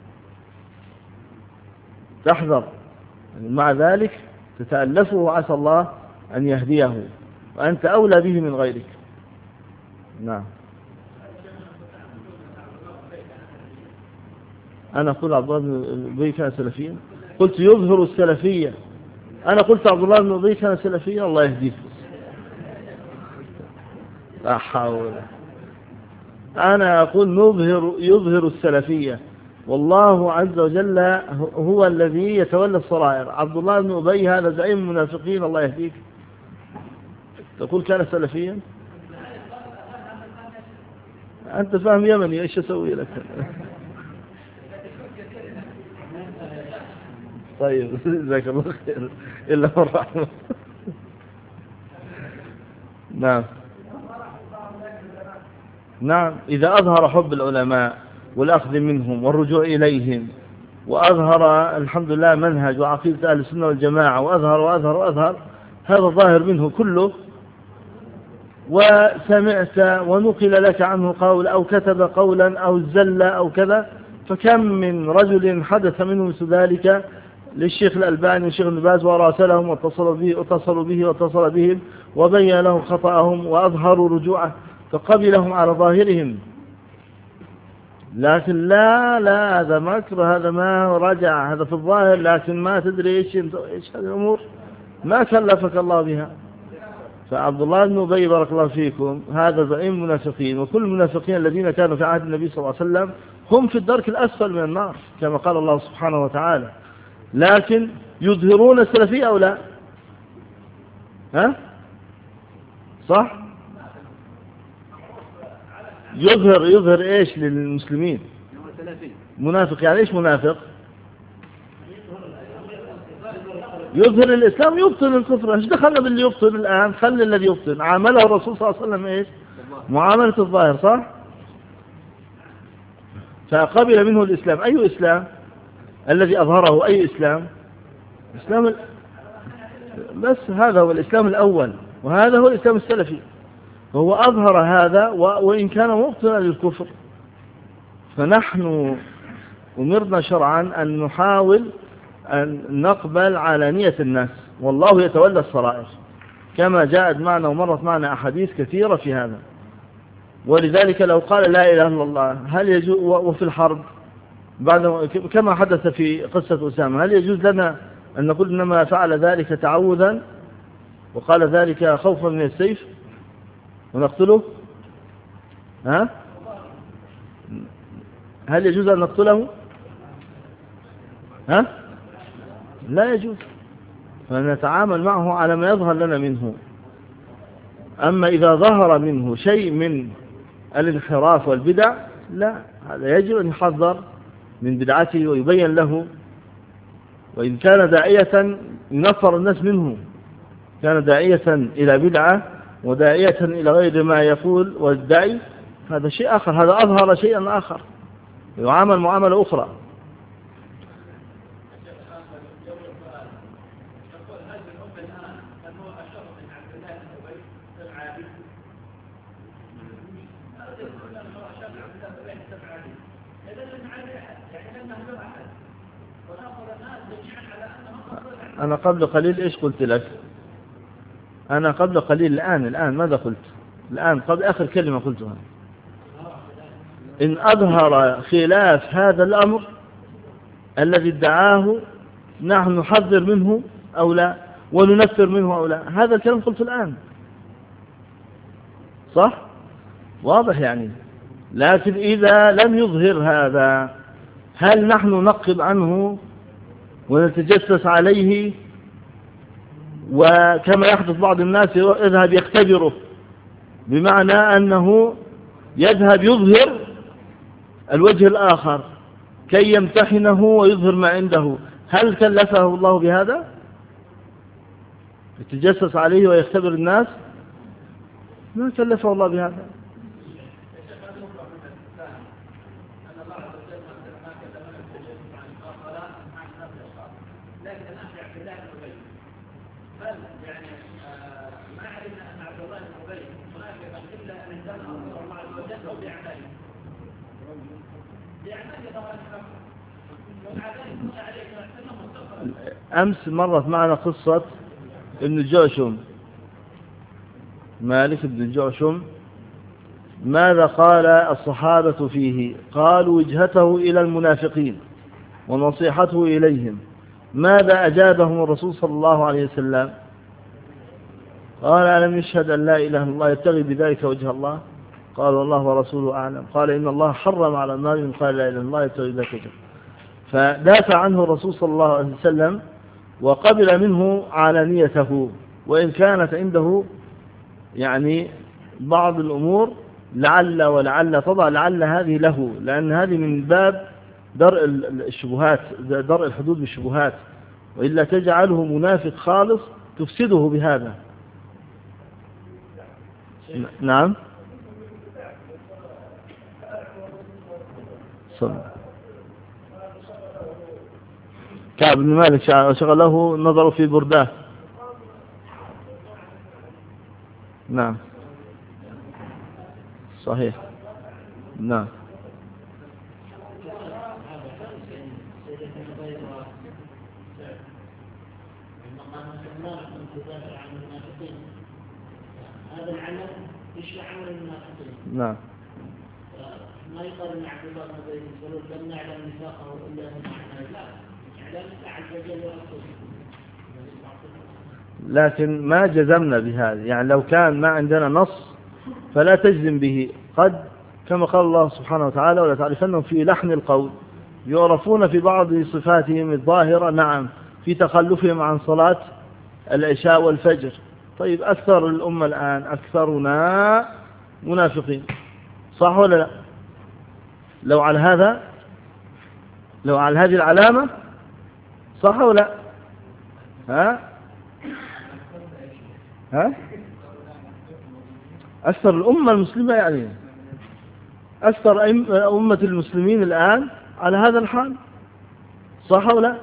تحذر. مع ذلك تتألفه وعسى الله أن يهديه، وأنت أولى به من غيرك. نعم. أنا أقول عبد الله بن أبي كان سلفيا؟ قلت يظهر السلفية. أنا قلت عبد الله بن أبي كان سلفيا؟ الله يهديك. لا حول. أنا أقول نظهر يظهر السلفية، والله عز وجل هو الذي يتولى الصرائر. عبد الله بن أبي هذا زعيم المنافقين، الله يهديك، تقول كان سلفيا؟ أنت فاهم يمني، إيش أسوي لك؟ طيب جزاك الله خير إلا من رحمه. نعم نعم. إذا أظهر حب العلماء والأخذ منهم والرجوع إليهم، وأظهر الحمد لله منهج وعقيدة أهل السنة والجماعة، وأظهر وأظهر وأظهر، هذا الظاهر منه كله، وسمعت ونقل لك عنه قول أو كتب قولا أو زل أو كذا، فكم من رجل حدث منه ذلك للشيخ الألباني والشيخ ابن باز وراسلهم واتصلوا به واتصلوا به واتصل بهم وبين لهم خطأهم وأظهروا رجوعه فقبلهم على ظاهرهم. لكن لا لا هذا مكر، هذا ما رجع، هذا في الظاهر لكن ما تدري إيش إيش هذه الأمور ما كلفك الله بها. فعبد الله بن أبي بارك الله فيكم هذا زعيم المنافقين، وكل المنافقين الذين كانوا في عهد النبي صلى الله عليه وسلم هم في الدرك الأسفل من النار كما قال الله سبحانه وتعالى. لكن يظهرون السلفية أو لا؟ ها؟ صح؟ يظهر يظهر إيش للمسلمين؟ منافق. يعني إيش منافق؟ يظهر الإسلام يبطل الكفر. إيش دخلنا باللي يبطل الآن؟ خلي الذي يبطل. عامله الرسول صلى الله عليه وسلم إيش؟ معاملة الظاهر، صح؟ فقبل منه الإسلام. أي إسلام؟ الذي أظهره أي إسلام؟ إسلام ال... بس هذا هو الإسلام الأول، وهذا هو الإسلام السلفي. وهو أظهر هذا و... وإن كان مبطلا للكفر. فنحن أمرنا شرعا أن نحاول أن نقبل علانية الناس، والله يتولى السرائر، كما جاءت معنا ومرت معنا أحاديث كثيرة في هذا. ولذلك لو قال لا إله إلا الله هل يجوز، وفي الحرب بعد كما حدث في قصة أسامة، هل يجوز لنا أن نقول إنما فعل ذلك تعوذا وقال ذلك خوفا من السيف ونقتله؟ ها؟ هل يجوز أن نقتله؟ ها؟ لا يجوز. فنتعامل معه على ما يظهر لنا منه. أما إذا ظهر منه شيء من الانحراف والبدع لا، هذا يجب أن يحذر من بدعته ويبين له. وإن كان داعية ينفر الناس منه، كان داعية إلى بدعة وداعية إلى غير ما يقول والدعي، هذا شيء آخر، هذا أظهر شيئا آخر، يعامل معاملة أخرى. أنا قبل قليل إيش قلت لك؟ أنا قبل قليل الآن الآن ماذا قلت؟ الآن قبل آخر كلمة قلتها، إن أظهر خلاف هذا الأمر الذي ادعاه نحن نحذر منه أو لا، وننفر منه أو لا. هذا الكلام قلت الآن، صح؟ واضح يعني. لكن إذا لم يظهر هذا، هل نحن ننقب عنه ونتجسس عليه، وكما يحدث بعض الناس يذهب يختبره، بمعنى أنه يذهب يظهر الوجه الآخر كي يمتحنه ويظهر ما عنده؟ هل كلفه الله بهذا؟ يتجسس عليه ويختبر الناس؟ ما كلفه الله بهذا. أمس مرت معنا قصة ابن جعشم، مالك بن جعشم، ماذا قال الصحابة فيه؟ قالوا وجهته إلى المنافقين ونصيحته إليهم. ماذا أجابهم الرسول صلى الله عليه وسلم؟ قال ألم يشهد أن لا إله إلا الله يبتغي بذلك وجه الله؟ قال والله ورسوله أعلم. قال إن الله حرم على النار من قال لا إله إلا الله يبتغي بذلك وجه. فدافع عنه الرسول صلى الله عليه وسلم وقبل منه علانيته، وإن كانت عنده يعني بعض الأمور لعل ولعل تضع لعل هذه له، لأن هذه من باب درء الشبهات، درء الحدود بالشبهات، وإلا تجعله منافق خالص تفسده بهذا. نعم صلى كعب بن مالك شغله نظر في برداه. نعم صحيح. نعم هذا العمل يشبه عمل المنافقين. نعم ما يقال ان عبد الله بن ابي سلول لم نعلم نفاقه الا من عمل، لا يعلم عز وجل ورسوله. لكن ما جزمنا بهذا، يعني لو كان ما عندنا نص فلا تجزم به. قد كما قال الله سبحانه وتعالى ولا تعرفنهم في لحن القول، يعرفون في بعض صفاتهم الظاهرة، نعم، في تخلفهم عن صلاة العشاء والفجر. طيب أكثر الأمة الآن أكثرنا منافقين، صح ولا لا؟ لو على هذا، لو على هذه العلامة، صح ولا لا؟ ها ها أكثر الأمة المسلمة، يعني أكثر أمة المسلمين الآن على هذا الحال، صح ولا لا؟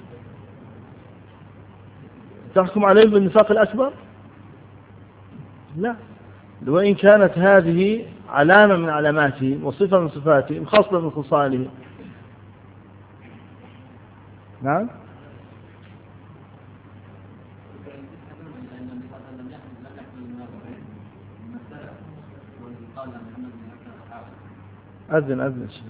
تحكم عليهم بالنفاق الأكبر؟ لا، وإن كانت هذه علامة من علاماتهم وصفة من صفاتهم، خاصة من خصالهم. نعم أذن أذن شيء.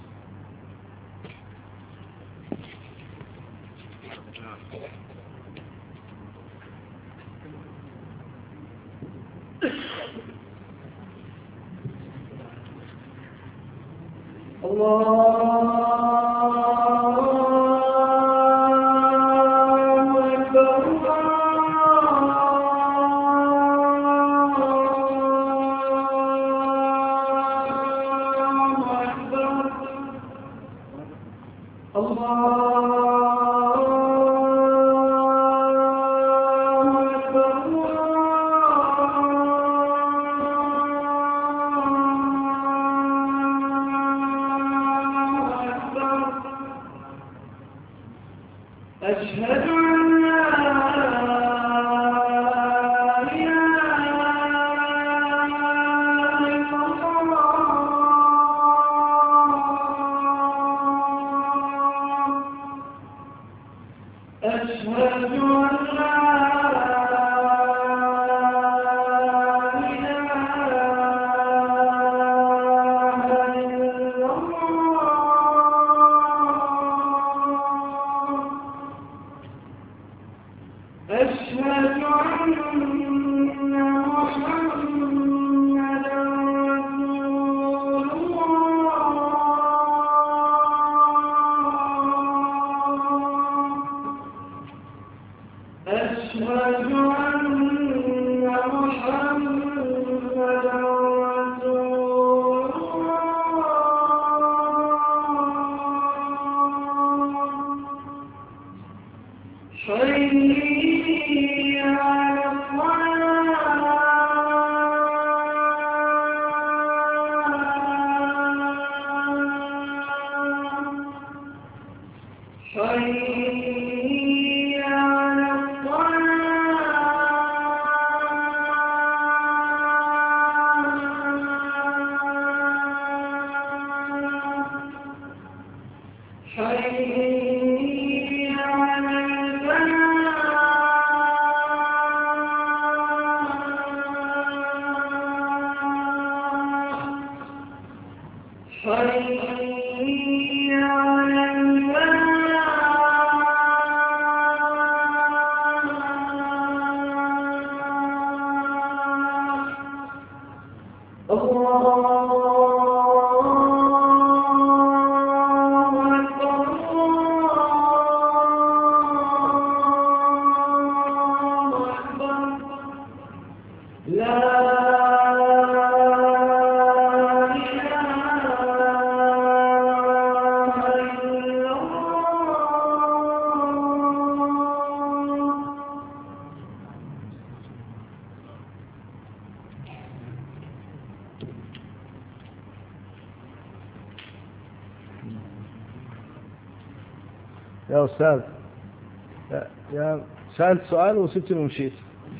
يا أستاذ، يا, يا سألت سؤال وسبتني ومشيت.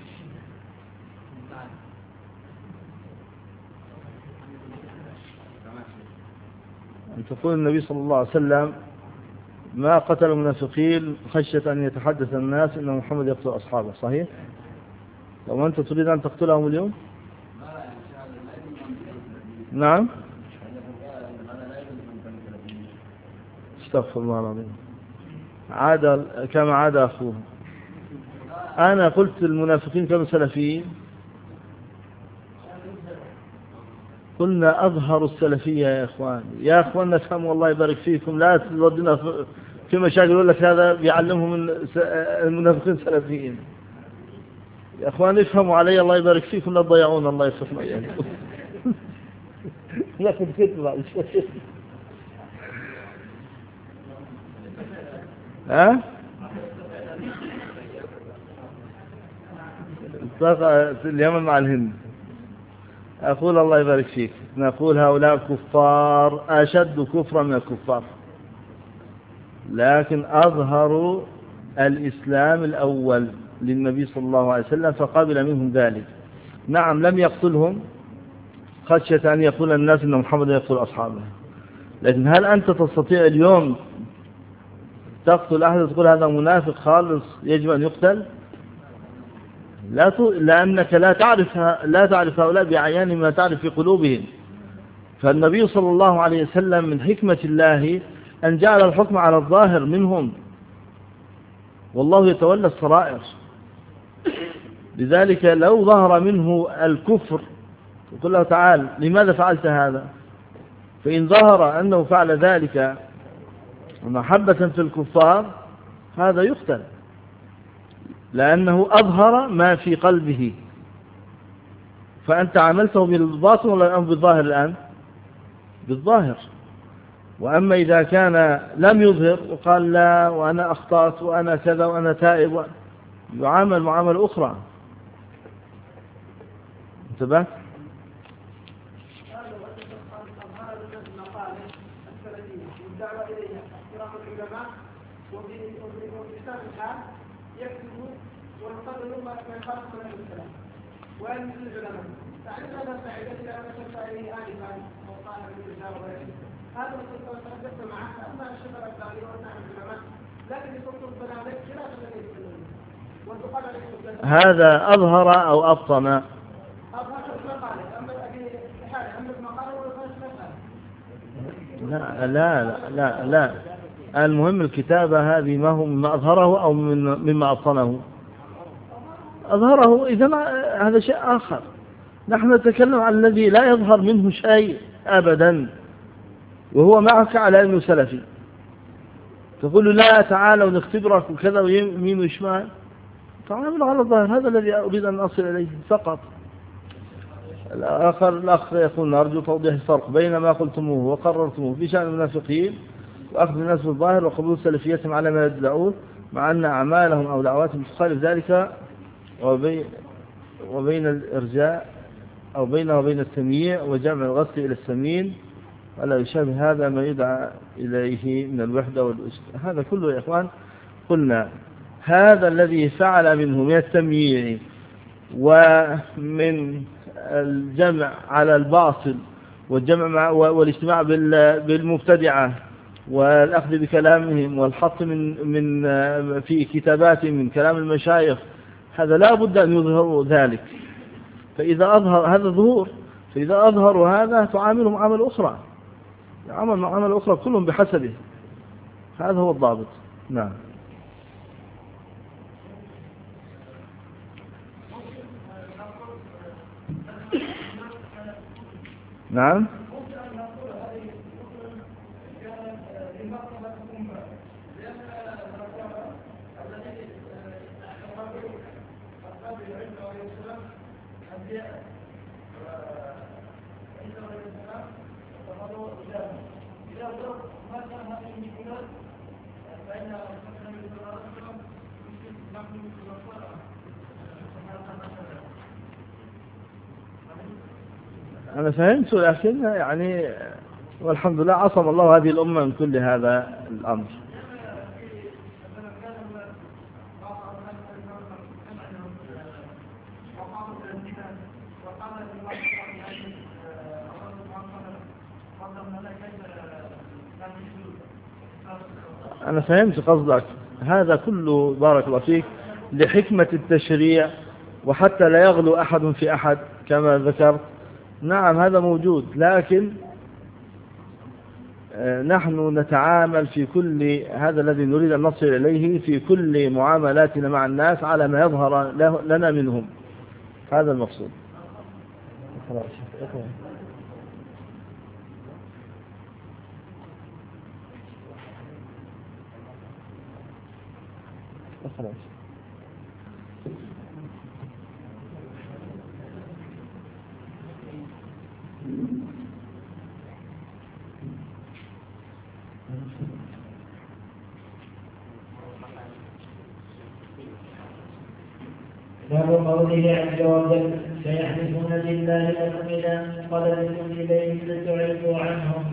أن تقول النبي صلى الله عليه وسلم ما قتل المنافقين خشية أن يتحدث الناس إن محمد يقتل أصحابه، صحيح؟ لو أنت تريد أن تقتلهم اليوم؟ نعم. استغفر الله العظيم. عاد كما عاد أخوه. أنا قلت المنافقين كانوا سلفيين، قلنا أظهروا السلفية يا إخوان. يا إخوان نفهموا الله يبارك فيكم، لا تودنا في مشاكل يقول لك هذا بيعلمهم المنافقين سلفيين. يا إخوان افهموا علي الله يبارك فيكم، لا تضيعون الله يصفنا إياكم. لا تنكتب بعد شوي. ها؟ اليمن مع الهند. أقول الله يبارك فيك، نقول هؤلاء كفار أشد كفرا من الكفار، لكن أظهروا الإسلام الأول للنبي صلى الله عليه وسلم فقبل منهم ذلك. نعم لم يقتلهم خشية أن يقول الناس أن محمد يقتل أصحابه، لكن هل أنت تستطيع اليوم تقتل أحد تقول هذا منافق خالص يجب أن يقتل؟ لا ت... لأنك لا تعرف لا تعرف هؤلاء بعيان ما تعرف في قلوبهم. فالنبي صلى الله عليه وسلم من حكمة الله أن جعل الحكم على الظاهر منهم، والله يتولى السرائر. لذلك لو ظهر منه الكفر يقول له تعال لماذا فعلت هذا؟ فإن ظهر أنه فعل ذلك محبة في الكفار هذا يقتل، لأنه أظهر ما في قلبه. فأنت عملته بالباطن ولا بالظاهر الآن؟ بالظاهر. وأما إذا كان لم يظهر وقال لا وأنا أخطأت وأنا كذا وأنا تائب يعامل معاملة أخرى. انتبه؟ وأن العلماء تعرف هذا الفائدة إلى أن تنفع إليه آنفا وقال بالرجال وغيره. هذا الصوت تحدثت معه أما الشباب التعليم والنعم العلماء، لكن يصوت البنادق خلاف الذي يتكلمون والدخول عليه. هذا أظهر أو أبطن؟ أظهر المقالة، أما الحالة أما المقالة والغاية لا لا لا لا المهم الكتابة هذه ما هو مما أظهره أو مما أبطنه؟ أظهره. إذن هذا شيء آخر. نحن نتكلم عن الذي لا يظهر منه شيء أبدا وهو معك على أنه سلفي، تقول لا تعالوا نختبرك وكذا ويمين وشمال، تعامل على الظاهر. هذا الذي أريد أن أصل إليه فقط. الآخر الأخ يقول نرجو توضيح الفرق بين ما قلتموه وقررتموه في شأن المنافقين وأخذ الناس بالظاهر وقبول سلفيتهم على ما يدعون، مع أن أعمالهم أو دعواتهم تخالف ذلك، وبين, وبين الإرجاء أو بينه وبين التمييع وجمع الغسل إلى السمين، ولا يشابه هذا ما يدعى إليه من الوحدة والأسر. هذا كله يا إخوان قلنا هذا الذي فعل منه من التمييع ومن الجمع على الباطل والجمع والاجتماع بالمبتدعة والأخذ بكلامهم والحط من من في كتاباتهم من كلام المشايخ، هذا لا بد أن يظهروا ذلك. فإذا أظهر هذا ظهور، فإذا أظهروا هذا تعاملهم عمل أخرى. عمل مع عمل أخرى كلهم بحسبه، هذا هو الضابط. نعم. نعم. أنا فهمت، لكن يعني والحمد لله عصم الله هذه الأمة من كل هذا الأمر. أنا فهمت قصدك، هذا كله بارك الله فيك لحكمة التشريع، وحتى لا يغلو أحد في أحد كما ذكرت. نعم هذا موجود، لكن نحن نتعامل في كل هذا الذي نريد أن نصل إليه في كل معاملاتنا مع الناس على ما يظهر لنا منهم، هذا المقصود. باب قوله عز وجل سيحلفون بالله لكم إذا انقلبتم إليهم لتعرضوا عنهم.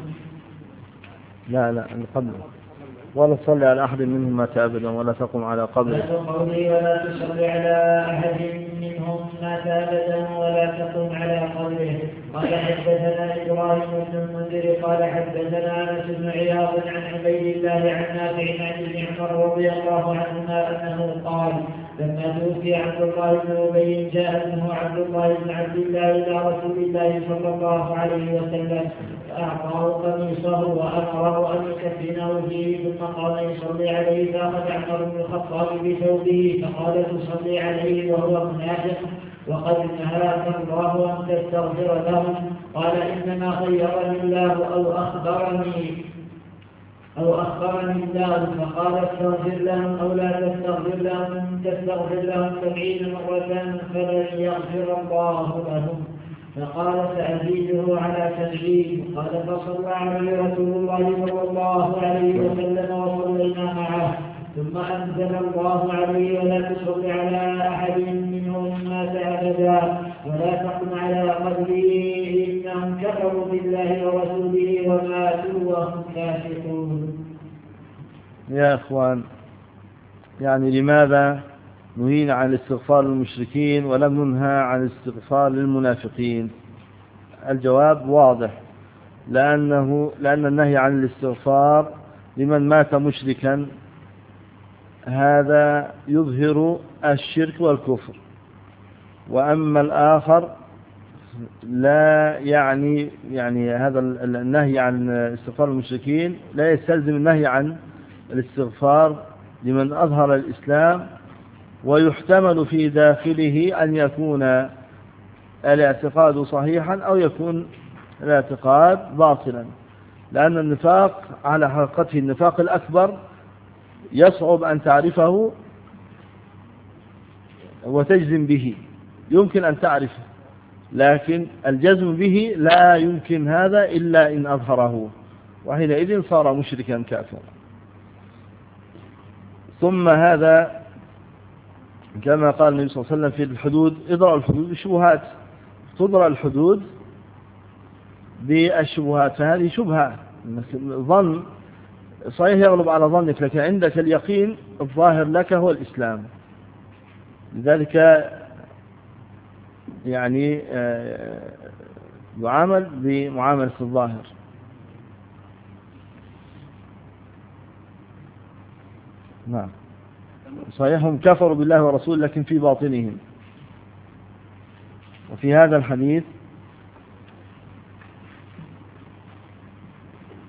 لا لا من قبل ولا تصلي على أحد منهم مات أبدا ولا تقم على قبره. باب قوله ولا تصلي على أحد منهم مات أبدا ولا تقم على قبره. قال حدثنا إبراهيم بن المنذر قال حدثنا أنس بن عياض عن عبيد الله عن نافع عن ابن عمر رضي الله عنهما أنه قال لما توفي عبد الله بن أبي جاء ابنه عبد الله بن عبد الله إلى رسول الله صلى الله عليه وسلم فأعطاه قميصه وأمره أن يكفنه فيه ثم قال يصلي عليه، فأخذ عمر بن الخطاب بثوبه فقال تصلي عليه وهو منافق وقد نهاك الله أن تستغفر لهم. قال إنما خيرني الله أو أخبرني أو أخبرني الله فقال استغفر لهم أو لا تستغفر لهم، تستغفر لهم سبعين مرة فلن يغفر الله لهم. فقال سأزيده على سبعين. قال فصلى عليه رسول الله صلى الله عليه وسلم وصلينا معه، ثم أنزل الله عليه ولا تصل على أحد منهم مات أبدا ولا تقم على قبره إنهم كفروا بالله ورسوله وماتوا وهم فاسقون. يا إخوان، يعني لماذا نهينا عن الاستغفار للمشركين ولم ننهى عن الاستغفار للمنافقين؟ الجواب واضح، لأنه لأن النهي عن الاستغفار لمن مات مشركا هذا يظهر الشرك والكفر، وأما الآخر لا يعني يعني هذا النهي عن استغفار المشركين لا يستلزم النهي عن الاستغفار لمن أظهر الإسلام، ويحتمل في داخله أن يكون الاعتقاد صحيحا أو يكون الاعتقاد باطلا، لأن النفاق على حقيقته النفاق الأكبر يصعب أن تعرفه وتجزم به، يمكن أن تعرفه لكن الجزم به لا يمكن هذا إلا إن أظهره، وحينئذ صار مشركا كافرا. ثم هذا كما قال النبي صلى الله عليه وسلم في الحدود اضرأوا الحدود بالشبهات، تضرأ الحدود بالشبهات، فهذه شبهة ظن صحيح يغلب على ظنك، لكن عندك اليقين الظاهر لك هو الإسلام، لذلك يعني يعامل بمعاملة الظاهر. نعم صحيح هم كفروا بالله ورسوله لكن في باطنهم. وفي هذا الحديث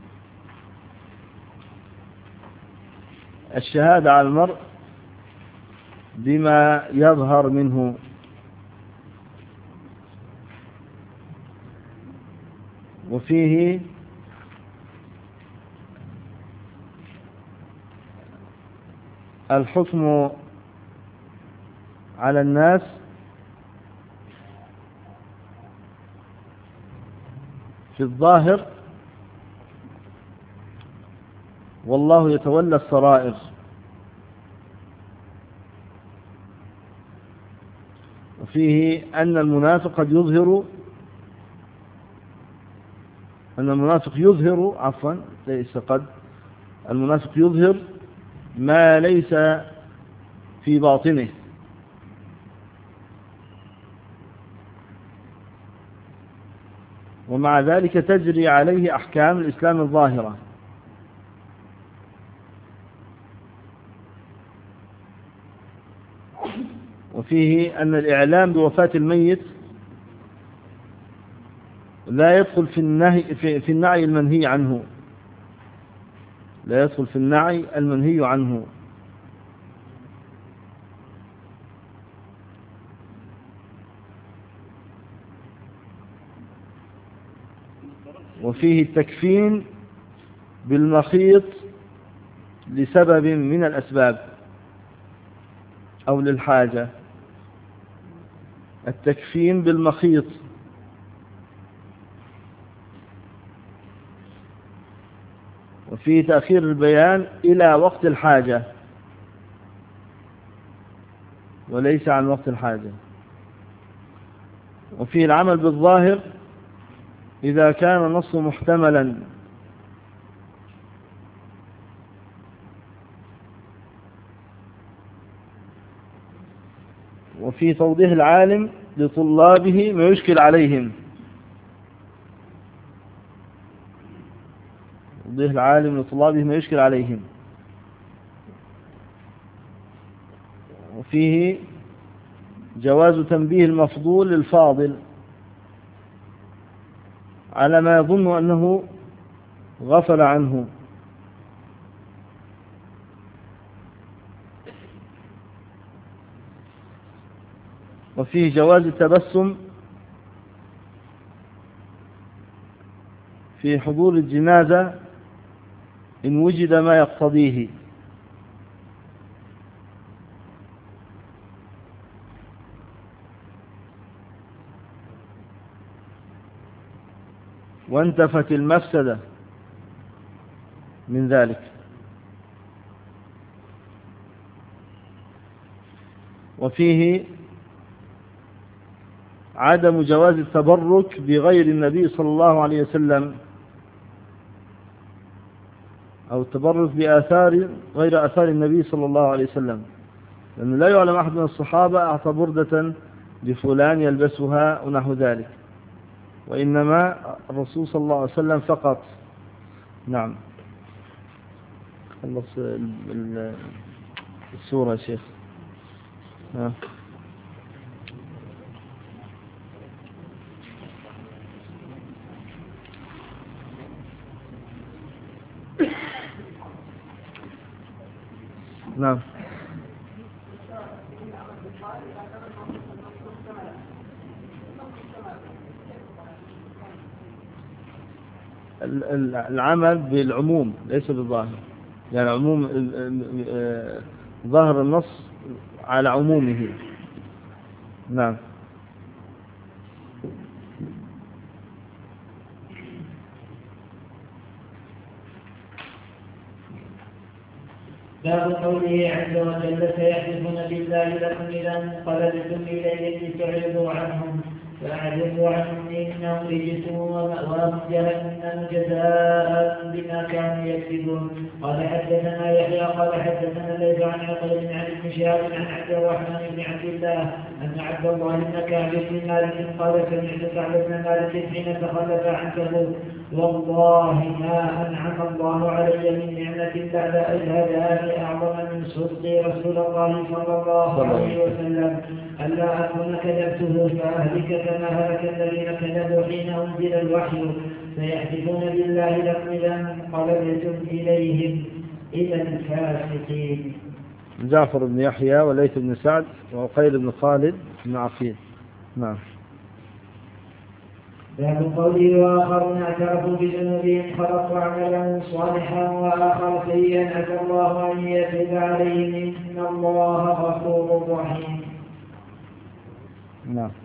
الشهادة على المرء بما يظهر منه، وفيه الحكم على الناس في الظاهر، والله يتولى السرائر. وفيه أن المنافق قد يظهر أن المنافق يظهر عفوا ليس قد المنافق يظهر ما ليس في باطنه، ومع ذلك تجري عليه أحكام الإسلام الظاهرة. وفيه أن الإعلام بوفاة الميت لا يدخل في النهي في, في النعي المنهي عنه لا يدخل في النعي المنهي عنه. وفيه التكفين بالمخيط لسبب من الأسباب أو للحاجة. التكفين بالمخيط وفيه تأخير البيان إلى وقت الحاجة وليس عن وقت الحاجة. وفيه العمل بالظاهر إذا كان النص محتملا، وفي توضيح العالم لطلابه ما يشكل عليهم توضيح العالم لطلابه ما يشكل عليهم. وفيه جواز تنبيه المفضول للفاضل على ما يظن أنه غفل عنه. وفيه جواز التبسم في حضور الجنازة إن وجد ما يقتضيه. وانتفت المفسدة من ذلك. وفيه عدم جواز التبرك بغير النبي صلى الله عليه وسلم أو التبرك بآثار غير آثار النبي صلى الله عليه وسلم، لأنه لا يعلم أحد من الصحابة أعطى بردة لفلان يلبسها ونحو ذلك، وإنما الرسول صلى الله عليه وسلم فقط. نعم. خلص السورة يا شيخ. ها. نعم. العمل بالعموم ليس بالظاهر، يعني عموم ظاهر النص على عمومه. نعم. باب قوله عز وجل سيحلفون بالله لكم إذا انقلبتم إليهم لتعرضوا عنهم فأعرضوا عنهم إنهم رجس ومأواهم جهنم جزاء بما كانوا يكسبون. قال حدثنا يحيى قال حدثنا الليث عن عقيل عن ابن شهاب عن عبد الرحمن بن عبد الله أن عبد الله بن كعب بن مالك قال سمعت كعب بن مالك حين تخلف عن تبوك والله ما أنعم الله علي من نعمة بعد إذ هداني أعظم من صدق رسول الله صلى الله عليه وسلم ألا أكون كذبته فأهلك كما هلك الذين كذبوا حين أنزل الوحي. سيحلفون بالله لكم إذا انقلبتم إليهم إلى الفاسقين. جعفر بن يحيى وليث بن سعد وعقيل بن خالد بن عقيل. نعم. باب قوله وآخرون اعترفوا بذنوبهم خلقوا عملا صالحا وآخر سيئا عسى الله أن يتوب عليهم إن الله غفور رحيم. نعم.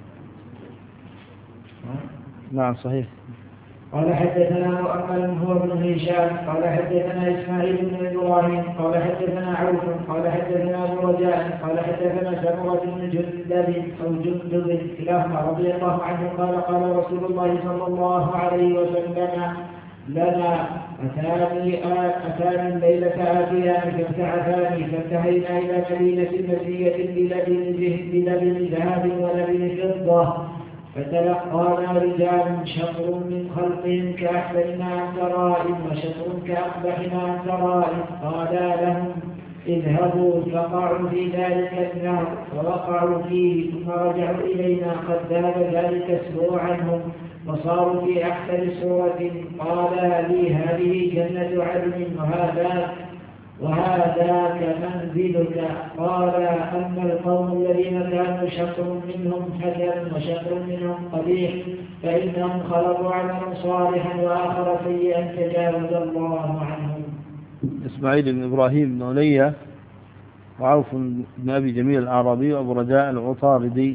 نعم صحيح. قال حدثنا مؤمل هو بن هشام قال حدثنا إسماعيل بن إبراهيم قال حدثنا عوف قال حدثنا أبو رجاء قال حدثنا سمرة بن جندب أو جندب كلاهما رضي الله عنه قال قال رسول الله صلى الله عليه وسلم لنا أتاني أتاني الليلة آتيان فابتعثاني فانتهينا إلى مدينة مزية بلبن ذهب ولبن فضة فتلقانا رجال شطر من خلقهم كأحسن ما أنت رائم وشطر كأقبح ما أنت رائم قالا لهم اذهبوا فقعوا في ذلك النار فوقعوا فيه ثم رجعوا إلينا قد ذهب ذلك السوء عنهم وصاروا في أحسن صورة قالا لي هذه جنة عدن وهذا وهذاك منزلك قال أما القوم الذين كانوا شطر منهم حسن وشطر منهم قبيح فإنهم خلقوا عملا صالحا وآخر سيئا تجاوز الله عنهم. إسماعيل بن إبراهيم بن علية وعوف بن أبي جميل الأعرابي وأبو رجاء العطاردي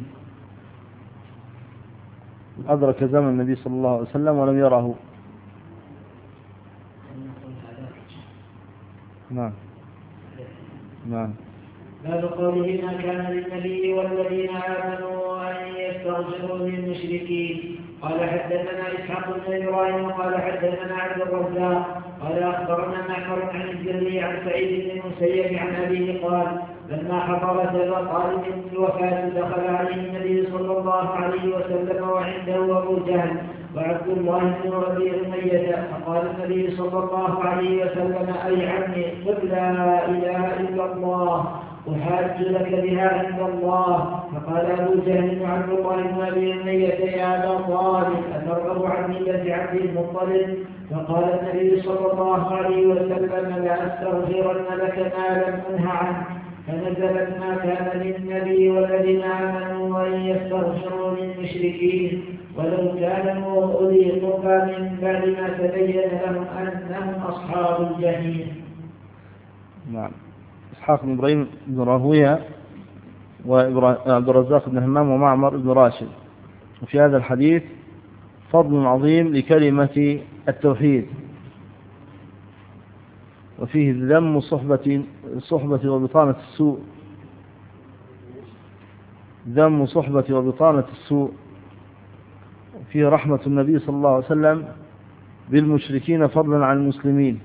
أدرك زمن النبي صلى الله عليه وسلم ولم يره. نعم. نعم. باب قوله ما كان للنبي والذين آمنوا أن يستغفروا للمشركين. قال حدثنا إسحاق بن إبراهيم قال حدثنا عبد الرزاق قال أخبرنا معمر عن الزهري عن سعيد بن المسيب عن أبيه قال لما حضر سبع طالب الوفاة دخل عليه النبي صلى الله عليه وسلم وعنده أبو جهل وعبد الله بن ربيع أمية فقال النبي صلى الله عليه وسلم أي عمي قل لا إله إلا الله أحاج لك بها عند الله. فقال أبو جهل وعبد الله بن أبي أمية يا أبا طالب أترغب عن ملة عبد المطلب؟ فقال النبي صلى الله عليه وسلم لأستغفرن لك ما لم أنه عنه. فنزلت ما كان للنبي والذين آمنوا أن يستغفروا للمشركين ولو كانوا أولي قربى من بعد ما تبين لهم أنهم أصحاب الجحيم. نعم. إسحاق بن إبراهيم بن راهويه وعبد الرزاق بن همام ومعمر بن راشد. وفي هذا الحديث فضل عظيم لكلمة التوحيد وفيه ذم صحبة صحبة وبطانة السوء ذم صحبة وبطانة السوء. فيه رحمة النبي صلى الله عليه وسلم بالمشركين فضلا عن المسلمين.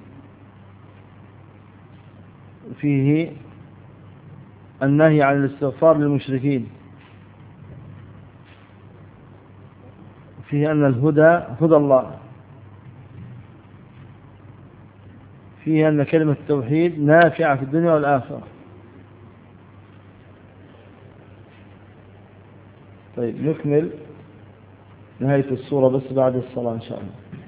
فيه النهي عن الاستغفار للمشركين. فيه أن الهدى هدى الله. فيه أن كلمة التوحيد نافعة في الدنيا والآخرة. طيب نكمل نهاية السورة بس بعد الصلاة إن شاء الله.